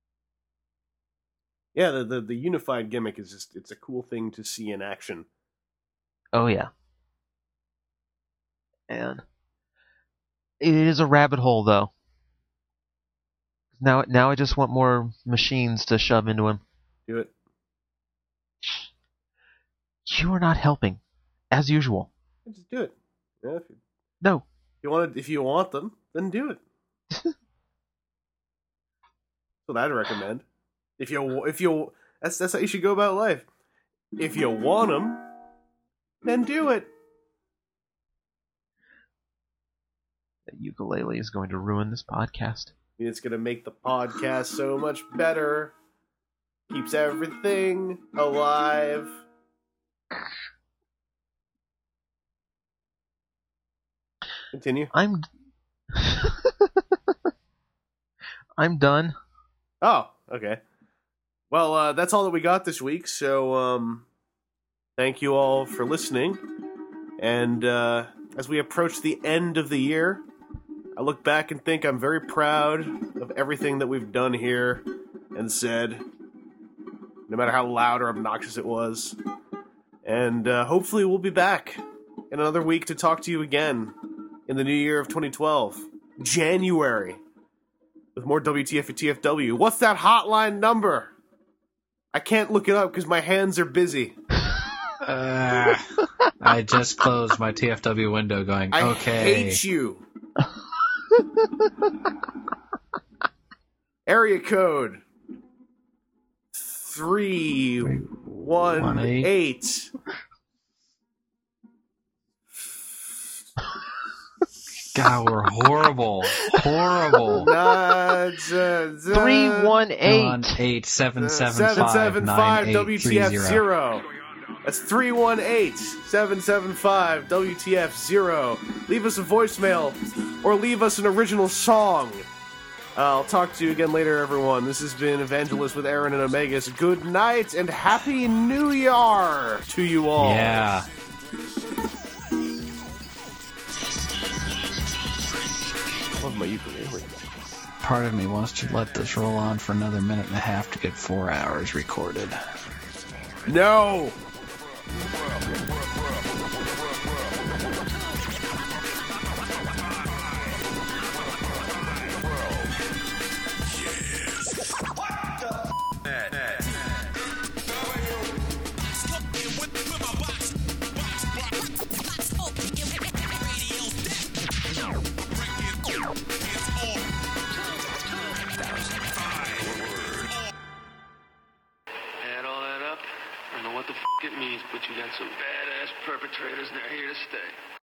Yeah, the, the the unified gimmick is just, it's a cool thing to see in action. Oh yeah. And it is a rabbit hole, though. Now, now I just want more machines to shove into him. Do it. You are not helping, as usual. Just do it. Yeah, if you, No. If you want, if you want them, then do it. That's what I'd recommend. If you, if you, that's that's how you should go about life. If you want them, then do it. That ukulele is going to ruin this podcast. It's going to make the podcast so much better. Keeps everything alive. Continue. I'm... I'm done. Oh, okay. Well, uh, that's all that we got this week, so um, thank you all for listening. And uh, as we approach the end of the year, I look back and think I'm very proud of everything that we've done here and said, no matter how loud or obnoxious it was. And uh, hopefully we'll be back in another week to talk to you again in the new year of twenty twelve, January, with more W T F and T F W. What's that hotline number? I can't look it up because my hands are busy. Uh, I just closed my T F W window going, I okay. hate you. Area code three one eight. God, we're horrible. Horrible. Three one eight. eight seven seven seven seven five five W T F zero. That's three one eight, seven seven five, W T F zero. Leave us a voicemail or leave us an original song. Uh, I'll talk to you again later, everyone. This has been Evangelist with Aaron and Omegas. Good night and Happy New Year to you all. Yeah. Love my ukulele. Part of me wants to let this roll on for another minute and a half to get four hours recorded. No! Add all that up, I don't know what the f*** it means, but you got some badass perpetrators, and they're here to stay.